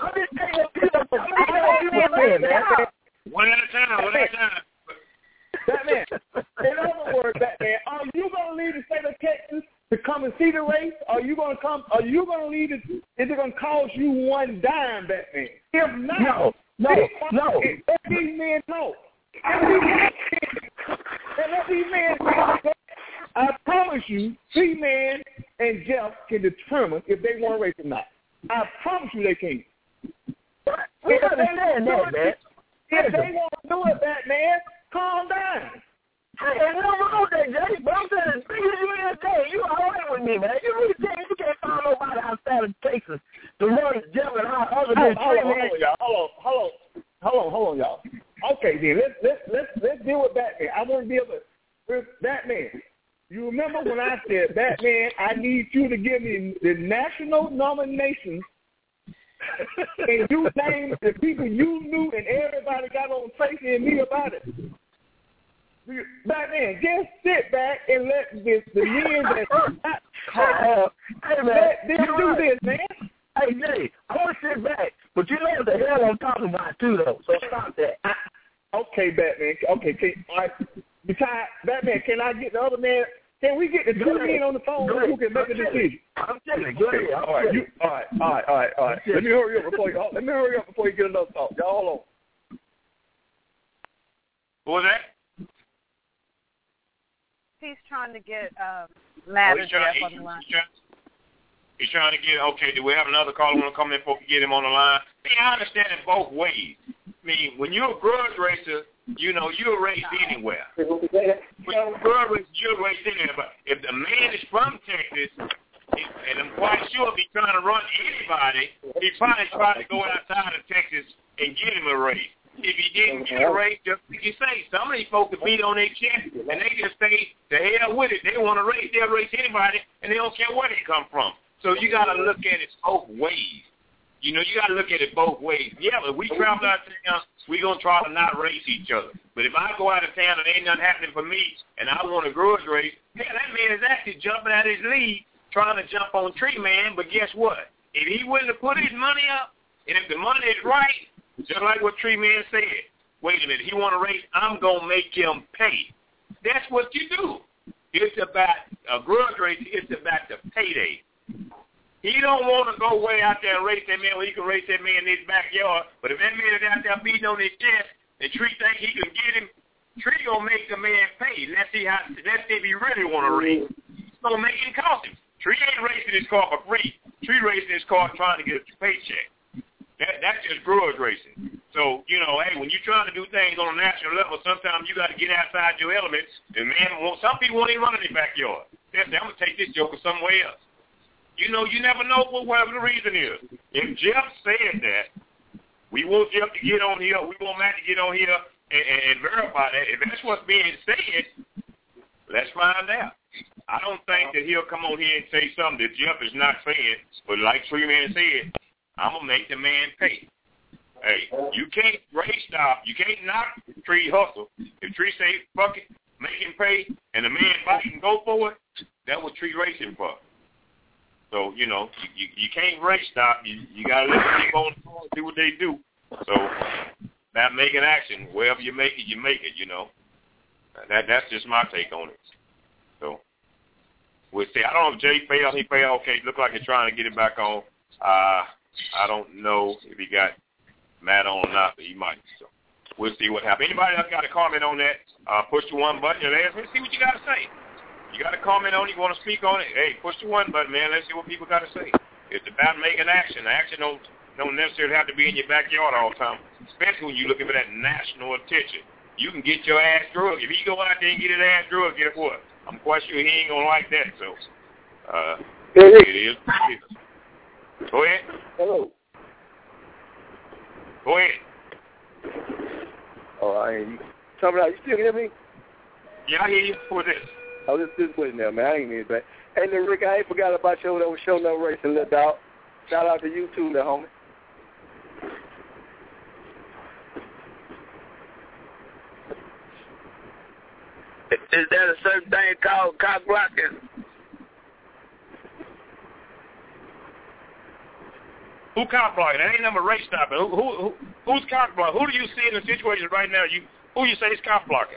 one at a time. One at a time. Batman. In other words, Batman, are you going to leave the state of Texas to come and see the race? Are you going to come? Are you going to leave it? Is it going to cost you one dime, Batman? If not, no, no, no. Let these men know. And let these men know. I promise you, T-Man and Jeff can determine if they want to race or not. I promise you they can. We understand that, man. If they want to do it, Batman, calm down. Hey, and no wrong with that, Jay. But I'm saying, as big as you is, Jay, you all right with me, man. You really can't, you can't find nobody outside of Texas to run Jeff and I other than hold, Trey, on, man. hold on, y'all. Hold on, hold on, hold on, hold on, y'all. Okay, then let's let's let's let's deal with Batman. I want to deal with, with Batman. You remember when I said, Batman, I need you to give me the national nominations and you name the people you knew and everybody got on Tracy and me about it. Batman, just sit back and let this, the men that not called, hey, man, let them you do know this, man. Hey, Jay, I want to sit back, but you know what the hell I'm talking about, too, though, so stop that. I, okay, Batman. Okay, can, all right. Besides, Batman, can I get the other man? Can we get the two men on the phone who can make a decision? I'm telling you, go okay, ahead. All right, you, all right, all right, all right, all right. Let me hurry up before you. Let me hurry up before you get another thought. Y'all hold on. What was that? He's trying to get um, Matt oh, or Jeff trying, on the line. He's trying, he's trying to get. Okay, do we have another caller want to come in before we get him on the line? I mean, I understand it both ways. I mean, when you're a grudge racer, you know, you're raced anywhere. When you're a grudge racer, you're raced anywhere. But if the man is from Texas, and I'm quite sure if he's trying to run anybody, he probably tried to go outside of Texas and get him a race. If he didn't get a race, just like you say, some of these folks are beat on their chest, and they just say, the hell with it. They want to race, they'll race anybody, and they don't care where they come from. So you got to look at it both ways. You know, you got to look at it both ways. Yeah, if we travel out of town, we're going to try to not race each other. But if I go out of town and ain't nothing happening for me and I want a grudge race, hell, that man is actually jumping out of his league trying to jump on Tree Man. But guess what? If he willing to put his money up, and if the money is right, just like what Tree Man said, wait a minute, he want to race, I'm going to make him pay. That's what you do. It's about a grudge race. It's about the payday. He don't want to go way out there and race that man where he can race that man in his backyard. But if that man is out there beating on his chest and Tree think he can get him, Tree going to make the man pay. Let's see how. Let's see if he really want to race. It's going to make him cost him. Tree ain't racing his car for free. Tree racing his car trying to get a paycheck. That, that's just grudge racing. So, you know, hey, when you're trying to do things on a national level, sometimes you got to get outside your elements. And, man, some people won't even run in their backyard. They'll say, I'm going to take this joker somewhere else. You know, you never know what whatever the reason is. If Jeff said that, we want Jeff to get on here, we want Matt to get on here and, and, and verify that. If that's what's being said, let's find out. I don't think that he'll come on here and say something that Jeff is not saying, but like Tree Man said, I'm going to make the man pay. Hey, you can't race stop. You can't knock Tree hustle. If Tree say, fuck it, make him pay, and the man fight and go for it, that's what Tree racing for. So, you know, you, you, you can't race stop. You, you got to let them keep on do what they do. So, not making action. Wherever you make it, you make it, you know. That That's just my take on it. So, we'll see. I don't know if Jay failed. He failed. Okay, look like he's trying to get it back on. Uh, I don't know if he got Matt on or not, but he might. So, we'll see what happens. Anybody else got a comment on that? Uh, push the one button and let's see what you got to say. You got a comment on it, you want to speak on it, hey, push the one button, man. Let's see what people got to say. It's about making action. Action don't, don't necessarily have to be in your backyard all the time, especially when you're looking for that national attention. You can get your ass drugged. If he go out there and get his ass drugged, guess what? I'm quite sure he ain't going to like that. So, uh, it is what it is. Go ahead. Hello. Go ahead. Oh, I ain't. Tell me now, you still hear me? Yeah, I hear you. Who is this? I was just just waiting there, man. I ain't even back. Hey, little Rick, I ain't forgot about you over there with Show No Racing, little dog. Shout out to you too, little homie. Is that a certain thing called cock blocking? Who cock blocking? That ain't number race stopping. Who, who, who, who's cock blocking? Who do you see in the situation right now? You, who you say is cock blocking?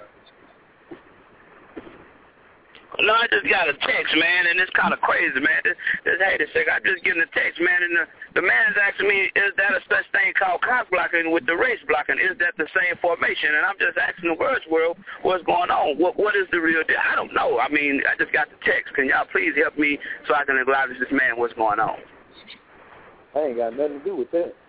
No, I just got a text, man, and it's kind of crazy, man. This, this hey, this thing, I'm just getting a text, man, and the, the man's asking me, is that a such thing called cock blocking with the race blocking? Is that the same formation? And I'm just asking the words world, what's going on? What What is the real deal? I don't know. I mean, I just got the text. Can y'all please help me so I can acknowledge this man what's going on? I ain't got nothing to do with that.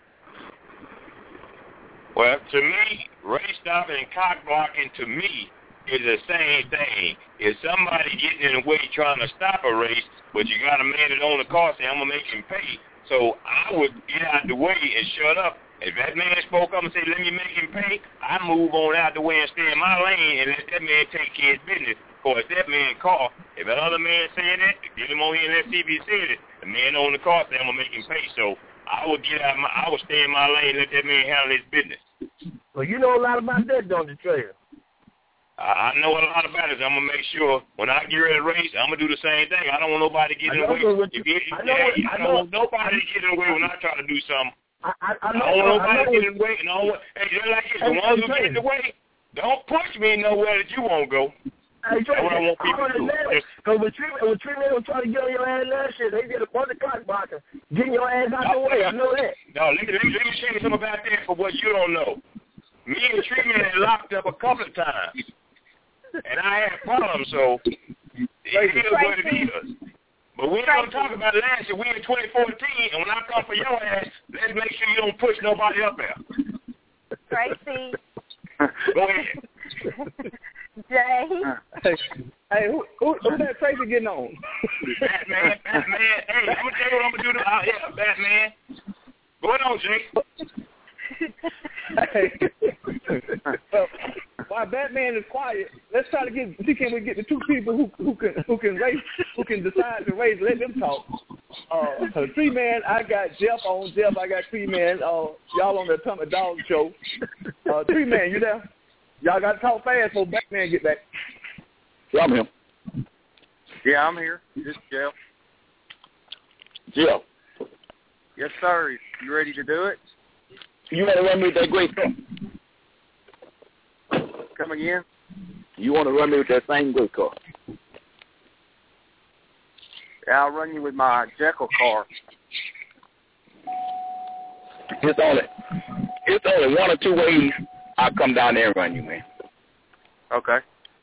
Well, to me, race stopping and cock blocking, to me, is the same thing. Is somebody getting in the way trying to stop a race, but you got a man that own the car saying, I'm going to make him pay. So I would get out the way and shut up. If that man spoke up and said, let me make him pay, I move on out the way and stay in my lane and let that man take care of his business. Of course, that man car, if another man said that, get him on here and let C B said it, the man on the car said I'm going to make him pay. So I would get out my, I would stay in my lane and let that man handle his business. Well, you know a lot about that, don't you, Trey? I, I know a lot about it. So I'm going to make sure when I get ready to race, I'm going to do the same thing. I don't want nobody to get in the way. If you, I, know, hey, I, I don't want nobody to get in the way when I try to do something. I, I, I, know, I don't want nobody to get in the way. And I don't want, hey, just like this, the ones who get in the way, don't push me nowhere that you won't go. Hey, Trey, I want people to do. Because when Trey, when Trey man was trying to get on your ass last year, they did a bunch of clock blocking, getting your ass out no, the way. I know that. No, let me, let me, let me tell you something about that for what you don't know. Me and Trey man had locked up a couple of times, and I had problems, so it is what it is. But we ain't going to talk about it last year. We in twenty fourteen, and when I come for your ass, let's make sure you don't push nobody up there. Tracy. Go ahead. Jay. Hey, hey who, who, who's that Tracy getting on? Batman, Batman. Hey, I'm going to tell you what I'm going to do. Uh, yeah, Batman. Go on, Jay. Hey. Well, while Batman is quiet, let's try to get, see can we get the two people who who can who can race, who can decide to race, let them talk. Uh, Tree Man, I got Jeff on. Jeff, I got Tree Man. Uh, y'all on the Atomic Dog Show. Uh, Tree Man, you there? Y'all got to talk fast before Batman get back. Yeah, I'm here. Yeah, I'm here. This is Jeff. Jeff. Yes, sir. You ready to do it? You want to run me with that great car? Come again? You want to run me with that same great car? Yeah, I'll run you with my Jekyll car. It's only, it's only one or two ways I'll come down there and run you, man. Okay.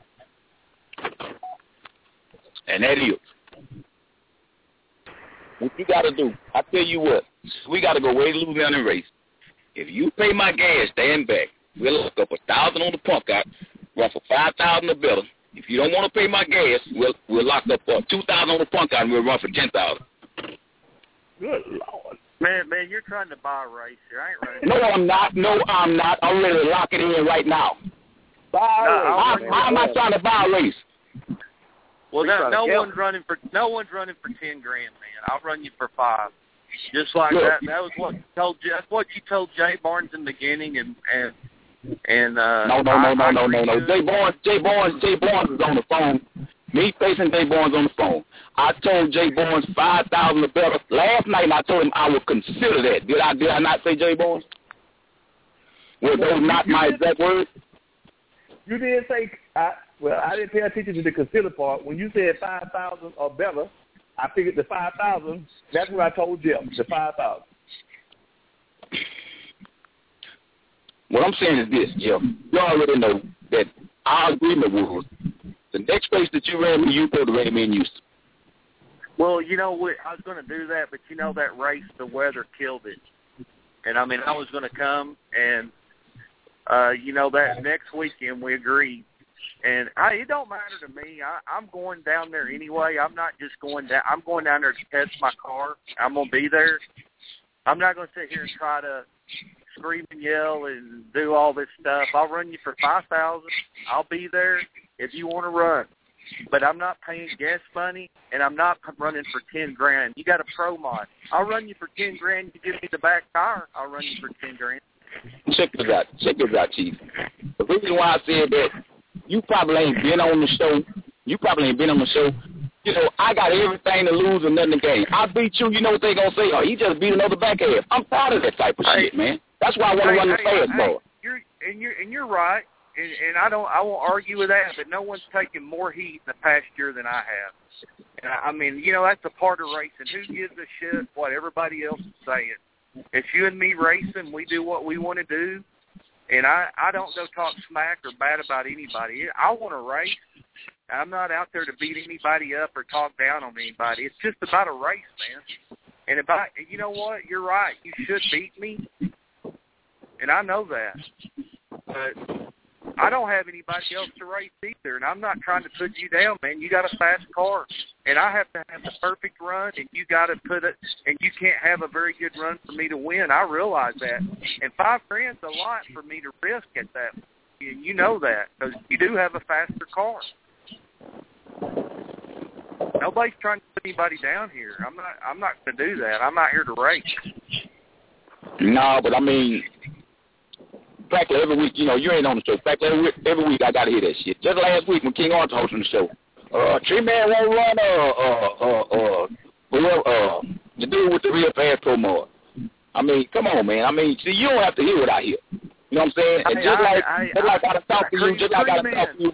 And that is, what you got to do, I tell you what, we got to go way to Louisiana and race. If you pay my gas, stand back. We'll look up a thousand on the pump out, run for five thousand or better. If you don't want to pay my gas, we'll we'll lock up uh, two thousand on the pump out and we'll run for ten thousand. Good Lord, man, man, you're trying to buy a race here. I ain't running. No, I'm not. No, I'm not. I'm ready to lock it in right now. Buy a no, race. How, how am I trying to buy a race? Well, no, no one's running for no one's running for ten grand, man. I'll run you for five. Just like Look. that. That was what you told. That's what you told Jay Barnes in the beginning, and and and uh. No, no, no, no, no, no, no. Jay Barnes, Jay Barnes, Jay Barnes is on the phone. Me facing Jay Barnes on the phone. I told Jay Barnes five thousand or better last night, and I told him I would consider that. Did I? Did I not say Jay Barnes? Were those not my exact words? You did say. I, well, I didn't pay attention to the consider part. When you said five thousand or better, I figured the five thousand. That's what I told Jeff. The five thousand. What I'm saying is this, Jeff. You already know that our agreement was the next place that you ran me, you put to ran me in Houston. Well, you know what? I was going to do that, but you know that race, the weather killed it. And I mean, I was going to come, and uh, you know that next weekend we agreed. And I, it don't matter to me. I, I'm going down there anyway. I'm not just going down. I'm going down there to test my car. I'm going to be there. I'm not going to sit here and try to scream and yell and do all this stuff. I'll run you for five thousand. I'll be there if you want to run. But I'm not paying gas money, and I'm not running for ten grand. You got a pro mod. I'll run you for ten grand. You give me the back tire, I'll run you for ten grand. Check this out. Check this out, Chief. The reason why I said that, you probably ain't been on the show. You probably ain't been on the show. You know, I got everything to lose and nothing to gain. I beat you, you know what they going to say? Oh, he just beat another back half. I'm tired of that type of hey, shit, man. That's why I want to hey, run the hey, fast hey, ball. You're, and, you're, and you're right, and, and I don't. I won't argue with that, but no one's taken more heat in the past year than I have. And I, I mean, you know, that's a part of racing. Who gives a shit what everybody else is saying? It's you and me racing. We do what we want to do. And I, I don't go talk smack or bad about anybody. I want to race. I'm not out there to beat anybody up or talk down on anybody. It's just about a race, man. And if I, you know what, you're right. You should beat me, and I know that. But I don't have anybody else to race either, and I'm not trying to put you down, man. You got a fast car, and I have to have the perfect run, and you got to put it, and you can't have a very good run for me to win. I realize that, and five grand's a lot for me to risk at that, and you know that because you do have a faster car. Nobody's trying to put anybody down here. I'm not. I'm not going to do that. I'm not here to race. No, but I mean, practically every week, you know, you ain't on the show. Practically every week, every week I got to hear that shit. Just last week when King Arthur hosting the show, uh, Tree Man won't run, uh, uh, uh, uh, well, uh, the dude with the real fast promo. I mean, come on, man. I mean, see, you don't have to hear what I hear. You know what I'm saying? And I, just I, like, I, just I, like I, I talk to you, just like I man. talk to you.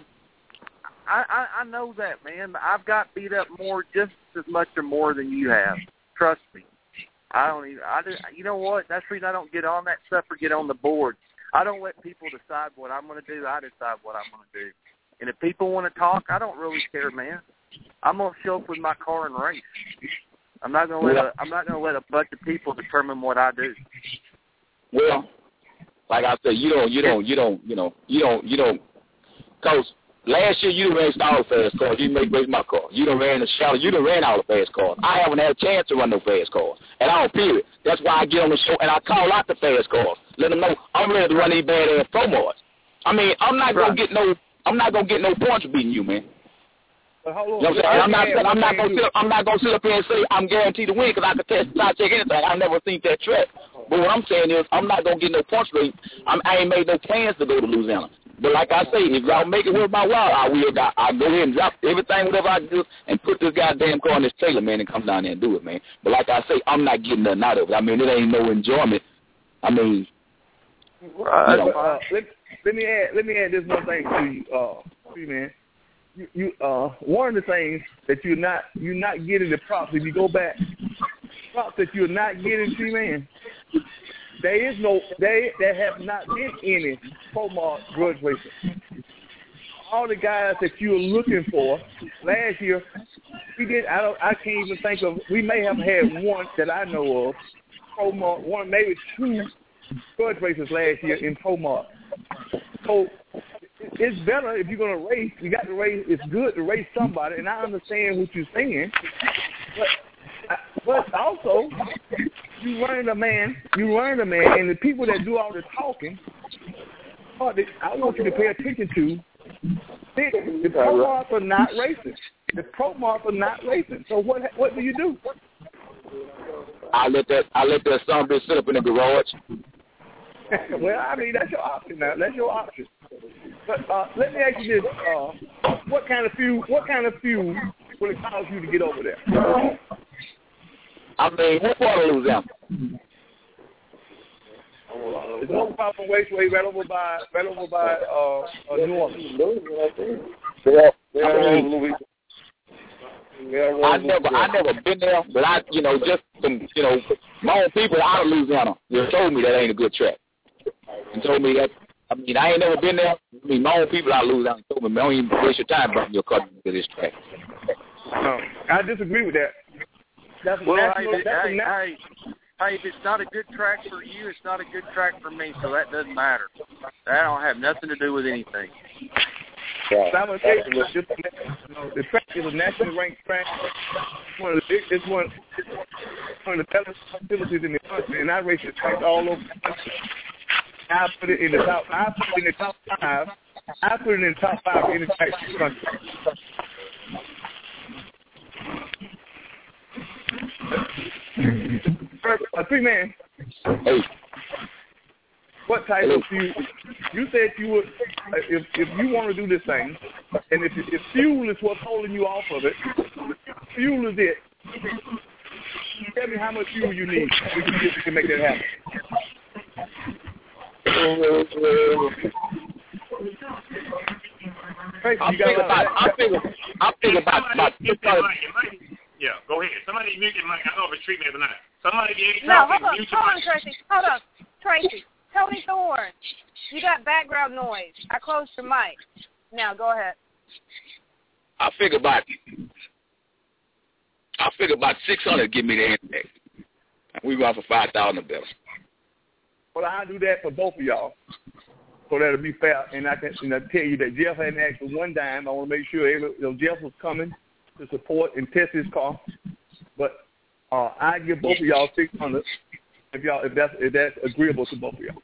I, I, I know that, man. I've got beat up more, just as much or more than you have. Trust me. I don't even. I just, you know what? That's the reason I don't get on that stuff or get on the board. I don't let people decide what I'm going to do. I decide what I'm going to do. And if people want to talk, I don't really care, man. I'm going to show up with my car and race. I'm not going to let a, I'm not going to let a bunch of people determine what I do. Well, like I said, you don't, you don't, you don't, you know, you don't, you don't, because last year you done raced all the fast cars. You didn't race my car. You done ran the shadow. You done ran all the fast cars. I haven't had a chance to run no fast cars at all, period. That's why I get on the show and I call out the fast cars. Let them know I'm ready to run these badass promos. I mean, I'm not gonna get no, I'm not gonna get no points for beating you, man. But hold on. You know what I'm saying? I'm not, I'm not gonna sit, I'm not gonna sit up here and say I'm guaranteed to win because I can test, I check anything. I've never seen that track. But what I'm saying is, I'm not gonna get no points for it. I'm, I ain't made no plans to go to Louisiana. But like I say, if y'all make it worth my while, I will. I, I'll go ahead and drop everything, whatever I do, and put this goddamn car in this trailer, man, and come down there and do it, man. But like I say, I'm not getting nothing out of it. I mean, it ain't no enjoyment. I mean, uh, you know. uh, let, let me add. Let me add this one thing to you, uh, see, man. You, you, uh, one of the things that you're not, you're not getting the props. If you go back, props that you're not getting, see, man. There is no, there, there have not been any pro-mark grudge racing. All the guys that you're looking for last year, we did. I don't. I can't even think of. We may have had one that I know of. Pro-mark, one maybe two grudge races last year in pro-mark. So it's better if you're gonna race. You got to race. It's good to race somebody, and I understand what you're saying, but. But also, you learn a man, you learn a man, and the people that do all the talking, I want you to pay attention to, the, the pro marks are not racing. The pro marks are not racing. So what what do you do? I let that I let that son bitch sit up in the garage. Well, I mean that's your option now. That's your option. But uh, let me ask you this: uh, what kind of fuel? What kind of fuel will it cost you to get over there? I mean, what part of Louisiana? It's over by from Wasteway, right over by, right over by uh, uh, New Orleans. Yeah, I mean, I never, I never been there, but I, you know, just some, you know, my own people out of Louisiana, they told me that ain't a good track, and told me that. I mean, I ain't never been there. I mean, my own people out of Louisiana told me, man, don't even waste your time bringing your car to this track. No, I disagree with that. That's well, national, hey, that's hey, hey, hey, if it's not a good track for you, it's not a good track for me, so that doesn't matter. That don't have nothing to do with anything. Yeah. So I'm gonna tell you, just, you know, the track is a nationally ranked track. It's one of the big, it's one, one of the best facilities in the country, and I race the track all over the country. I put it in the top. I put it in the top five. I put it in the top five in the track in the country. A three man. Hey. What type of fuel? You said you would, if if you want to do this thing, and if if fuel is what's holding you off of it, fuel is it. Tell me how much fuel you need. We can get, we can make that happen. Hey, I'm thinking about. I'm thinking. I'm thinking about. about Yeah, go ahead. Somebody mute your mic. I don't know if it's treatment or not. Somebody get No, hold on, hold on, Tracy. Hold on, Tracy. Tony Thorne, you got background noise. I closed your mic. Now go ahead. I figure about. I figure about six hundred. Give me the index. We run for five thousand or better. Well, I'll do that for both of y'all, so that'll be fair. And I can and I tell you that Jeff hadn't asked for one dime. I want to make sure you know, Jeff was coming to support and test his car. But uh, I give both of y'all six hundred if y'all if that's if that's agreeable to both of y'all.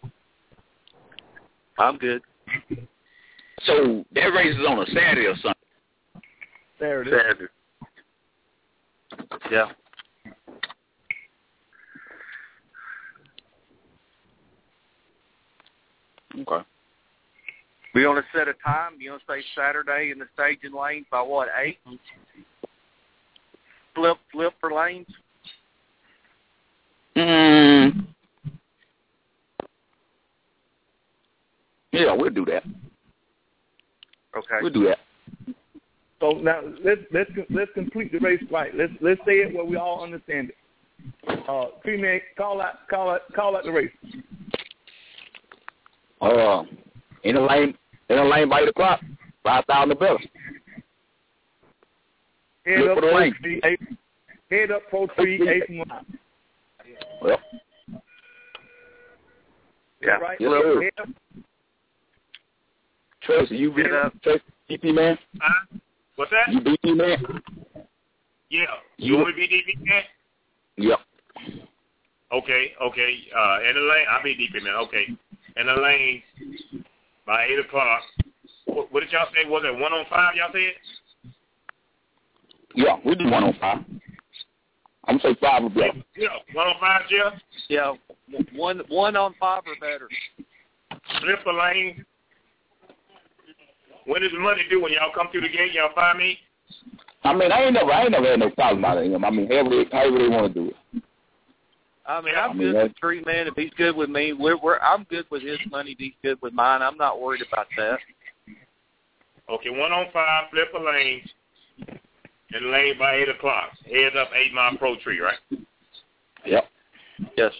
I'm good. So that race is on a Saturday or Sunday? Saturday. Saturday. Yeah. Okay. We gonna set a time. You gonna say Saturday in the staging lanes by what, eight? Flip flip for lanes. Mm. Yeah, we'll do that. Okay. We'll do that. So now let's let's let's complete the race right. Let's let's say it where we all understand it. Uh, female, call out call out call out the race. Uh, in the lane, in the lane by eight o'clock, five thousand or better. Head Look up, for the pro lane. tree, eight, head up, pro tree, eight and one. Well, yeah. Right. Yes, sir. Head up. Tracy, you beat up. Tracy, D P man. Huh? What's that? You D P man. Yeah. You, you want me to be D P man? Yep. Okay. Okay. Uh, in the lane, I'll be D P man. Okay. In the lane by eight o'clock. What, what did y'all say? Was it one on five? Y'all said? Yeah, we do one on five. I'm gonna say five or better. Yeah, one on five, Jeff. Yeah, one one on five or better. Flip the lane. When does the money due? When y'all come through the gate, y'all find me? I mean, I ain't never, I ain't never had no problem out of him. I mean, however they, however they want to do it. I mean, I'm I mean, good with Tree Man. If he's good with me, we're, we're I'm good with his money. If he's good with mine. I'm not worried about that. Okay, one on five, flip a lane, and lane by eight o'clock. Heads up, eight mile pro tree, right? Yep. Yes.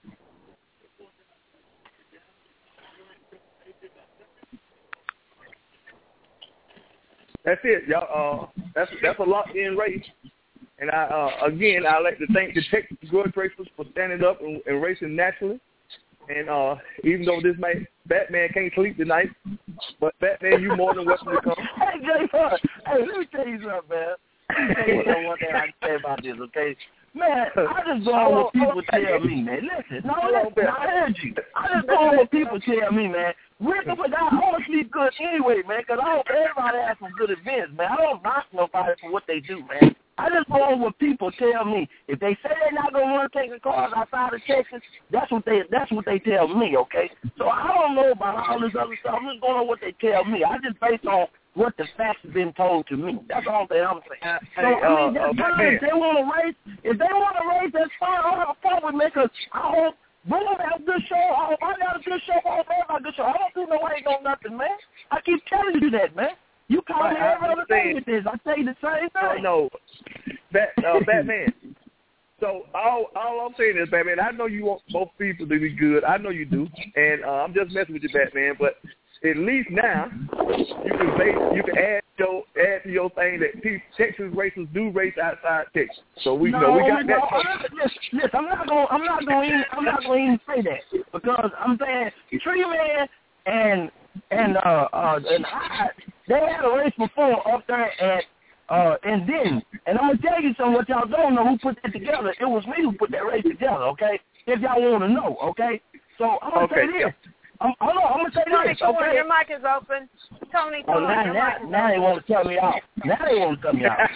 That's it, y'all. Uh, that's that's a locked in race. And I uh, again, I like to thank the Texas Grudge Racers for standing up and, and racing naturally. And uh, even though this man, Batman can't sleep tonight, but Batman, you more than welcome to come. Hey, Jay, hey, let me tell you something, man. Let me tell you something, one thing I can say about this, okay? Man, I just go on what people tell me, man. Listen, no, listen, I heard you. I just go on what people tell me, man. Ricky, but I want to sleep good anyway, man, because I hope everybody has some good events, man. I don't knock nobody for what they do, man. I just go on what people tell me. If they say they're not gonna want to take the cars outside of Texas, that's what they that's what they tell me, okay? So I don't know about all this other stuff. I'm just going on what they tell me. I just based on what the facts have been told to me. That's all that I'm saying. So Hey, I mean, uh, that's uh, fine. man. If they want to race, if they want to race, that's fine. I don't have a problem with me because I hope we're gonna have a good show. I hope I got a good show. I hope I have a good show. I don't do no hate on nothing, man. I keep telling you that, man. You call me I- every other thing with this. I say the same thing. No, no. Bat, uh, Batman. So all all I'm saying is, Batman, I know you want both people to be good. I know you do, and uh, I'm just messing with you, Batman. But at least now you can base, you can add your add to your thing that T- Texas racers do race outside Texas. So we no, know we got no, that. I'm, listen, listen, I'm not going. I'm not going. Even, I'm not going to even say that because I'm saying Tree Man and and uh uh and I they had a race before up there at uh in Denton, and I'm gonna tell you something. What y'all don't know, who put that together? It was me who put that race together. Okay, if y'all want to know, okay. So I'm gonna Okay. say this. I'm, hold on, I'm gonna say Tony this. Thorne, Okay. your mic is open. Tony Oh, Thorne, now, your now, mic is now they open. want to cut me off. Now they want to cut me off.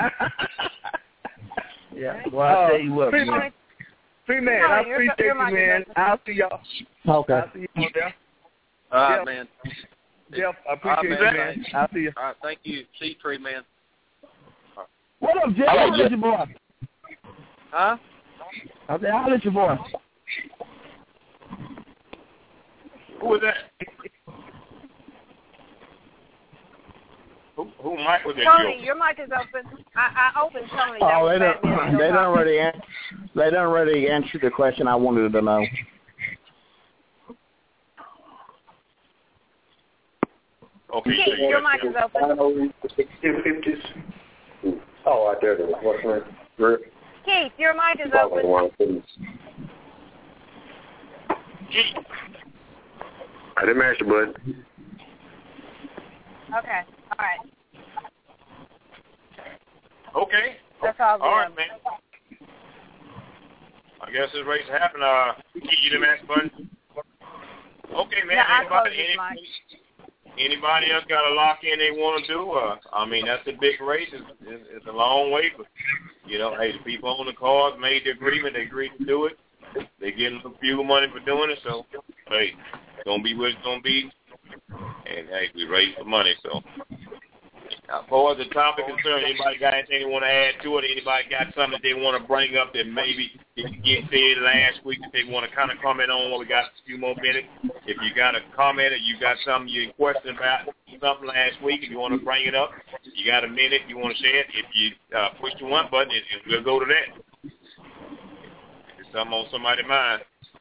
Yeah, well, I'll Uh, tell you what, Free man. man, free man, Tony, I your- appreciate your you, mic is man. open. I'll see y'all. Okay. I'll see you out there. All right, Jeff. man. Jeff, I All right, appreciate man. you, man. Thanks. I'll see you. All right, thank you. See you, Tree Man. What up, Jay? All right, How Jeff. is your boy? Huh? I said, how is your boy? Who was that? Who, who mic was that? Tony, Joe? your mic is open. I, I opened Tony. That Oh, was they Batman. don't. Go They don't off. already. An- they don't already answer the question I wanted to know. Okay, Keith, so you your got mic is open. Oh, right there. What's that? Keith, your mic is open. I didn't mash the button. Okay, all right. Okay. That's all. All right, man. I guess this race happened. Uh, Keith, you didn't ask button. Okay, man. Yeah, I Anybody, closed his any, anybody else got a lock in they want to do? Uh, I mean, that's a big race. It's, it's, it's a long way, but you know, hey, the people on the cars made the agreement. They agreed to do it. They getting a few money for doing it. So, hey, it's gonna be what it's gonna be. And hey, we raised the money. So, as far as the topic is concerned, anybody got anything they want to add to it? Anybody got something that they want to bring up that maybe didn't get said last week that they want to kind of comment on? While we got a few more minutes. If you got a comment or you got something you question about something last week and you want to bring it up, you got a minute you want to say it. If you uh, push the one button, it, it, we'll go to that. If it's something on somebody's mind.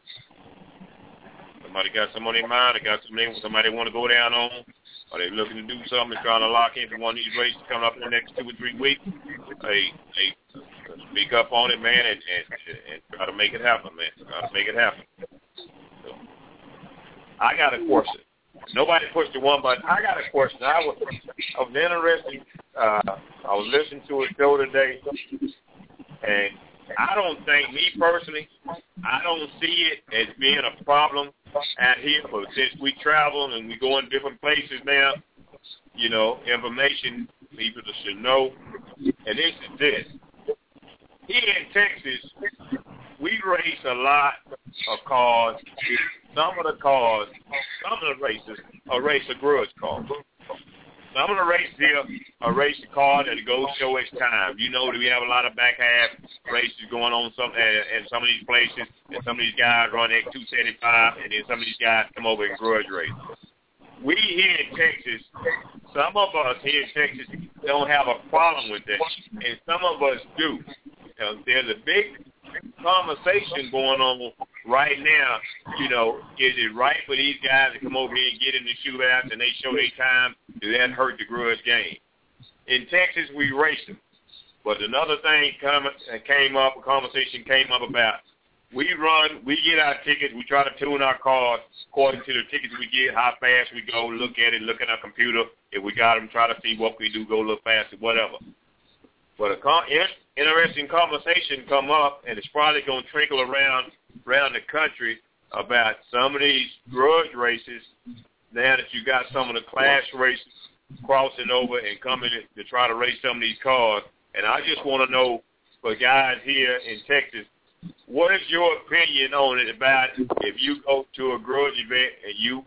Somebody got something on their mind. They got something somebody want to go down on. Are they looking to do something, trying to lock in for one of these races coming up in the next two or three weeks? Hey, hey, speak up on it, man, and, and, and try to make it happen, man. Try to make it happen. So, I got a question. Nobody pushed the one button. I got a question. I was, I was interested. Uh, I was listening to a show today, and I don't think, me personally, I don't see it as being a problem out here, but since we travel and we go in different places now, you know, information people should know. And this is this. Here in Texas, we race a lot of cars. Some of the cars, some of the races are race a grudge car. Some of the races here are race a car that goes show its time. You know that we have a lot of back half races going on some uh, in some of these places, and some of these guys run X two seventy-five, and then some of these guys come over and grudge race. We here in Texas, some of us here in Texas don't have a problem with that, and some of us do. Uh, there's a big conversation going on right now. You know, is it right for these guys to come over here and get in the shootouts and they show their time? Do that hurt the grudge game? In Texas, we race them. But another thing come, came up, a conversation came up about, we run, we get our tickets, we try to tune our cars according to the tickets we get, how fast we go, look at it, look at our computer. If we got them, try to see what we do, go a little faster, whatever. But a con- interesting conversation come up, and it's probably going to trickle around around the country about some of these grudge races. Now that you got some of the class races crossing over and coming to, to try to race some of these cars, and I just want to know, for guys here in Texas, what is your opinion on it about if you go to a grudge event and you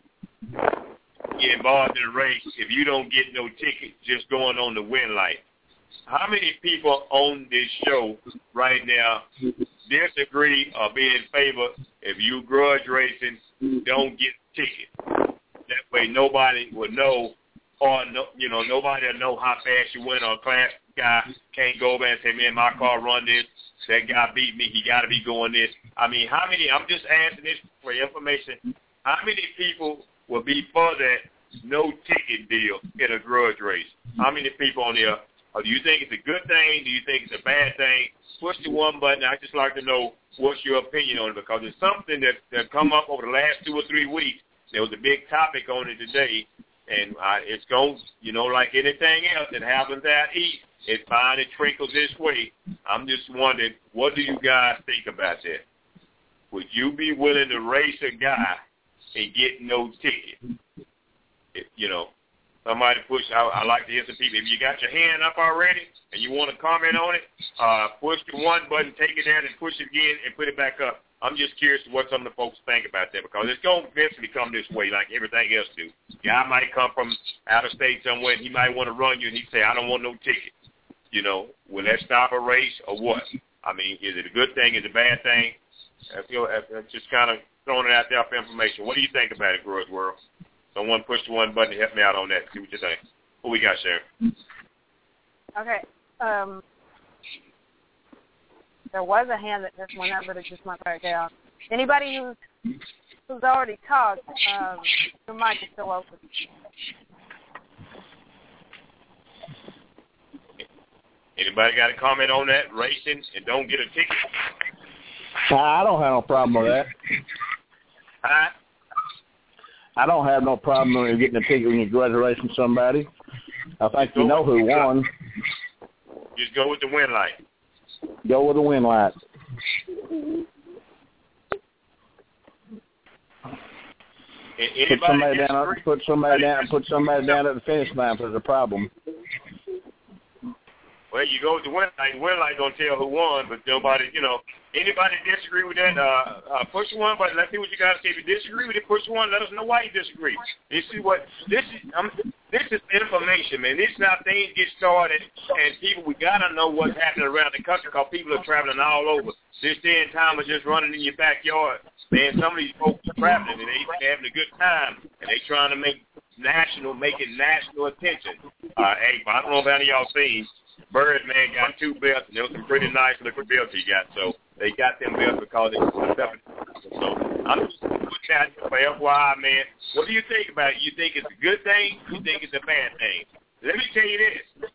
get involved in a race, if you don't get no ticket, just going on the win light? How many people on this show right now disagree or be in favor if you grudge racing, don't get a ticket? That way nobody will know, or no, you know, nobody will know how fast you went, or a class guy can't go over and say, man, my car run this, that guy beat me, he got to be going this. I mean, how many, I'm just asking this for information, how many people will be for that no ticket deal in a grudge race? How many people on there? Or do you think it's a good thing? Do you think it's a bad thing? Push the one button. I'd just like to know what's your opinion on it, because it's something that, that come up over the last two or three weeks. There was a big topic on it today, and uh, it's going, you know, like anything else that happens out east, it finally trickles this way. I'm just wondering, what do you guys think about that? Would you be willing to race a guy and get no ticket? If, you know, somebody push, I, I like to hear some people. If you got your hand up already and you want to comment on it, uh, push the one button, take it down, and push it again and put it back up. I'm just curious what some of the folks think about that, because it's going to eventually come this way like everything else do. Guy might come from out of state somewhere, and he might want to run you, and he say, I don't want no ticket. You know, will that stop a race or what? I mean, is it a good thing? Is it a bad thing? I feel I'm just kind of throwing it out there for information. What do you think about it, Grudge World? Someone push the one button to help me out on that. See what you think. What we got, Sharon? Okay. Um, there was a hand that just went up, but it just went back down. Anybody who's who's already talked, um, your mic is still open. Anybody got a comment on that? Racing and don't get a ticket? I don't have no problem with that. Huh? I don't have no problem with getting a ticket when you're graduating somebody. I think you know who won. Just go with the win light. Go with the win light. Put somebody down. Put somebody down. Put somebody down at the finish line for the problem. Well, you go with the win light. Win light gonna tell who won, but nobody, you know, anybody disagree with that? Uh, uh, push one, but let's see what you got to say. If you disagree with it, push one. Let us know why you disagree. You see what this is? Um, this is information, man. This is how things get started, and people, we gotta know what's happening around the country because people are traveling all over. This day and time is just running in your backyard, man. Some of these folks are traveling and they having a good time, and they trying to make national, making national attention. Uh, hey, I don't know if any of y'all seen. Birdman got two belts, and there was some pretty nice looking belts he got. So they got them belts because they were stuff. So I'm just putting that for F Y I, man. What do you think about it? You think it's a good thing? You think it's a bad thing? Let me tell you this.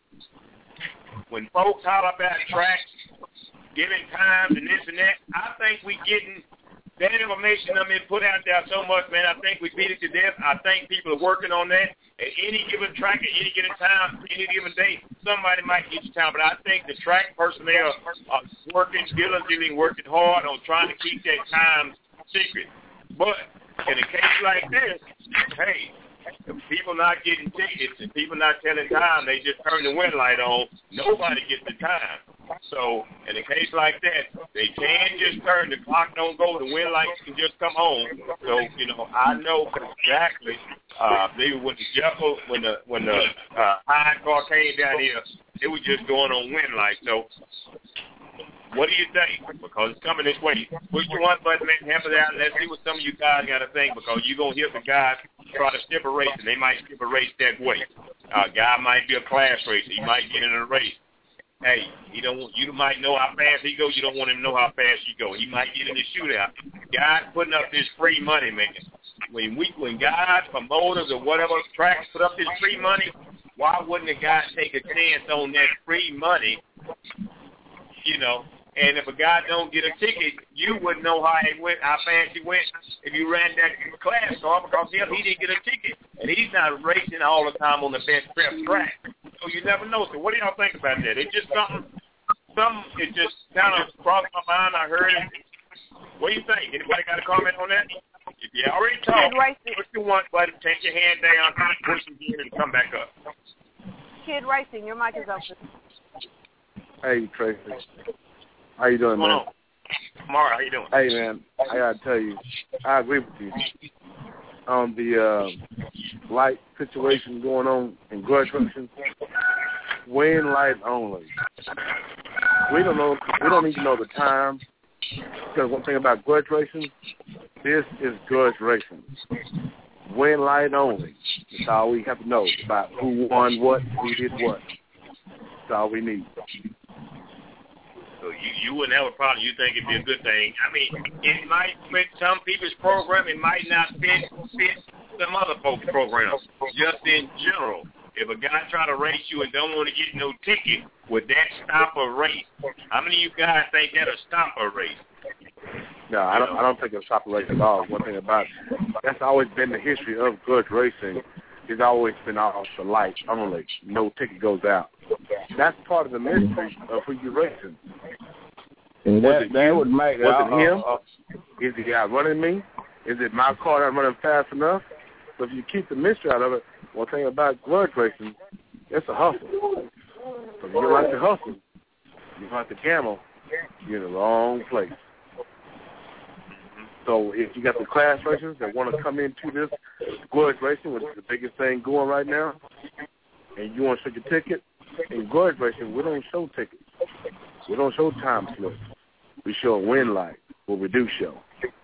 When folks holler about tracks, giving times and this and that, I think we getting that information I mean put out there so much, man. I think we beat it to death. I think people are working on that. At any given track, at any given time, any given day, somebody might get you time. But I think the track personnel are working diligently, working hard on trying to keep that time secret. But in a case like this, hey, if people not getting tickets and people not telling time, they just turn the wind light on, nobody gets the time. So in a case like that, they can just turn, the clock don't go, the wind lights can just come home. So, you know, I know exactly uh they when the Jekyll, when the when the uh high car came down here, it was just going on wind lights. So what do you think? Because it's coming this way. Push the one button, man, help it out. Let's see what some of you guys got to think, because you're going to hear the guys try to skip a race, and they might skip a race that way. A uh, guy might be a class racer. He might get in a race. Hey, you don't. You might know how fast he goes. You don't want him to know how fast you go. He might get in the shootout. Guys putting up this free money, man. When we, when guys, promoters, or whatever tracks put up this free money, why wouldn't the guy take a chance on that free money? You know. And if a guy don't get a ticket, you wouldn't know how he went, how fast he went if you ran that class car, because he, he didn't get a ticket. And he's not racing all the time on the best prep track. So you never know. So what do y'all think about that? It's just something, something, it just kind of crossed my mind. I heard it. What do you think? Anybody got a comment on that? If you already talked, push the one button, take your hand down, push it again, and come back up. Kid Racing, your mic is open. Hey, Tracy. How you doing, man? Mara, how you doing? Hey, man, I gotta tell you, I agree with you on the uh, light situation going on in grudge racing. Wind light only. We don't know. We don't even know the time. Because one thing about grudge racing, this is grudge racing. Wind light only. That's all we have to know about who won what, who did what. That's all we need. So you, you wouldn't have a problem. You think it'd be a good thing. I mean, it might fit some people's program. It might not fit fit some other folks' programs. Just in general, if a guy try to race you and don't want to get no ticket, would that stop a race? How many of you guys think that'll stop a race? No, I don't. I don't think it'll stop a race at all. One thing about it, that's always been the history of grudge racing. It's always been all for light only. No ticket goes out. That's part of the mystery of who you're racing. And was that, it that you? would make Was uh, it him? uh, Is the guy running me? Is it my car not running fast enough? So if you keep the mystery out of it, one thing about grudge racing, it's a hustle. So if you don't like to hustle, you don't like to gamble, you're in the wrong place. So if you got the class racers that want to come into this grudge racing, which is the biggest thing going right now, and you want to show your ticket, in grudge racing, we don't show tickets. We don't show time slips. We show a wind light, what we do show.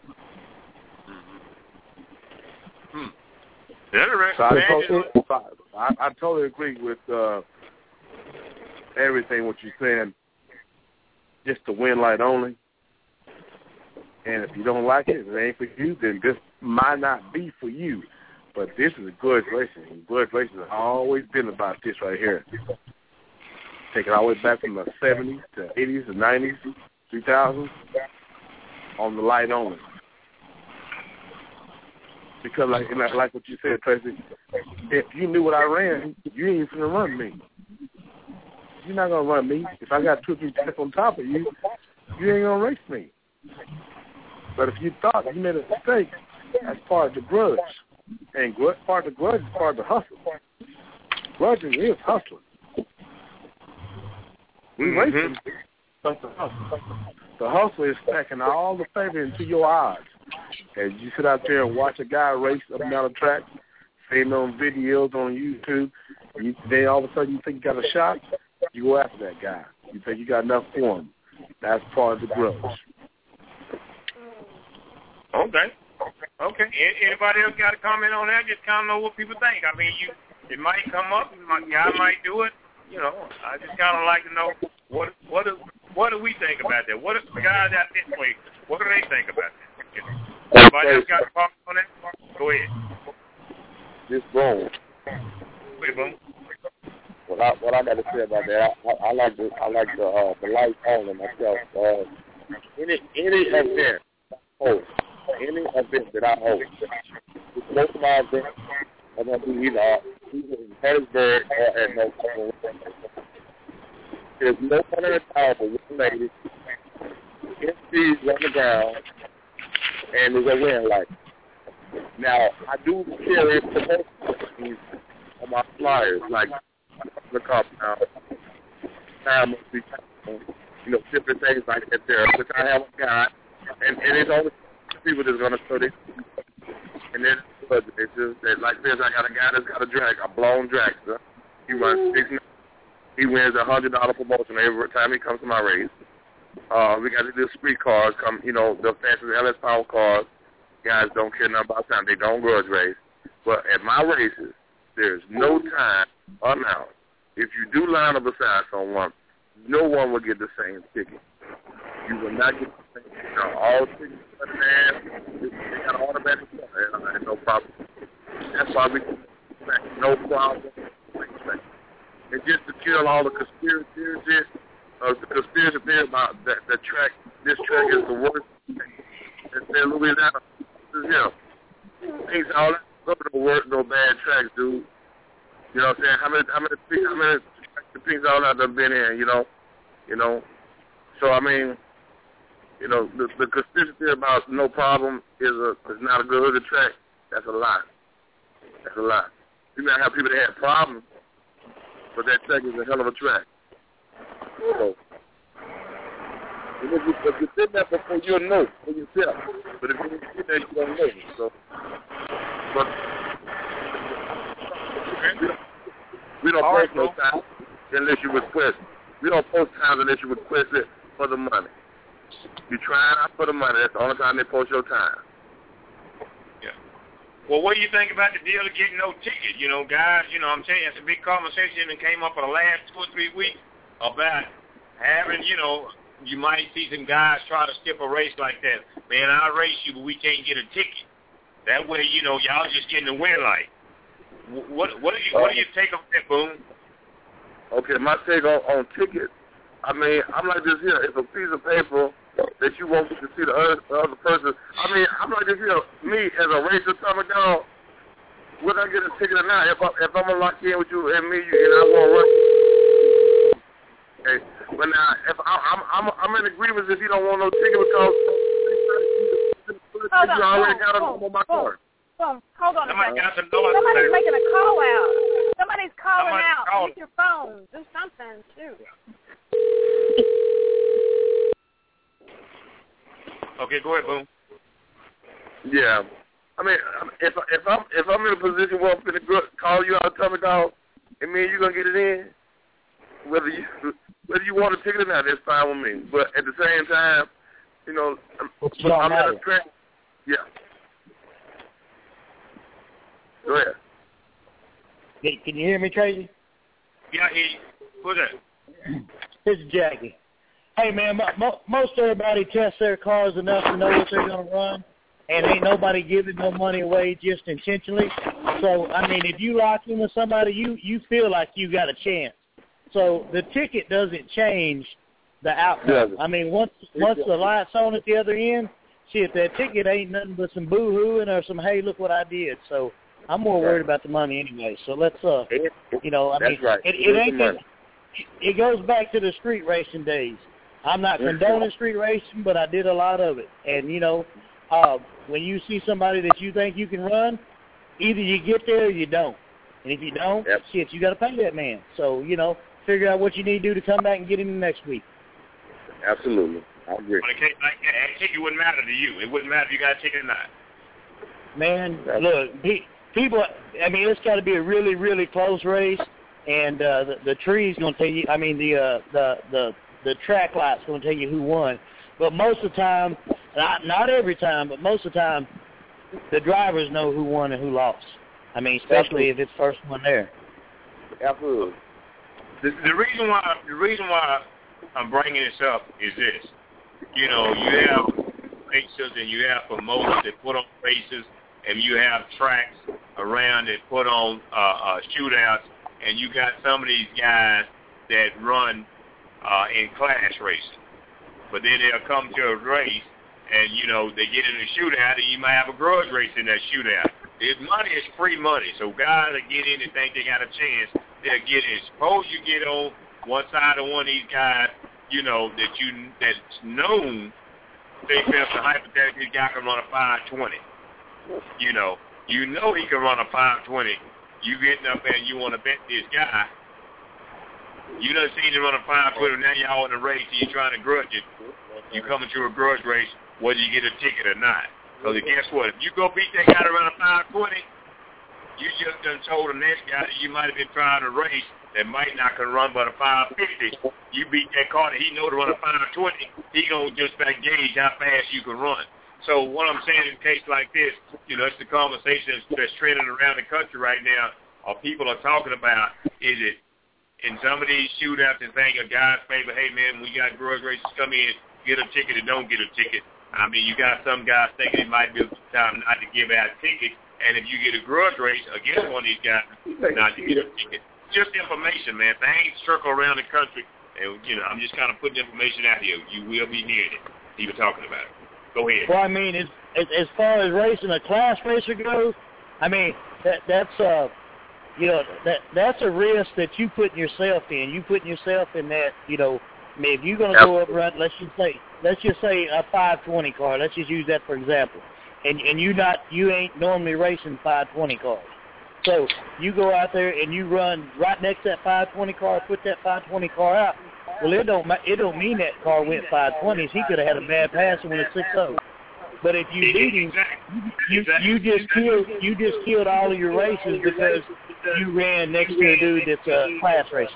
Hmm. Interesting. So I, totally, I, I totally agree with uh, everything what you're saying. Just the wind light only. And if you don't like it, it ain't for you, then this might not be for you. But this is a grudge racing. And grudge racing has always been about this right here. Take it all the way back from the seventies to eighties and nineties, two thousands, on the light only. Because like like what you said, Tracy, if you knew what I ran, you ain't going to run me. You're not going to run me. If I got two or three tests on top of you, you ain't going to race me. But if you thought you made a mistake, that's part of the grudge. And grudge, part of the grudge is part of the hustle. Grudging is hustling. We Mm-hmm. racing, but the hustle. The hustle is stacking all the favor into your odds. As you sit out there and watch a guy race up and down the track, seeing on videos on YouTube, you, then all of a sudden you think you got a shot, you go after that guy. You think you got enough for him. That's part of the grudge. Okay. Okay. Anybody else got a comment on that? Just kind of know what people think. I mean, you it might come up. My guy might do it. You know, I just kind of like to know what what do, what do we think about that? What do the guys out this way? What do they think about that? Anybody else got a comment on that? Go ahead. This boom. Go ahead, boom. What I what I got to say about that, I, I, I like the I like the uh, the life only myself. Uh, any any event I host, any event that I host, most of my events are gonna be either either in Harrisburg or at no Oklahoma. There's no one in the town but one lady. N C's on the ground, and there's a wind light. Now I do carry promotions on my flyers, like the compound, time must be, you know, different things like that there, which I have a guy, and, and it's only people that's going to study, and then it's just that, like this, I got a guy that's got a drag, a blown dragster. He runs six minutes. He wins a one hundred dollars promotion every time he comes to my race. Uh, we got to do street cars, come, you know, the fastest L S Power cars. Guys don't care nothing about time. They don't grudge race. But at my races, there's no time announced. If you do line up beside someone, no one will get the same ticket. You will not get the same ticket. Now, all tickets, man, they got an automatic and no problem. That's why we no problem. And just to kill all the conspiracy theories, uh, the conspiracy theory about that the track, this track is the worst thing. And then Louisiana, you know, things all that stuff don't work, no bad tracks, dude. You know what I'm saying? How many, how many, how many things all that have been in, you know? You know? So, I mean, you know, the, the conspiracy theory about no problem is a is not a good track. That's a lie. That's a lie. You might have people that have problems, but that track is a hell of a track. So, if you, if you did that before, you'll know for yourself. But if you didn't see that, you don't know. So, but we don't post no time unless you request. We don't post times unless you request it for the money. You try out for the money. That's the only time they post your time. Yeah. Well, what do you think about the deal of getting no ticket? You know, guys, you know, I'm telling you, it's a big conversation that came up for the last two or three weeks about having, you know, you might see some guys try to skip a race like that. Man, I'll race you, but we can't get a ticket. That way, you know, y'all just getting the win light. What what do you what do you take on that, Boone? Okay, my take on, on tickets. I mean, I'm like this here. It's a piece of paper that you won't get to see the other, the other person. I mean, I'm like this here. Me as a racer, Tommy Dog, whether I get a ticket or not, if I, if I'm gonna lock in with you and me, you, and I won't run. Okay, but now if I, I'm I'm I'm in agreement if you don't want no ticket because Hold you on, already boom, got it boom, on my boom, card. boom. Hold on a Somebody got second. some noise. Somebody's making a call out. Somebody's calling Somebody's out. calling. Use your phone. Do something. Shoot. Okay, go ahead, Boone. Yeah, I mean, if if I'm if I'm in a position where I'm gonna call you out, Tommy Dog, and me and you gonna get it in, whether you whether you want a ticket or not, that's fine with me. But at the same time, you know, I'm, I'm at a track. Yeah. Go ahead. Can, can you hear me, Tracy? Yeah, he. Who's that? This is Jackie. Hey, man, mo- most everybody tests their cars enough to know what they're going to run, and ain't nobody giving no money away just intentionally. So, I mean, if you lock in with somebody, you, you feel like you got a chance. So the ticket doesn't change the outcome. I mean, once once the light's on at the other end, shit, that ticket ain't nothing but some boo-hooing or some, hey, look what I did. So I'm more worried about the money anyway. So let's, uh, you know, I mean, That's right. it, it ain't that, it goes back to the street racing days. I'm not condoning street racing, but I did a lot of it. And, you know, uh, when you see somebody that you think you can run, either you get there or you don't. And if you don't, yep. shit, you got to pay that man. So, you know, figure out what you need to do to come back and get him next week. Absolutely. I agree. When it came like that, that ticket wouldn't matter to you. It wouldn't matter if you got a ticket or not. Man, look, pe- people, I mean, it's got to be a really, really close race. And uh, the, the tree's going to tell you, I mean, the, uh, the, the, the track light's going to tell you who won. But most of the time, not, not every time, but most of the time, the drivers know who won and who lost. I mean, especially Absolutely. if it's first one there. Absolutely. The, the reason why the reason why I'm bringing this up is this. You know, you have racers and you have promoters that put on races, and you have tracks around that put on uh, uh, shootouts, and you got some of these guys that run uh, in class racing. But then they'll come to a race, and, you know, they get in a shootout, and you might have a grudge race in that shootout. If money is free money, so guys that get in and think they got a chance, they'll get in. Suppose you get on one side of one of these guys, you know, that you that's known, say, for instance, hypothetically, this guy can run a five twenty. You know, you know he can run a five twenty. You getting up there and you want to bet this guy. You done seen him run a five twenty, now y'all in the race and you're trying to grudge it. You coming to a grudge race, whether you get a ticket or not. Because guess what? If you go beat that guy to run a five twenty, you just done told the next guy that you might have been trying to race that might not can run but a five fifty. You beat that car that he know to run a five twenty, he going to just about gauge how fast you can run. So what I'm saying in a case like this, you know, it's the conversation that's trending around the country right now, or people are talking about, is it in some of these shootouts and things, a guy's favor, hey, man, we got grudge races come in, get a ticket or don't get a ticket. I mean, you got some guys thinking it might be a time not to give out tickets, and if you get a grudge race against one of these guys, not to get a ticket. Just information, man. Things circle around the country, and, you know, I'm just kind of putting information out here. You will be hearing it. People talking about it. Go ahead. Well, I mean, as, as, as far as racing a class racer goes, I mean, that that's, uh, you know, that that's a risk that you putting yourself in. You putting yourself in that, you know, I mean, if you're going to go up run, let's just say, let's just say a five twenty car. Let's just use that for example. And and you not you ain't normally racing five twenty cars. So you go out there and you run right next to that five twenty car, put that five twenty car out. Well, it don't it don't mean that car went five twenties. He could have had a bad pass and went a six oh. But if you beat him, you you just killed you just killed all of your races because you ran next to a dude that's a class racer.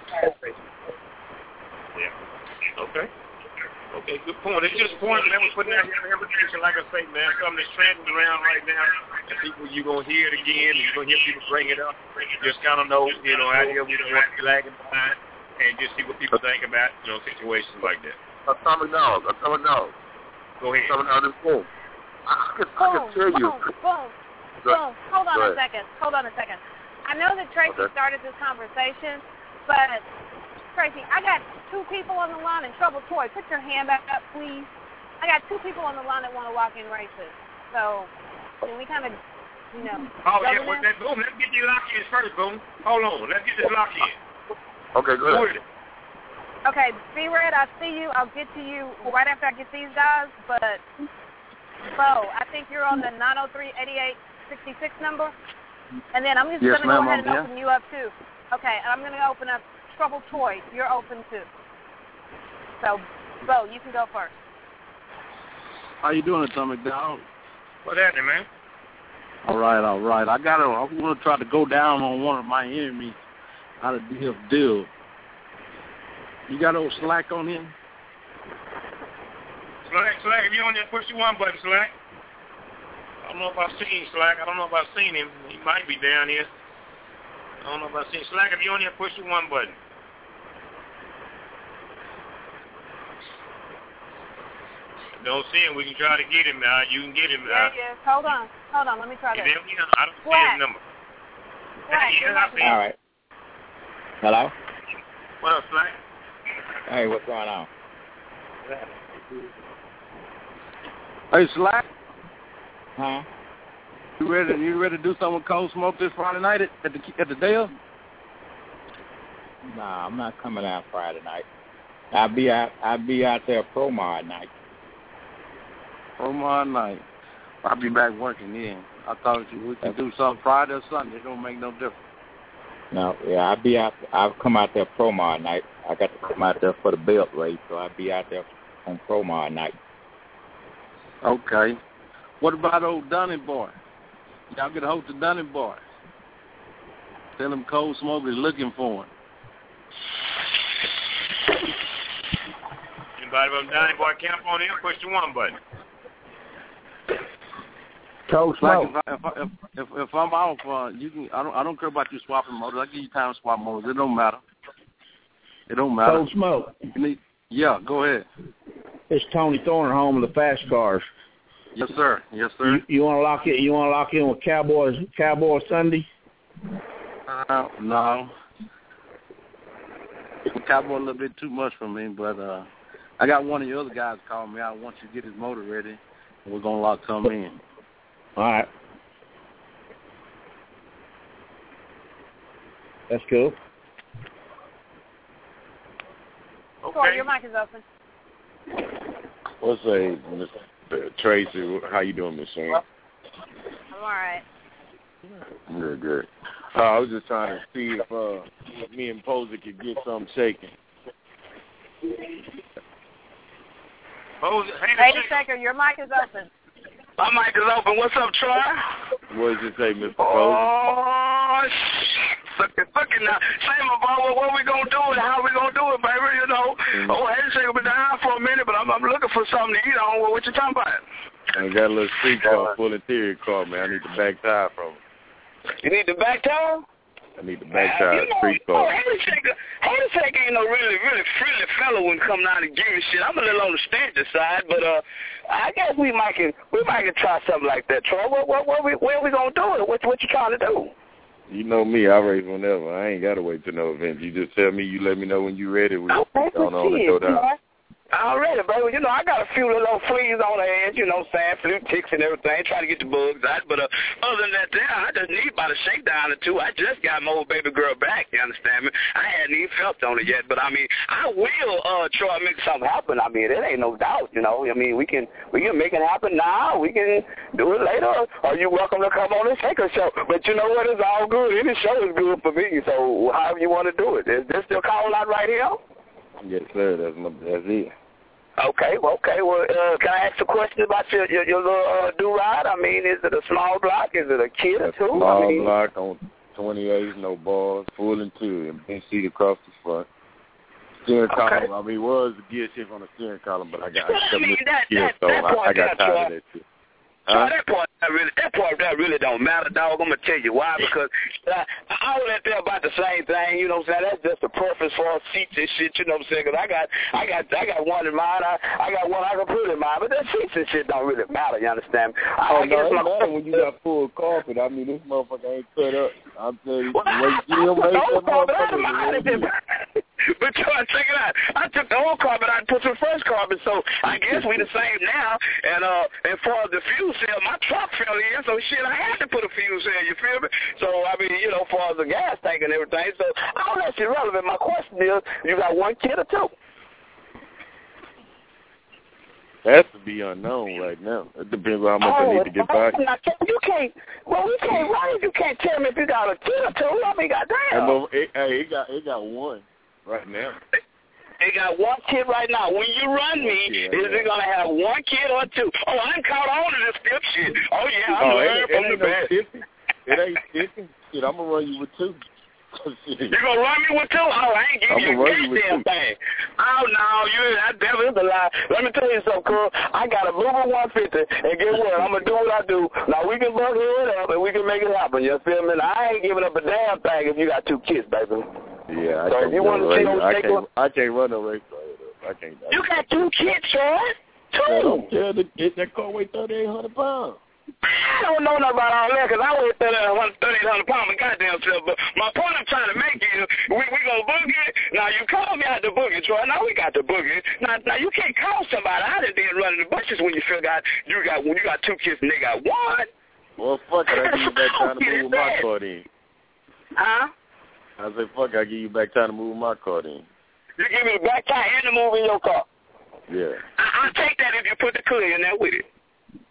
Yeah. Okay. Okay, good point. It's just point that we're putting out information, like I say, man, something that's trending around right now, and people, you're going to hear it again, and you're going to hear people bring it up. Just kind of know, you know, out here we don't want to be lagging behind, and just see what people think about, you know, situations like that. Atomic Dog, Atomic Dog. Go ahead. Atomic Dog, boom. I can, I can tell you. Boom, boom, boom. Hold on a second. Hold on a second. I know that Tracy okay. started this conversation, but... Tracy, I got two people on the line in Trouble Toy. Put your hand back up, please. I got two people on the line that want to walk in races. So, can we kind of, you know... Oh, yeah, well, that, boom, let's get you locked in first, boom. Hold on, let's get this locked in. Okay, go ahead. Okay, B-Red, I see you. I'll get to you right after I get these guys, but... Bo, I think you're on the nine oh three, eighty-eight sixty-six number. And then I'm just yes, going to go ahead and yeah. open you up, too. Okay, I'm going to open up Trouble Toy, you're open too. So, Bo, you can go first. How you doing, Atomic Dog? What's happening, man? All right, all right. I got to. I want to try to go down on one of my enemies. How to deal deal. You got old Slack on him? Slack, Slack. If you on there, push the one button, Slack. I don't know if I've seen Slack. I don't know if I've seen him. He might be down here. I don't know if I've seen Slack. If you're on here, push the one button. Don't see him. We can try to get him. Uh, you can get him. Uh, yeah, yeah. Hold on. Hold on. Let me try that. I don't see his number. Slack, yeah, I see All right. Hello? What up, Slack? Hey, what's going on? Hey, Slack. Huh? You ready? You ready to do something with Cold Smoke this Friday night at, at the at the Dale? Nah, I'm not coming out Friday night. I'll be out. I'll be out there Promar night. Promar night. I'll be back working then. I thought we could do something Friday or Sunday. It don't make no difference. No, yeah, I'll be out. I'll come out there Promar night. I got to come out there for the belt race, so I'll be out there on Promar night. Okay. What about old Dunning boy? Y'all get a hold of Dunning boy. Tell him Cold Smoke is looking for him. Anybody from Dunning boy camp on here? Push the one button. Cold Smoke. Like if, I, if, if, if I'm off, uh, you can. I don't. I don't care about you swapping motors. I give you time to swap motors. It don't matter. It don't matter. Cold Smoke. You need, yeah, go ahead. It's Tony Thorne, home of the fast cars. Yes, sir. Yes, sir. You, you want to lock in? You want to lock in with Cowboys? Cowboy Sunday? Uh, no. Cowboy a little bit too much for me, but uh, I got one of your other guys calling me. I want you to get his motor ready. And we're gonna lock some in. All right. That's cool. Okay. Corey, your mic is open. What's a Mister Tracy? How you doing, Miss Shane? I'm all right. Good, good. Uh, I was just trying to see if uh, me and Posey could get something shaking. Posey, Lady Shaker, your mic is open. My mic is open. What's up, Troy? What did you say, Mister Posey? Oh, suck it, suck it now. Say, my boy, what, what we going to do and how we going to do it, baby, you know. Mm-hmm. Oh, Lady Shaker been down for a minute, but I'm, I'm looking for something to eat on. What you talking about? I got a little street car, full interior car, man. I need the back tire from it. You need the back tire? I need the back tire, uh, you know, street car. Oh, Henry Shaker, Henry Shaker ain't no really, really friendly fellow when come down and give me shit. I'm a little on the stingy side, but uh, I guess we might can we might can try something like that, Troy. What what what we where we gonna do it? What what you trying to do? You know me, I race whenever. I ain't gotta wait till no event. You just tell me, you let me know when you ready. We okay, don't know to go down. Already, baby. You know, I got a few little fleas on the edge, you know what I'm saying, flu ticks and everything, trying to get the bugs out. But uh, other than that, there, I just need about a shakedown or two. I just got my old baby girl back, you understand me? I hadn't even felt on it yet, but, I mean, I will uh, try to make something happen. I mean, it ain't no doubt, you know. I mean, we can we can make it happen now. We can do it later. Or you're welcome to come on the Shaker Show. But you know what? It's all good. Any show is good for me, so however you want to do it. Is this still calling out right here? Yes, sir. That's, my, that's it. Okay, well, okay. Well, uh, can I ask a question about your your, your little uh, do-ride? I mean, is it a small block? Is it a kid or two? Small I mean, block on twenty-eight, no bars, full interior, bench seat across the front. Steering okay. column. I mean, it was a gear shift on the steering column, but I got well, I, I mean, that, gear, that, so that I, point I got there, tired Troy. of that shit. So huh? that part that really that part that really don't matter, dog. I'm gonna tell you why, because uh, all that there about the same thing. You know what I'm saying? That's just a preference for seats and shit. You know what I'm saying? Because I got I got I got one in mind. I I got one I can put in mind, but that seats and shit don't really matter. You understand? I, Oh I no, guess it my matter when you got full carpet. I mean, this motherfucker ain't cut up. I'm telling you, well, the way you I, race I, that motherfucker. But you know, check it out. I took the old carpet, I put some fresh carpet, so I guess we the same now. And uh, and for the fuel cell, my truck fell in, so shit, I had to put a fuel cell. You feel me? So I mean, you know, for the gas tank and everything. So all that's irrelevant. My question is, you got one kid or two? That's to be unknown right now. It depends on how much oh, I need to get back. You can't. Well, we can't run it. You can't tell me if you got a kid or two. I mean, goddamn. Hey, it got it got one right now. They got one kid right now. When you run me, yeah, is yeah. it gonna have one kid or two? Oh, I ain't caught on to this skip shit. Oh yeah, I'm oh, learning from it the ain't best. No it ain't fifty. Shit, I'm gonna run you with two. You gonna run me with two? Oh, I ain't giving you a goddamn thing. Oh no, you that devil is a lie. Let me tell you something, Carl. I got a Boomer one fifty, and guess what? I'm gonna do what I do. Now we can bug it up and we can make it happen. You feel me? Now, I ain't giving up a damn thing if you got two kids, baby. Yeah, I so can't. If you want to see those I can't. I can't run no race car. I can't. I you got two kids, Troy? Two. Yeah, the, that car weighs thirty-eight hundred pounds. I don't know nothing about all that because I weigh thirty-eight hundred pounds my goddamn self. But my point I'm trying to make is we we gonna boogie. Now you call me out the boogie, Troy. Now we got the boogie. Now now you can't call somebody out and then running the bushes when you feel got you got when you got two kids and they got one. Well, fuck it. I give you back time to move my car in. Huh? I say fuck. I give you back time to move my car in. You give me the back tire and the move in your car. Yeah. I, I'll take that if you put the clear in there with it.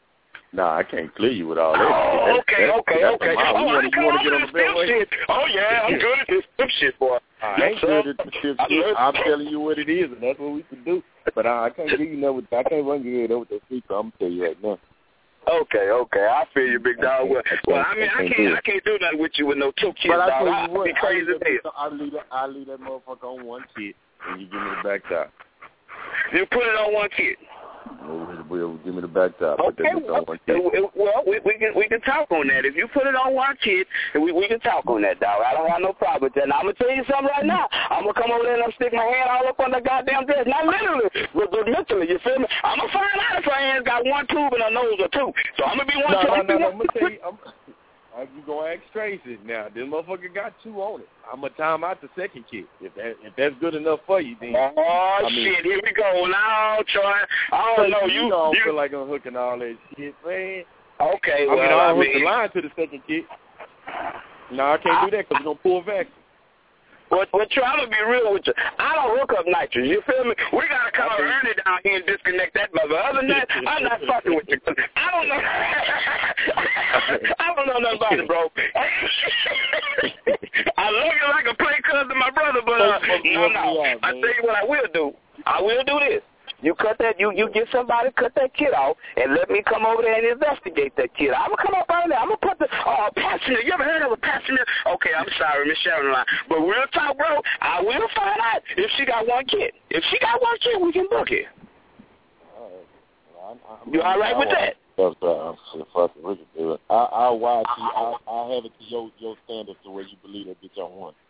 Nah, I can't clear you with all that. Oh, That's, okay, that's, okay, that's okay. Oh, oh, you want I to get on the stiff beltway? shit. Oh, yeah, I'm good at this stiff shit, boy. I Yes, ain't good at the stiff I shit. love- I'm telling you what it is, and that's what we can do. But I, I can't give you nothing. I can't run your head over that speaker. I'm gonna tell you right now. Okay, okay, I feel you, big dog. Well, well, I mean, I can't, I can't do nothing with you with no two kids, But I dog. tell you I'd what, be crazy as hell. I leave that, I leave that motherfucker on one kid, and you give me the back top. You put it on one kid. We'll, we'll give me the back top. Okay, well, well we, we can we can talk on that. If you put it on one kid, we we can talk on that, dog. I don't have no problem with that. Now, I'm gonna tell you something right now. I'm gonna come over there and I'm stick my hand all up on the goddamn dress, not literally, but, but mentally. You feel me? I'm gonna find out if her hands got one tube and her nose or two. So I'm gonna be one. No, two, no, no, no. one, I'm gonna tell you. I'm, I'm you gonna ask Tracy now. This motherfucker got two on it. I'm gonna time out the second kick. If that if that's good enough for you, then. Oh I mean, shit! Here we go. Now, Troy. I don't know. You, you don't you feel like I'm hooking all that shit, man. Okay, I well, mean, I don't I hook mean, the line to the second kick. No, I can't do that because we're gonna pull back. Well, well, Troy, I'm going to be real with you. I don't hook up nitrous. You feel me? We got to call Ernie down here and disconnect that mother. Other than that, I'm not fucking with you. I don't know. I don't know nothing about it, bro. I love you like a play cousin, my brother, but uh, no, no. I tell you what I will do. I will do this. You cut that, you you get somebody, cut that kid off, and let me come over there and investigate that kid. I'm going to come up out there. I'm going to put the, oh, passenger. You ever heard of a passenger? Okay, I'm sorry, Miss Sharon line. But real talk, bro, I will find out if she got one kid. If she got one kid, we can book it. All right. Well, I'm, I'm, you all right with that? That's uh, shit, fuck it, we can do it. I, I'll watch you. I'll, I'll have it to your your standards to where you believe that bitch on one.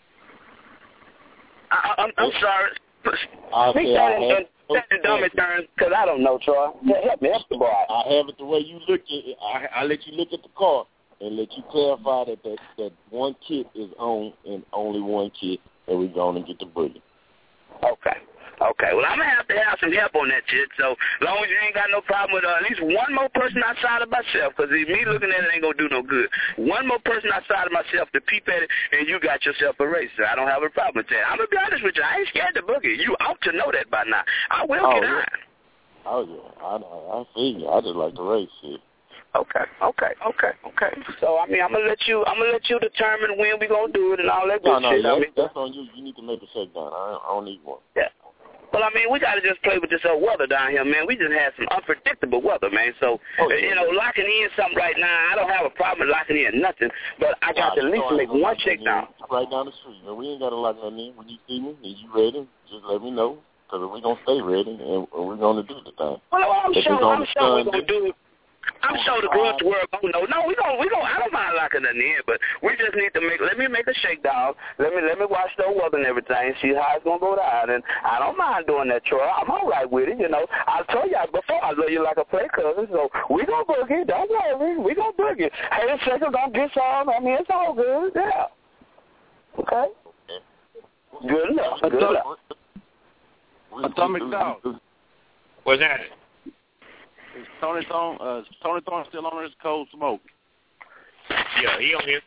I, I'm, I'm sorry. I'll Speak say that I in, have in, in dumb terms, because I don't know, Troy. Help me, help the boy. I have it the way you look at it. I, I let you look at the car and let you clarify that that, that one kit is on and only one kit, and we're going to get the bullet. Okay. Okay, well, I'm going to have to have some help on that shit, so as long as you ain't got no problem with uh, at least one more person outside of myself, because me looking at it ain't going to do no good. One more person outside of myself to peep at it, and you got yourself a racer. I don't have a problem with that. I'm going to be honest with you. I ain't scared to book it. You ought to know that by now. I will oh, get yeah. on. Oh, yeah. I, I see you. I just like to race shit. Okay, okay, okay, okay. So I mean, I'm gonna let you. I'm gonna let you determine when we gonna do it and all that no, good no, shit. No, I mean, that's on you. You need to make a shakedown. I, I don't need one. Yeah. Well, I mean, we got to just play with this old weather down here, man. We just had some unpredictable weather, man. So, oh, yeah. you know, locking in something right now, I don't have a problem locking in nothing, but I got nah, to at least make one shakedown. Right down the street. Man. We ain't got to lock nothing in. When you see me and you ready, just let me know, because we're going to stay ready, and we're going to do the thing. Well, I'm if sure, I'm sure we're going to do it. I'm oh, sure the grudge world don't know. No, we don't. We don't. I don't mind locking it in, but we just need to make. Let me make a shakedown. Let me let me watch the weather and everything. See how it's gonna go down. And I don't mind doing that, Troy. I'm all right with it. You know, I told y'all before I love you like a play cousin. So we gonna boogie. Don't worry. We gonna boogie. Hey, the shakers don't get some. I mean, it's all good. Yeah. Okay. Good enough. Good enough. Atomic Dog. What's that? Is Tony Thorne, uh, is Tony Thorne still on his Cold Smoke? Yeah, he on here.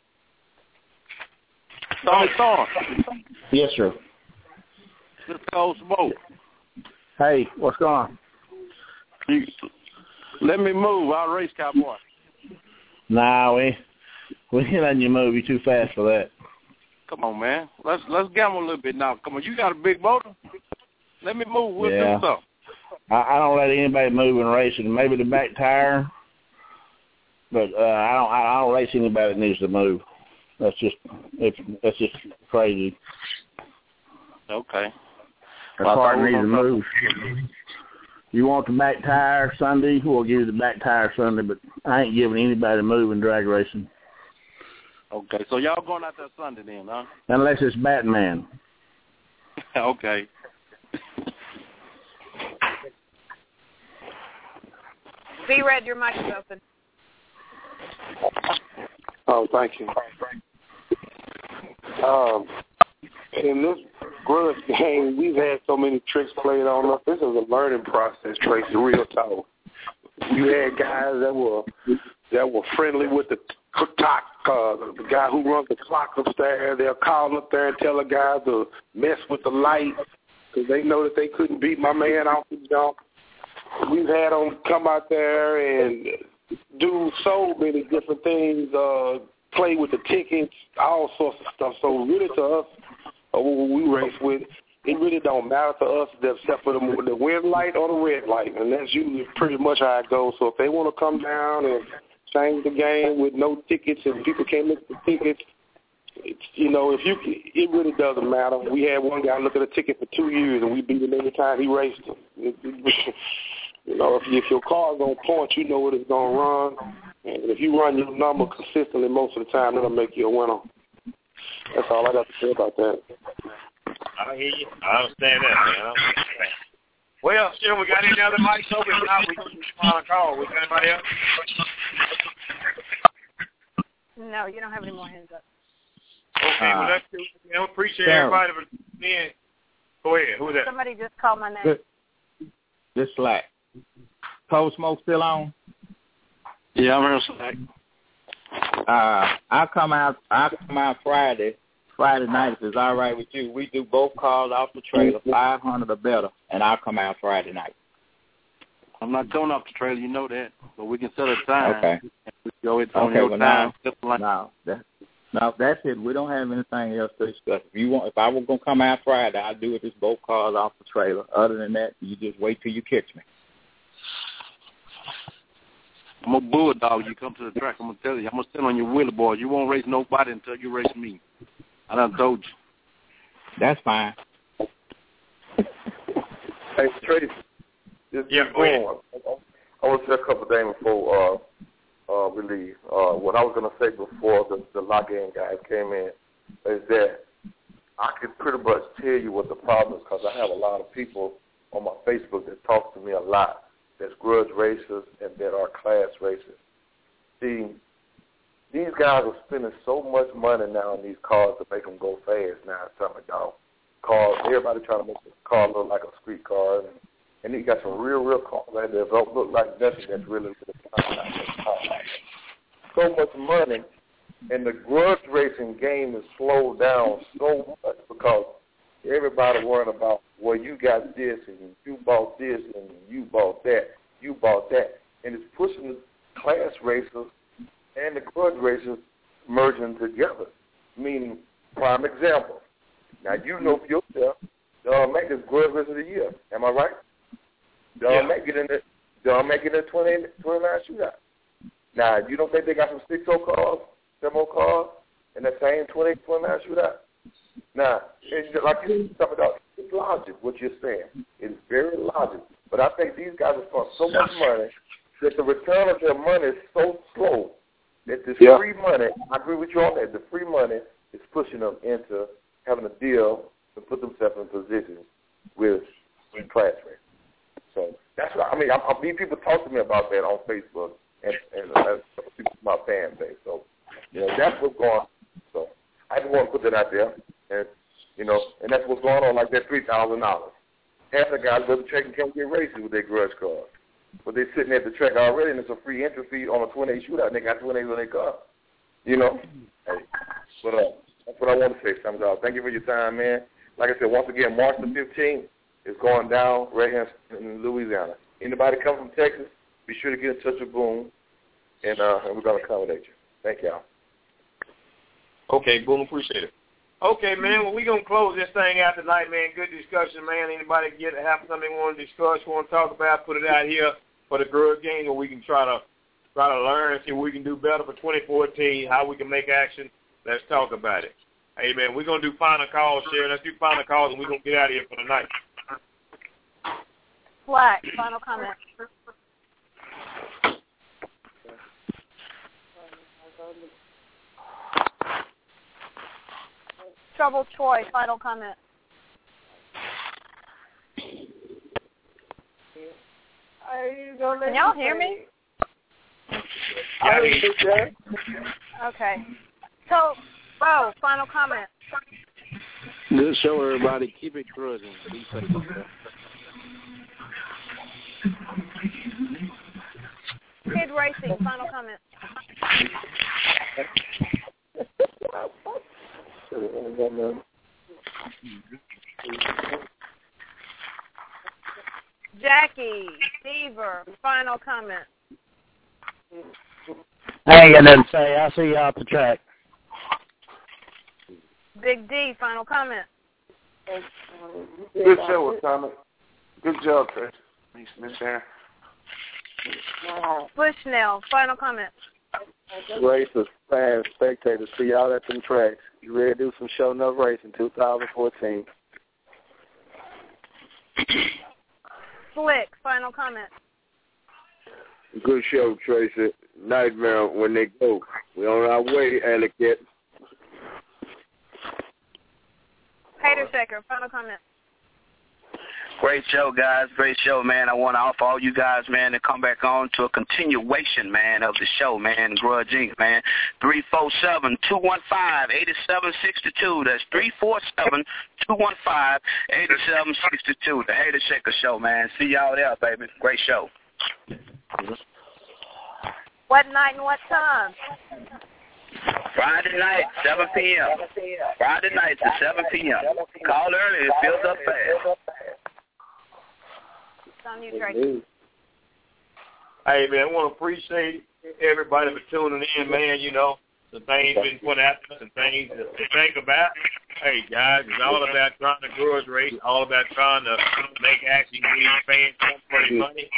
Tony Thorne. Yes, sir. This Cold Smoke. Hey, what's going on? You, let me move. I'll race, cowboy. Nah, we we ain't letting you move. You're too fast for that. Come on, man. Let's let's gamble a little bit now. Come on, you got a big motor. Let me move. We'll yeah. do something. I, I don't let anybody move in racing. Maybe the back tire, but uh, I don't. I don't race anybody that needs to move. That's just it's that's just crazy. Okay. That's why I need to move. You want the back tire Sunday? We'll give you the back tire Sunday, but I ain't giving anybody to move in drag racing. Okay, so y'all going out there Sunday then, huh? Unless it's Batman. Okay. B-Red, your mic is open. Oh, thank you. Um, in this grudge game, we've had so many tricks played on us. This is a learning process, Tracy, real talk. You had guys that were that were friendly with the clock, uh, the guy who runs the clock upstairs. They'll call up there and tell the guy to mess with the light because they know that they couldn't beat my man off the jump. We've had them come out there and do so many different things, uh, play with the tickets, all sorts of stuff. So really to us, uh, what we race with, it really don't matter to us except for the, the win light or the red light, and that's usually pretty much how it goes. So if they want to come down and change the game with no tickets and people can't look at the tickets, it's, you know, if you, it really doesn't matter. We had one guy look at a ticket for two years, and we beat him every time he raced him. It, it, you know, if, if your car's going to point, you know what it's going to run. And if you run your number consistently most of the time, it'll make you a winner. That's all I got to say about that. I hear you. I understand that, man. I understand that. Well, still, we got any other mics open? If not, we can just final call. We got anybody else? No, you don't have any more hands up. Okay, uh, well, that's good. I appreciate Sarah. everybody for being. Go ahead. Who is that? Somebody just called my name. Good. This Slack. Cold Smoke still on? Yeah, I'm real Slack. Uh, I come out. I come out Friday. Friday night, if it's all right with you, we do both cars off the trailer, five hundred or better, and I'll come out Friday night. I'm not going off the trailer, you know that, but we can set a time. Okay. We go it's on okay, your well time. Now, no, that, no, that's it. We don't have anything else to discuss. If you want, if I was gonna come out Friday, I'll do it just both cars off the trailer. Other than that, you just wait till you catch me. I'm a bulldog. You come to the track, I'm gonna tell you. I'm gonna sit on your wheelie board. You won't race nobody until you race me. I done told you. That's fine. Hey, Tracy. Just yeah, go ahead. I want to say a couple of things before uh, uh, we leave. Uh, what I was going to say before the, the lock-in guys came in is that I could pretty much tell you what the problem is because I have a lot of people on my Facebook that talk to me a lot that's grudge racers and that are class racers. See, these guys are spending so much money now on these cars to make them go fast now, summer dog. Cars, everybody trying to make the car look like a street car. And, and you got some real, real cars out there that don't look like nothing that's really, really so much money. And the grudge racing game is slowed down so much because everybody worrying about, well, you got this and you bought this and you bought that, you bought that. And it's pushing the class racers and the grudge racers merging together, meaning, prime example. Now, you know for yourself, Don Mack is grudge racer of the year. Am I right? Don yeah. Mack get in the Don Mack get in the twenty, twenty-nine shootout. Now, you don't think they got some six oh cars, seven oh cars in that same twenty, twenty-nine shootout? Now, it's like you talking about, it's logic, what you're saying. It's very logical. But I think these guys have spent so much money that the return of their money is so slow that this yeah. free money, I agree with you on that, the free money is pushing them into having a deal to put themselves in positions with, with class race. So that's what, I mean, I, I mean, people talk to me about that on Facebook and, and uh, my fan base. So, you know, that's what's going on. So I just want to put that out there. And, you know, and that's what's going on, like that three thousand dollars. Half the guys go to the track and can't get races with their grudge cars. But they're sitting at the track already, and it's a free entry fee on a twenty-eight shootout, and they got twenty-eight on their car. You know? Hey, but uh, that's what I want to say, Sam Dog. Thank you for your time, man. Like I said, once again, March the fifteenth is going down right here in Louisiana. Anybody come from Texas, be sure to get in touch with Boone, and, uh, and we're going to accommodate you. Thank y'all. Okay, Boone, appreciate it. Okay, man, well, we're going to close this thing out tonight, man. Good discussion, man. Anybody get have something want to discuss, want to talk about, put it out here for the grudge game, or we can try to try to learn, see what we can do better for twenty fourteen, how we can make action. Let's talk about it. Hey, man, we're going to do final calls, Sharon. Let's do final calls, and we're going to get out of here for the night. Black, final comment. Trouble Troy, final comment. Can y'all hear me? I hear you, Jack. Okay. So, Bo, final comment. Good show, everybody. Keep it cruising. Be safe. Kid Racing, final comment. Jackie, Stever, final comment. I ain't got nothing to say. I'll see y'all at the track. Big D, final comment. Good show, Atomic. Good job, Tracy. Thanks, Miss Sharon. Bushnell, final comment. Racers, fans, spectators, see y'all at them tracks. You ready to do some show enough racing twenty fourteen? Slick, final comment. Good show, Tracy. Nightmare when they go. We're on our way, Ellicott. Hater Shaker, final comment. Great show, guys. Great show, man. I want to offer all you guys, man, to come back on to a continuation, man, of the show, man, Grudge Incorporated, man. three four seven, two one five, eight seven six two. That's three four seven, two one five, eight seven six two. The Hater Shaker Show, man. See y'all there, baby. Great show. What night and what time? Friday night, seven p.m. Friday nights at seven p.m. Call early. It fills up fast. On you, Tracy. Hey, man, I want to appreciate everybody for tuning in, man. You know, the things been put out there, some things to think about. Hey, guys, it's all about trying to grow a race, all about trying to make action these fans come for their money.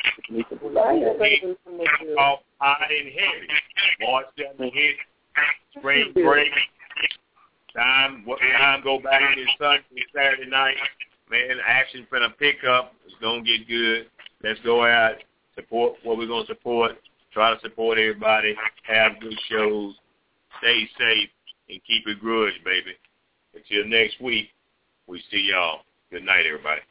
Off high and heavy. March seventh hit, spring break. Time, what time go back to Sunday, Saturday night. Man, action finna pick up. It's gonna get good. Let's go out, support what we're gonna support. Try to support everybody. Have good shows. Stay safe and keep it grudge, baby. Until next week, we see y'all. Good night, everybody.